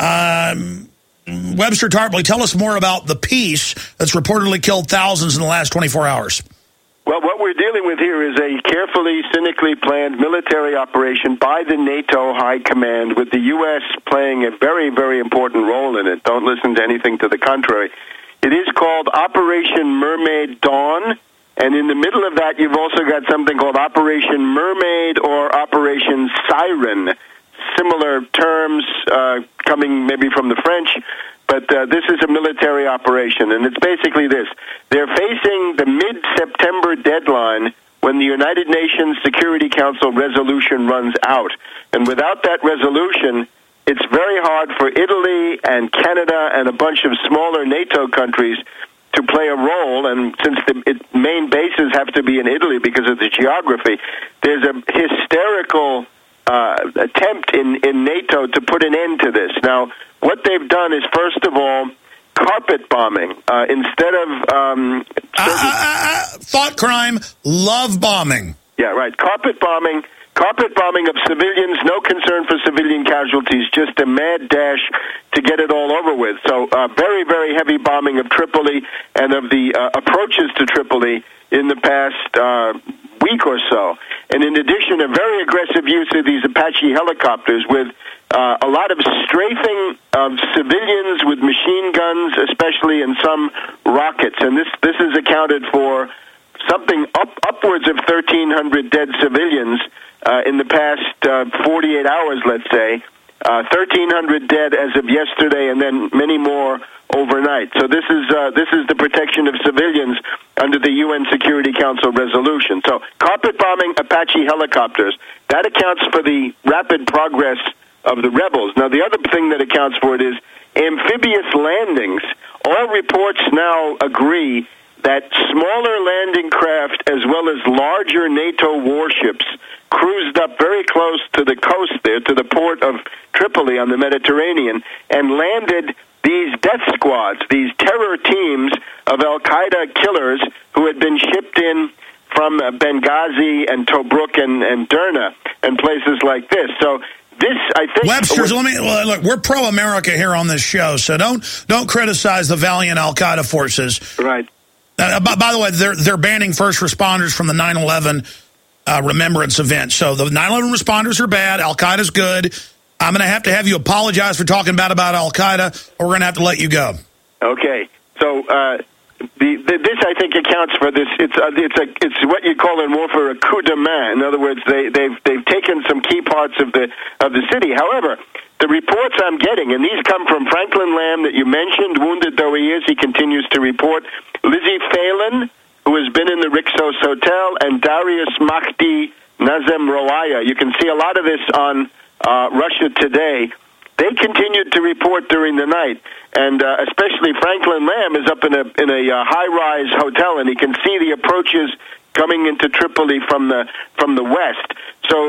Um, Webster Tarpley, tell us more about the peace that's reportedly killed thousands in the last twenty-four hours. Well, what we're dealing with here is a carefully, cynically planned military operation by the NATO High Command, with the U S playing a very, very important role in it. Don't listen to anything to the contrary. It is called Operation Mermaid Dawn, and in the middle of that, you've also got something called Operation Mermaid or Operation Siren. Similar terms uh, coming maybe from the French, but uh, this is a military operation, and it's basically this. They're facing the mid-September deadline when the United Nations Security Council resolution runs out. And without that resolution, it's very hard for Italy and Canada and a bunch of smaller NATO countries to play a role, and since the it, main bases have to be in Italy because of the geography, there's a hysterical Uh, attempt in, in NATO to put an end to this. Now, what they've done is, first of all, carpet bombing. Uh, instead of... Um, uh, uh, uh, thought crime, love bombing. Yeah, right. Carpet bombing. Carpet bombing of civilians, no concern for civilian casualties, just a mad dash to get it all over with. So uh, very, very heavy bombing of Tripoli and of the uh, approaches to Tripoli in the past uh, week or so. And in addition, a very aggressive use of these Apache helicopters with uh, a lot of strafing of civilians with machine guns, especially, and some rockets. And this, this is accounted for something up, upwards of thirteen hundred dead civilians uh, in the past uh, forty-eight hours, let's say. Uh, thirteen hundred dead as of yesterday, and then many more overnight. So this is uh, this is the protection of civilians under the U N Security Council resolution. So carpet bombing Apache helicopters, that accounts for the rapid progress of the rebels. Now, the other thing that accounts for it is amphibious landings. All reports now agree that smaller landing craft as well as larger NATO warships cruised up very close to the coast there, to the port of Tripoli on the Mediterranean, and landed these death squads, these terror teams of al-Qaeda killers who had been shipped in from uh, Benghazi and Tobruk and, and Derna and places like this. So this, I think... Webster's, let me, look, we're pro-America here on this show, so don't don't criticize the valiant al-Qaeda forces. Right. Uh, by, by the way, they're, they're banning first responders from the nine eleven uh, remembrance event. So the nine eleven responders are bad, al-Qaeda's good. I'm going to have to have you apologize for talking bad about al-Qaeda, or we're going to have to let you go. Okay. So uh, the, the, this, I think, accounts for this. It's uh, it's a it's what you call in warfare a coup de main. In other words, they they've they've taken some key parts of the of the city. However, the reports I'm getting, and these come from Franklin Lamb that you mentioned, wounded though he is, he continues to report. Lizzie Phelan, who has been in the Rixos Hotel, and Darius Mahdi Nazem Rawaya. You can see a lot of this on Uh, Russia Today. They continued to report during the night, and uh, especially Franklin Lamb is up in a in a uh, high-rise hotel, and he can see the approaches coming into Tripoli from the from the west. So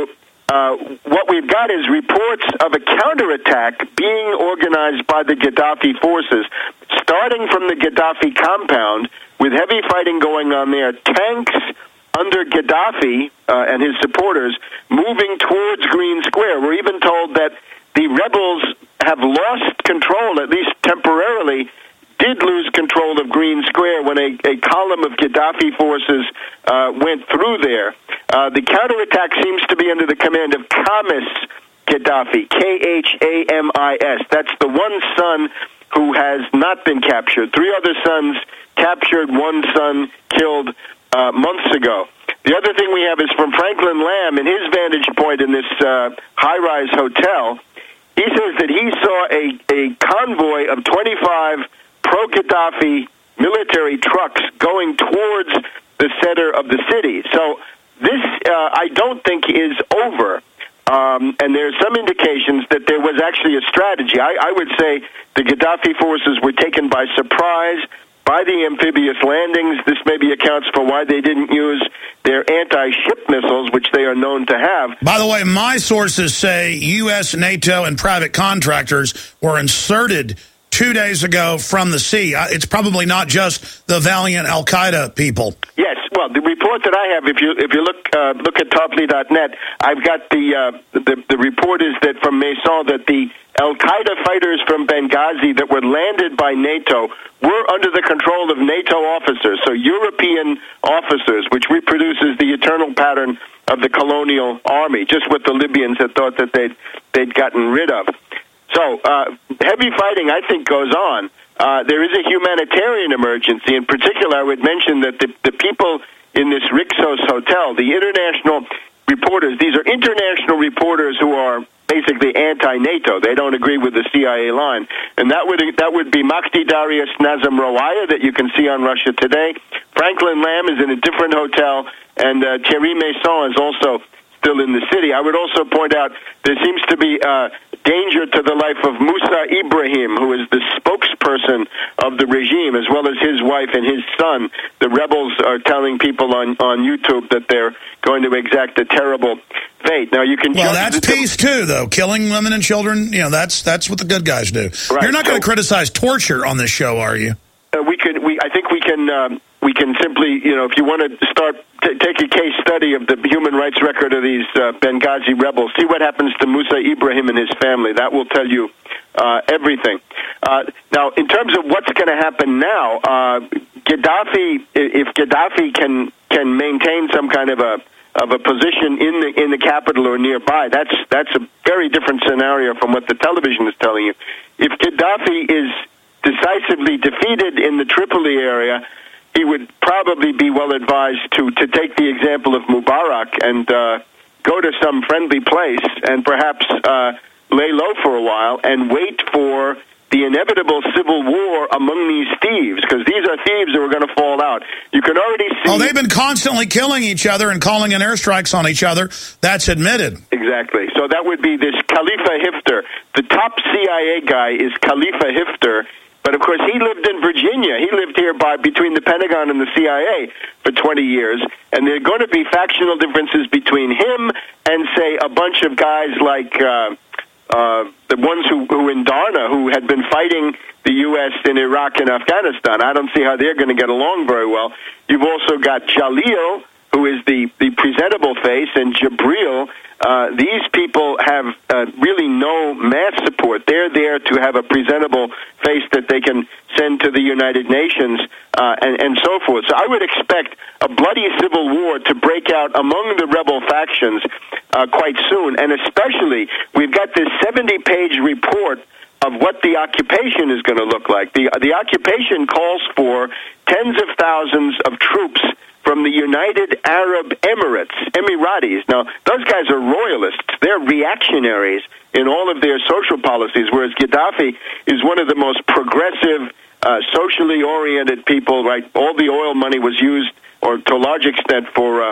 uh, what we've got is reports of a counterattack being organized by the Gaddafi forces, starting from the Gaddafi compound, with heavy fighting going on there, tanks under Gaddafi uh, and his supporters moving towards Green Square. We're even told that the rebels have lost control, at least temporarily, did lose control of Green Square when a, a column of Gaddafi forces uh, went through there. Uh, the counterattack seems to be under the command of Khamis Gaddafi, K H A M I S. That's the one son who has not been captured. Three other sons captured, one son killed uh, months ago. The other thing we have is from Franklin Lamb, in his vantage point in this uh, high-rise hotel. He says that he saw a, a convoy of twenty-five pro-Gaddafi military trucks going towards the center of the city. So this, uh, I don't think, is over. Um, and there's some indications that there was actually a strategy. I, I would say the Gaddafi forces were taken by surprise by the amphibious landings. This maybe accounts for why they didn't use their anti-ship missiles, which they are known to have. By the way, my sources say U S, NATO, and private contractors were inserted two days ago from the sea. It's probably not just the valiant Al-Qaeda people. Yes, well, the report that I have, if you if you look uh, look at Toply dot net, I've got the, uh, the the report is that from Maison that the Al-Qaeda fighters from Benghazi that were landed by NATO were under the control of NATO officers, so European officers, which reproduces the eternal pattern of the colonial army, just what the Libyans had thought that they'd, they'd gotten rid of. So uh, heavy fighting, I think, goes on. Uh, there is a humanitarian emergency. In particular, I would mention that the, the people in this Rixos hotel, the international reporters, these are international reporters who are basically anti-NATO. They don't agree with the C I A line. And that would that would be Makhdi Darius Nazem Rawaya, that you can see on Russia Today. Franklin Lamb is in a different hotel, and uh, Thierry Maison is also still in the city. I would also point out there seems to be uh, danger to the life of Musa Ibrahim, who is the spokesperson of the regime, as well as his wife and his son. The rebels are telling people on, on YouTube that they're going to exact a terrible fate. Now, you can... Well, that's peace, too, though. Killing women and children, you know, that's that's what the good guys do. Right. You're not going to so, criticize torture on this show, are you? Uh, we could. We I think we can... Um, we can simply, you know, if you want to start, t- take a case study of the human rights record of these uh, Benghazi rebels, see what happens to Musa Ibrahim and his family. That will tell you uh, everything. Uh, now, in terms of what's going to happen now, uh, Gaddafi, if Gaddafi can can maintain some kind of a of a position in the in the capital or nearby, that's that's a very different scenario from what the television is telling you. If Gaddafi is decisively defeated in the Tripoli area, he would probably be well advised to, to take the example of Mubarak and uh, go to some friendly place and perhaps uh, lay low for a while and wait for the inevitable civil war among these thieves, because these are thieves that are going to fall out. You can already see... Oh, they've been constantly killing each other and calling in airstrikes on each other. That's admitted. Exactly. So that would be this Khalifa Hifter. The top C I A guy is Khalifa Hifter. But, of course, he lived in Virginia. He lived here by between the Pentagon and the C I A for twenty years. And there are going to be factional differences between him and, say, a bunch of guys like uh, uh, the ones who, who in Darna, who had been fighting the U S in Iraq and Afghanistan. I don't see how they're going to get along very well. You've also got Jalil, who is the, the presentable face, and Jabril. Uh, these people have uh, really no mass support. They're there to have a presentable face that they can send to the United Nations uh, and, and so forth. So I would expect a bloody civil war to break out among the rebel factions uh, quite soon. And especially, we've got this seventy-page report of what the occupation is going to look like. The, the occupation calls for tens of thousands of troops from the United Arab Emirates, Emiratis. Now, those guys are royalists. They're reactionaries in all of their social policies, whereas Gaddafi is one of the most progressive, uh, socially oriented people, right? All the oil money was used, or to a large extent, for uh,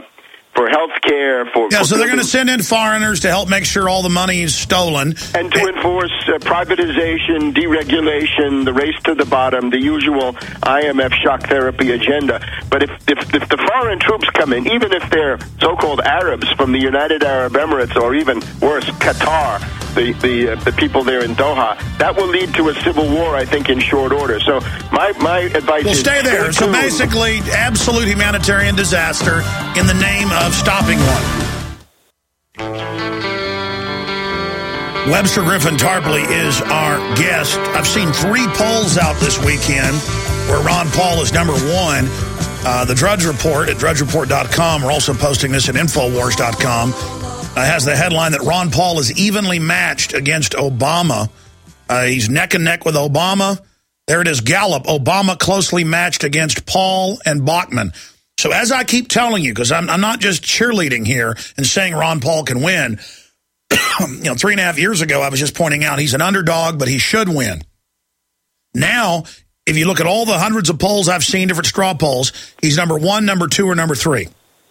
for health care, for... Yeah, for so they're going to send in foreigners to help make sure all the money is stolen. And to enforce uh, privatization, deregulation, the race to the bottom, the usual I M F shock therapy agenda. But if, if, if the foreign troops come in, even if they're so-called Arabs from the United Arab Emirates, or even worse, Qatar, the the, uh, the people there in Doha, that will lead to a civil war, I think, in short order. So my, my advice well, is... stay there. Stay so basically, absolute humanitarian disaster in the name of stopping one. Webster Griffin Tarpley is our guest. I've seen three polls out this weekend where Ron Paul is number one. Uh, the Drudge Report at drudge report dot com, we're also posting this at infowars dot com, uh, has the headline that Ron Paul is evenly matched against Obama. Uh, he's neck and neck with Obama. There it is, Gallup. Obama closely matched against Paul and Bachmann. So as I keep telling you, because I'm, I'm not just cheerleading here and saying Ron Paul can win. you know, three and a half years ago, I was just pointing out he's an underdog, but he should win. Now, if you look at all the hundreds of polls I've seen, different straw polls, he's number one, number two, or number three.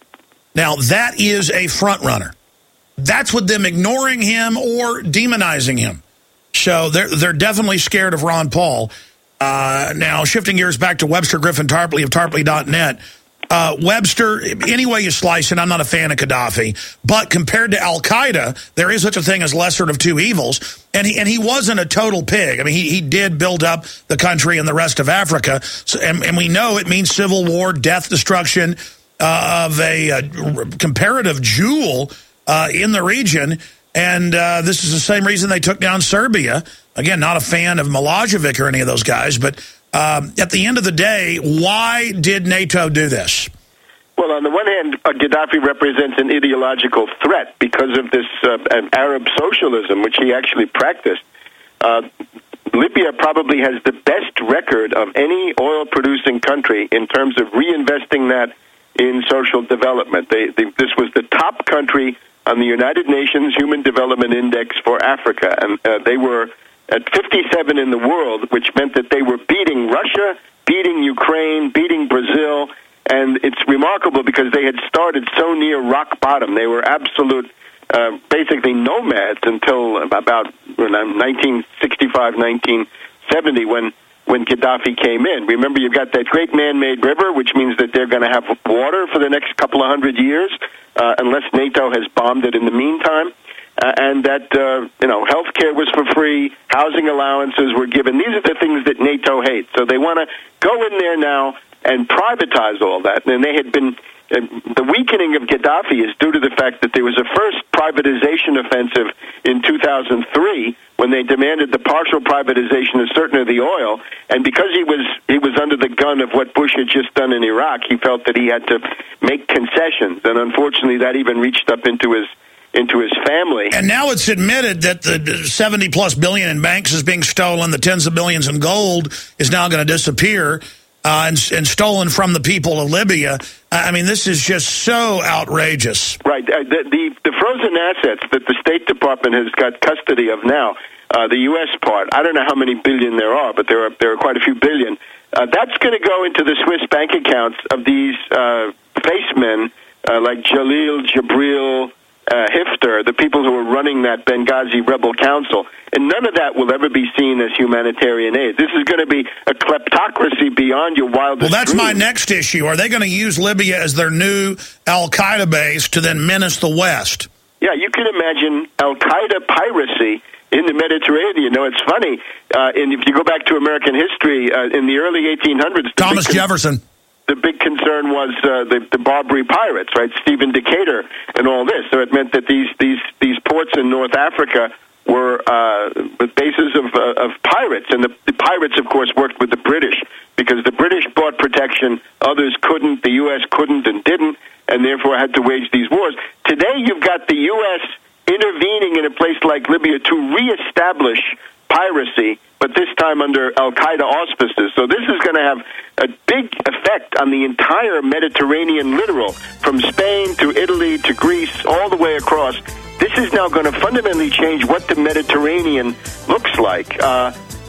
Now, that is a front runner. That's with them ignoring him or demonizing him. So they're, they're definitely scared of Ron Paul. Uh, now, shifting gears back to Webster Griffin Tarpley of Tarpley dot net. Uh, Webster, any way you slice it, I'm not a fan of Gaddafi. But compared to al-Qaeda, there is such a thing as lesser of two evils. And he, and he wasn't a total pig. I mean, he, he did build up the country and the rest of Africa. So, and, and we know it means civil war, death, destruction uh, of a, a comparative jewel uh, in the region. And uh, this is the same reason they took down Serbia. Again, not a fan of Milosevic or any of those guys, but um, at the end of the day, why did NATO do this? Well, on the one hand, uh, Gaddafi represents an ideological threat because of this uh, Arab socialism, which he actually practiced. Uh, Libya probably has the best record of any oil-producing country in terms of reinvesting that in social development. They, they, this was the top country on the United Nations Human Development Index for Africa, and uh, they were at fifty-seven in the world, which meant that they were beating Russia, beating Ukraine, beating Brazil, and it's remarkable because they had started so near rock bottom. They were absolute, uh, basically nomads until about nineteen sixty-five, nineteen seventy, when when Gaddafi came in. Remember, you've got that great man-made river, which means that they're going to have water for the next couple of hundred years, uh, unless NATO has bombed it in the meantime. Uh, and that, uh, you know, health care was for free, housing allowances were given. These are the things that NATO hates. So they want to go in there now and privatize all that. And they had been, uh, the weakening of Gaddafi is due to the fact that there was a first privatization offensive in two thousand three when they demanded the partial privatization of certain of the oil. And because he was he was under the gun of what Bush had just done in Iraq, he felt that he had to make concessions. And unfortunately, that even reached up into his into his family. And now it's admitted that the seventy plus billion in banks is being stolen, the tens of billions in gold is now going to disappear uh, and, and stolen from the people of Libya. I mean, this is just so outrageous. Right. Uh, the, the, the frozen assets that the State Department has got custody of now, uh, the U S part, I don't know how many billion there are, but there are, there are quite a few billion. Uh, that's going to go into the Swiss bank accounts of these uh, facemen uh, like Jalil, Jabril, Uh, Hifter, the people who are running that Benghazi rebel council, and none of that will ever be seen as humanitarian aid. This is going to be a kleptocracy beyond your wildest Well, that's dreams. my next issue. Are they going to use Libya as their new al-Qaeda base to then menace the West? Yeah, you can imagine al-Qaeda piracy in the Mediterranean. You know, it's funny, uh, and if you go back to American history, uh, in the early eighteen hundreds... Thomas Jefferson. The big concern was uh, the, the Barbary pirates, right? Stephen Decatur and all this. So it meant that these these these ports in North Africa were uh, the bases of uh, of pirates, and the, the pirates, of course, worked with the British because the British bought protection, others couldn't, the U S couldn't and didn't, and therefore had to wage these wars. Today, you've got the U S intervening in a place like Libya to reestablish piracy, but this time under al-Qaeda auspices. So this is going to have a big effect on the entire Mediterranean littoral, from Spain to Italy to Greece, all the way across. This is now going to fundamentally change what the Mediterranean looks like. Uh,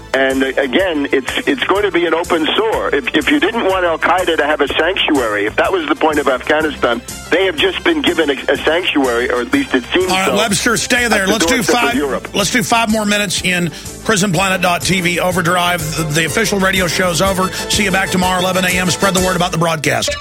And uh, again, it's it's going to be an open sore. If, if you didn't want Al-Qaeda to have a sanctuary, if that was the point of Afghanistan, they have just been given a, a sanctuary, or at least it seems All right, so. Webster, stay there. the Let's do doorstep of five. Europe. Let's do five more minutes in prison planet dot t v Overdrive. The, the official radio show's over. See you back tomorrow, eleven a.m. Spread the word about the broadcast.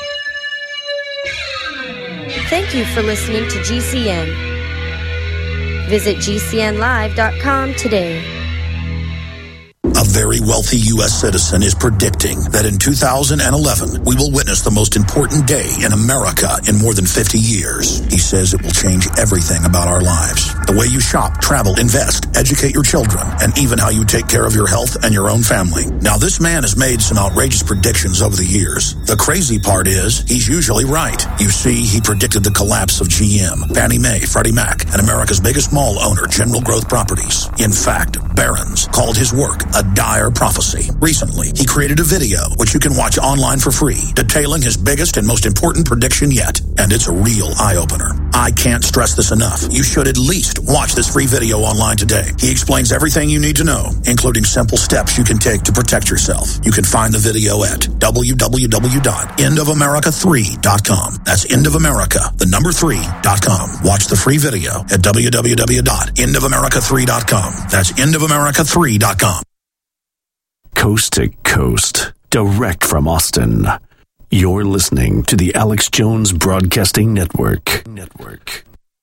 Thank you for listening to G C N. Visit G C N live dot com today. A very wealthy U S citizen is predicting that in two thousand eleven, we will witness the most important day in America in more than fifty years. He says it will change everything about our lives. The way you shop, travel, invest, educate your children, and even how you take care of your health and your own family. Now, this man has made some outrageous predictions over the years. The crazy part is, he's usually right. You see, he predicted the collapse of G M, Fannie Mae, Freddie Mac, and America's biggest mall owner, General Growth Properties. In fact, Barron's called his work a dire prophecy. Recently, he created a video, which you can watch online for free, detailing his biggest and most important prediction yet. And it's a real eye-opener. I can't stress this enough. You should at least watch this free video online today. He explains everything you need to know, including simple steps you can take to protect yourself. You can find the video at w w w dot end of america three dot com. That's End of America, the number three dot com. Watch the free video at w w w dot end of america three dot com. That's end of america three dot com. Coast to coast, direct from Austin. You're listening to the Alex Jones Broadcasting Network. Network.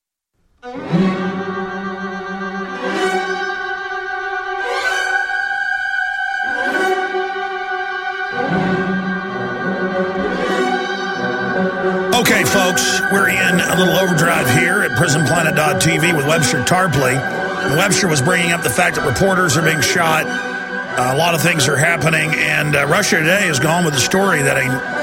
Okay, folks, we're in a little overdrive here at prison planet dot t v with Webster Tarpley. And Webster was bringing up the fact that reporters are being shot. Uh, a lot of things are happening, and uh, Russia Today has gone with the story that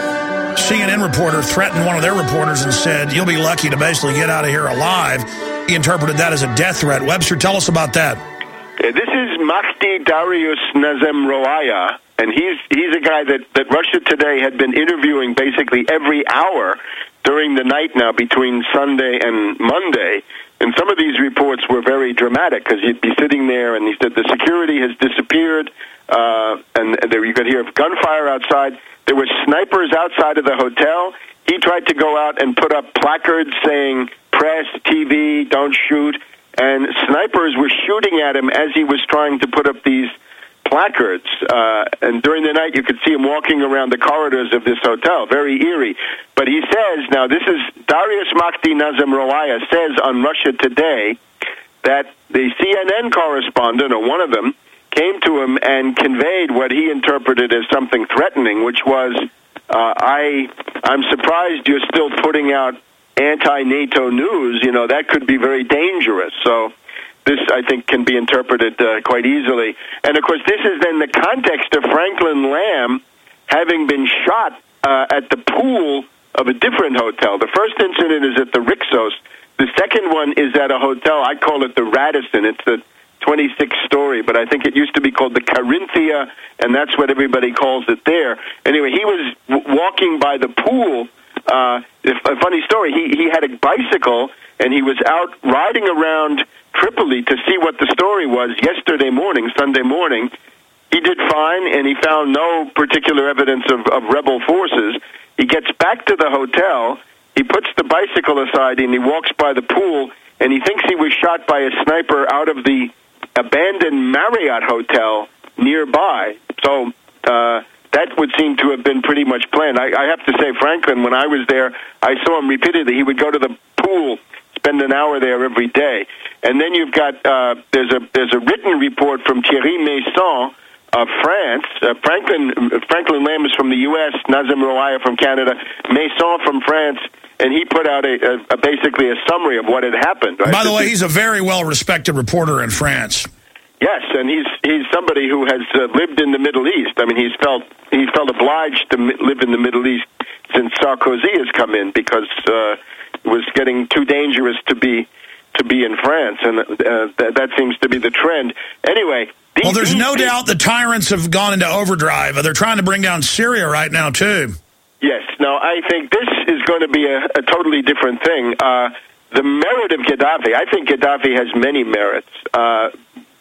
a C N N reporter threatened one of their reporters and said, "You'll be lucky to basically get out of here alive." He interpreted that as a death threat. Webster, tell us about that. Uh, this is Mahdi Darius Nazem Roaya, and he's he's a guy that, that Russia Today had been interviewing basically every hour during the night now between Sunday and Monday. And some of these reports were very dramatic because you'd be sitting there and he said the security has disappeared, uh, and, and there you could hear gunfire outside. There were snipers outside of the hotel. He tried to go out and put up placards saying, "Press, T V, don't shoot." And snipers were shooting at him as he was trying to put up these placards. Uh, and during the night, you could see him walking around the corridors of this hotel. Very eerie. But he says, now this is Darius Mahdi Nazem Roaya says on Russia Today that the C N N correspondent, or one of them, came to him and conveyed what he interpreted as something threatening, which was, uh, I, I'm surprised you're still putting out anti-NATO news. You know, that could be very dangerous. So this, I think, can be interpreted uh, quite easily. And, of course, this is then the context of Franklin Lamb having been shot uh, at the pool of a different hotel. The first incident is at the Rixos. The second one is at a hotel, I call it the Radisson. It's the twenty-sixth story, but I think it used to be called the Carinthia, and that's what everybody calls it there. Anyway, he was w- walking by the pool. Uh, a funny story, he, he had a bicycle, and he was out riding around Tripoli to see what the story was yesterday morning, Sunday morning. He did fine, and he found no particular evidence of, of rebel forces. He gets back to the hotel, he puts the bicycle aside, and he walks by the pool, and he thinks he was shot by a sniper out of the abandoned Marriott hotel nearby. So uh, that would seem to have been pretty much planned. I, I have to say, Franklin, when I was there, I saw him repeatedly. He would go to the pool, spend an hour there every day. And then you've got, uh, there's a there's a written report from Thierry Maison of France. Uh, Franklin Franklin Lamb is from the U S, Nazem Roaya from Canada, Maison from France, and he put out a, a, a basically a summary of what had happened. Right? By the way, he's a very well-respected reporter in France. Yes, and he's he's somebody who has uh, lived in the Middle East. I mean, he's felt he's felt obliged to mi- live in the Middle East since Sarkozy has come in because uh, it was getting too dangerous to be to be in France, and uh, th- that seems to be the trend. Anyway. These, well, there's these, no these, doubt the tyrants have gone into overdrive. They're trying to bring down Syria right now, too. Yes. Now, I think this is going to be a, a totally different thing. Uh, the merit of Gaddafi, I think Gaddafi has many merits. Uh,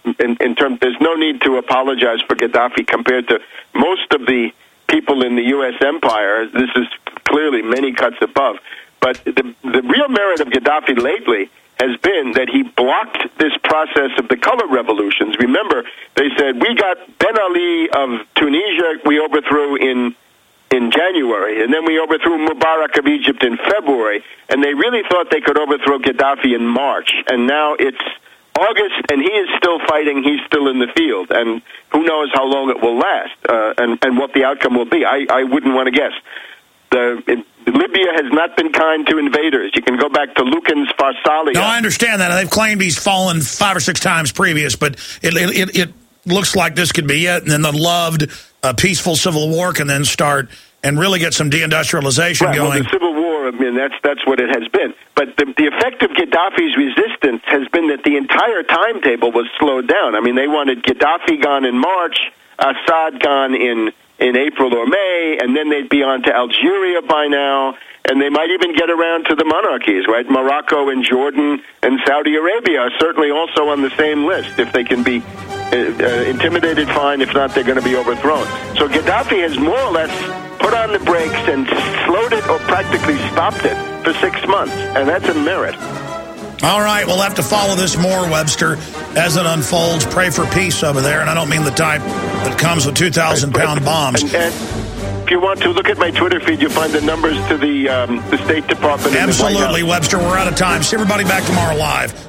in, in terms, there's no need to apologize for Gaddafi compared to most of the people in the U S empire. This is clearly many cuts above. But the, the real merit of Gaddafi lately has been that he blocked this process of the color revolutions. Remember, they said, we got Ben Ali of Tunisia, we overthrew in in January, and then we overthrew Mubarak of Egypt in February, and they really thought they could overthrow Gaddafi in March, and now it's August, and he is still fighting, he's still in the field, and who knows how long it will last, uh, and, and what the outcome will be. I, I wouldn't want to guess. The, it, Libya has not been kind to invaders. You can go back to Lucan's Pharsalia. No, I understand that. They've claimed he's fallen five or six times previous, but it it, it, it looks like this could be it, and then the loved a peaceful civil war can then start and really get some deindustrialization right, going. Well, the civil war, I mean, that's that's what it has been. But the, the effect of Gaddafi's resistance has been that the entire timetable was slowed down. I mean, they wanted Gaddafi gone in March, Assad gone in, in April or May, and then they'd be on to Algeria by now, and they might even get around to the monarchies, right? Morocco and Jordan and Saudi Arabia are certainly also on the same list. If they can be uh, uh, intimidated, fine. If not, they're going to be overthrown. So Gaddafi has more or less put on the brakes and slowed it or practically stopped it for six months, and that's a merit. All right, we'll have to follow this more, Webster, as it unfolds. Pray for peace over there, and I don't mean the type that comes with two thousand pound bombs. And, and if you want to look at my Twitter feed, you'll find the numbers to the, um, the State Department. Absolutely, Webster. We're out of time. See everybody back tomorrow live.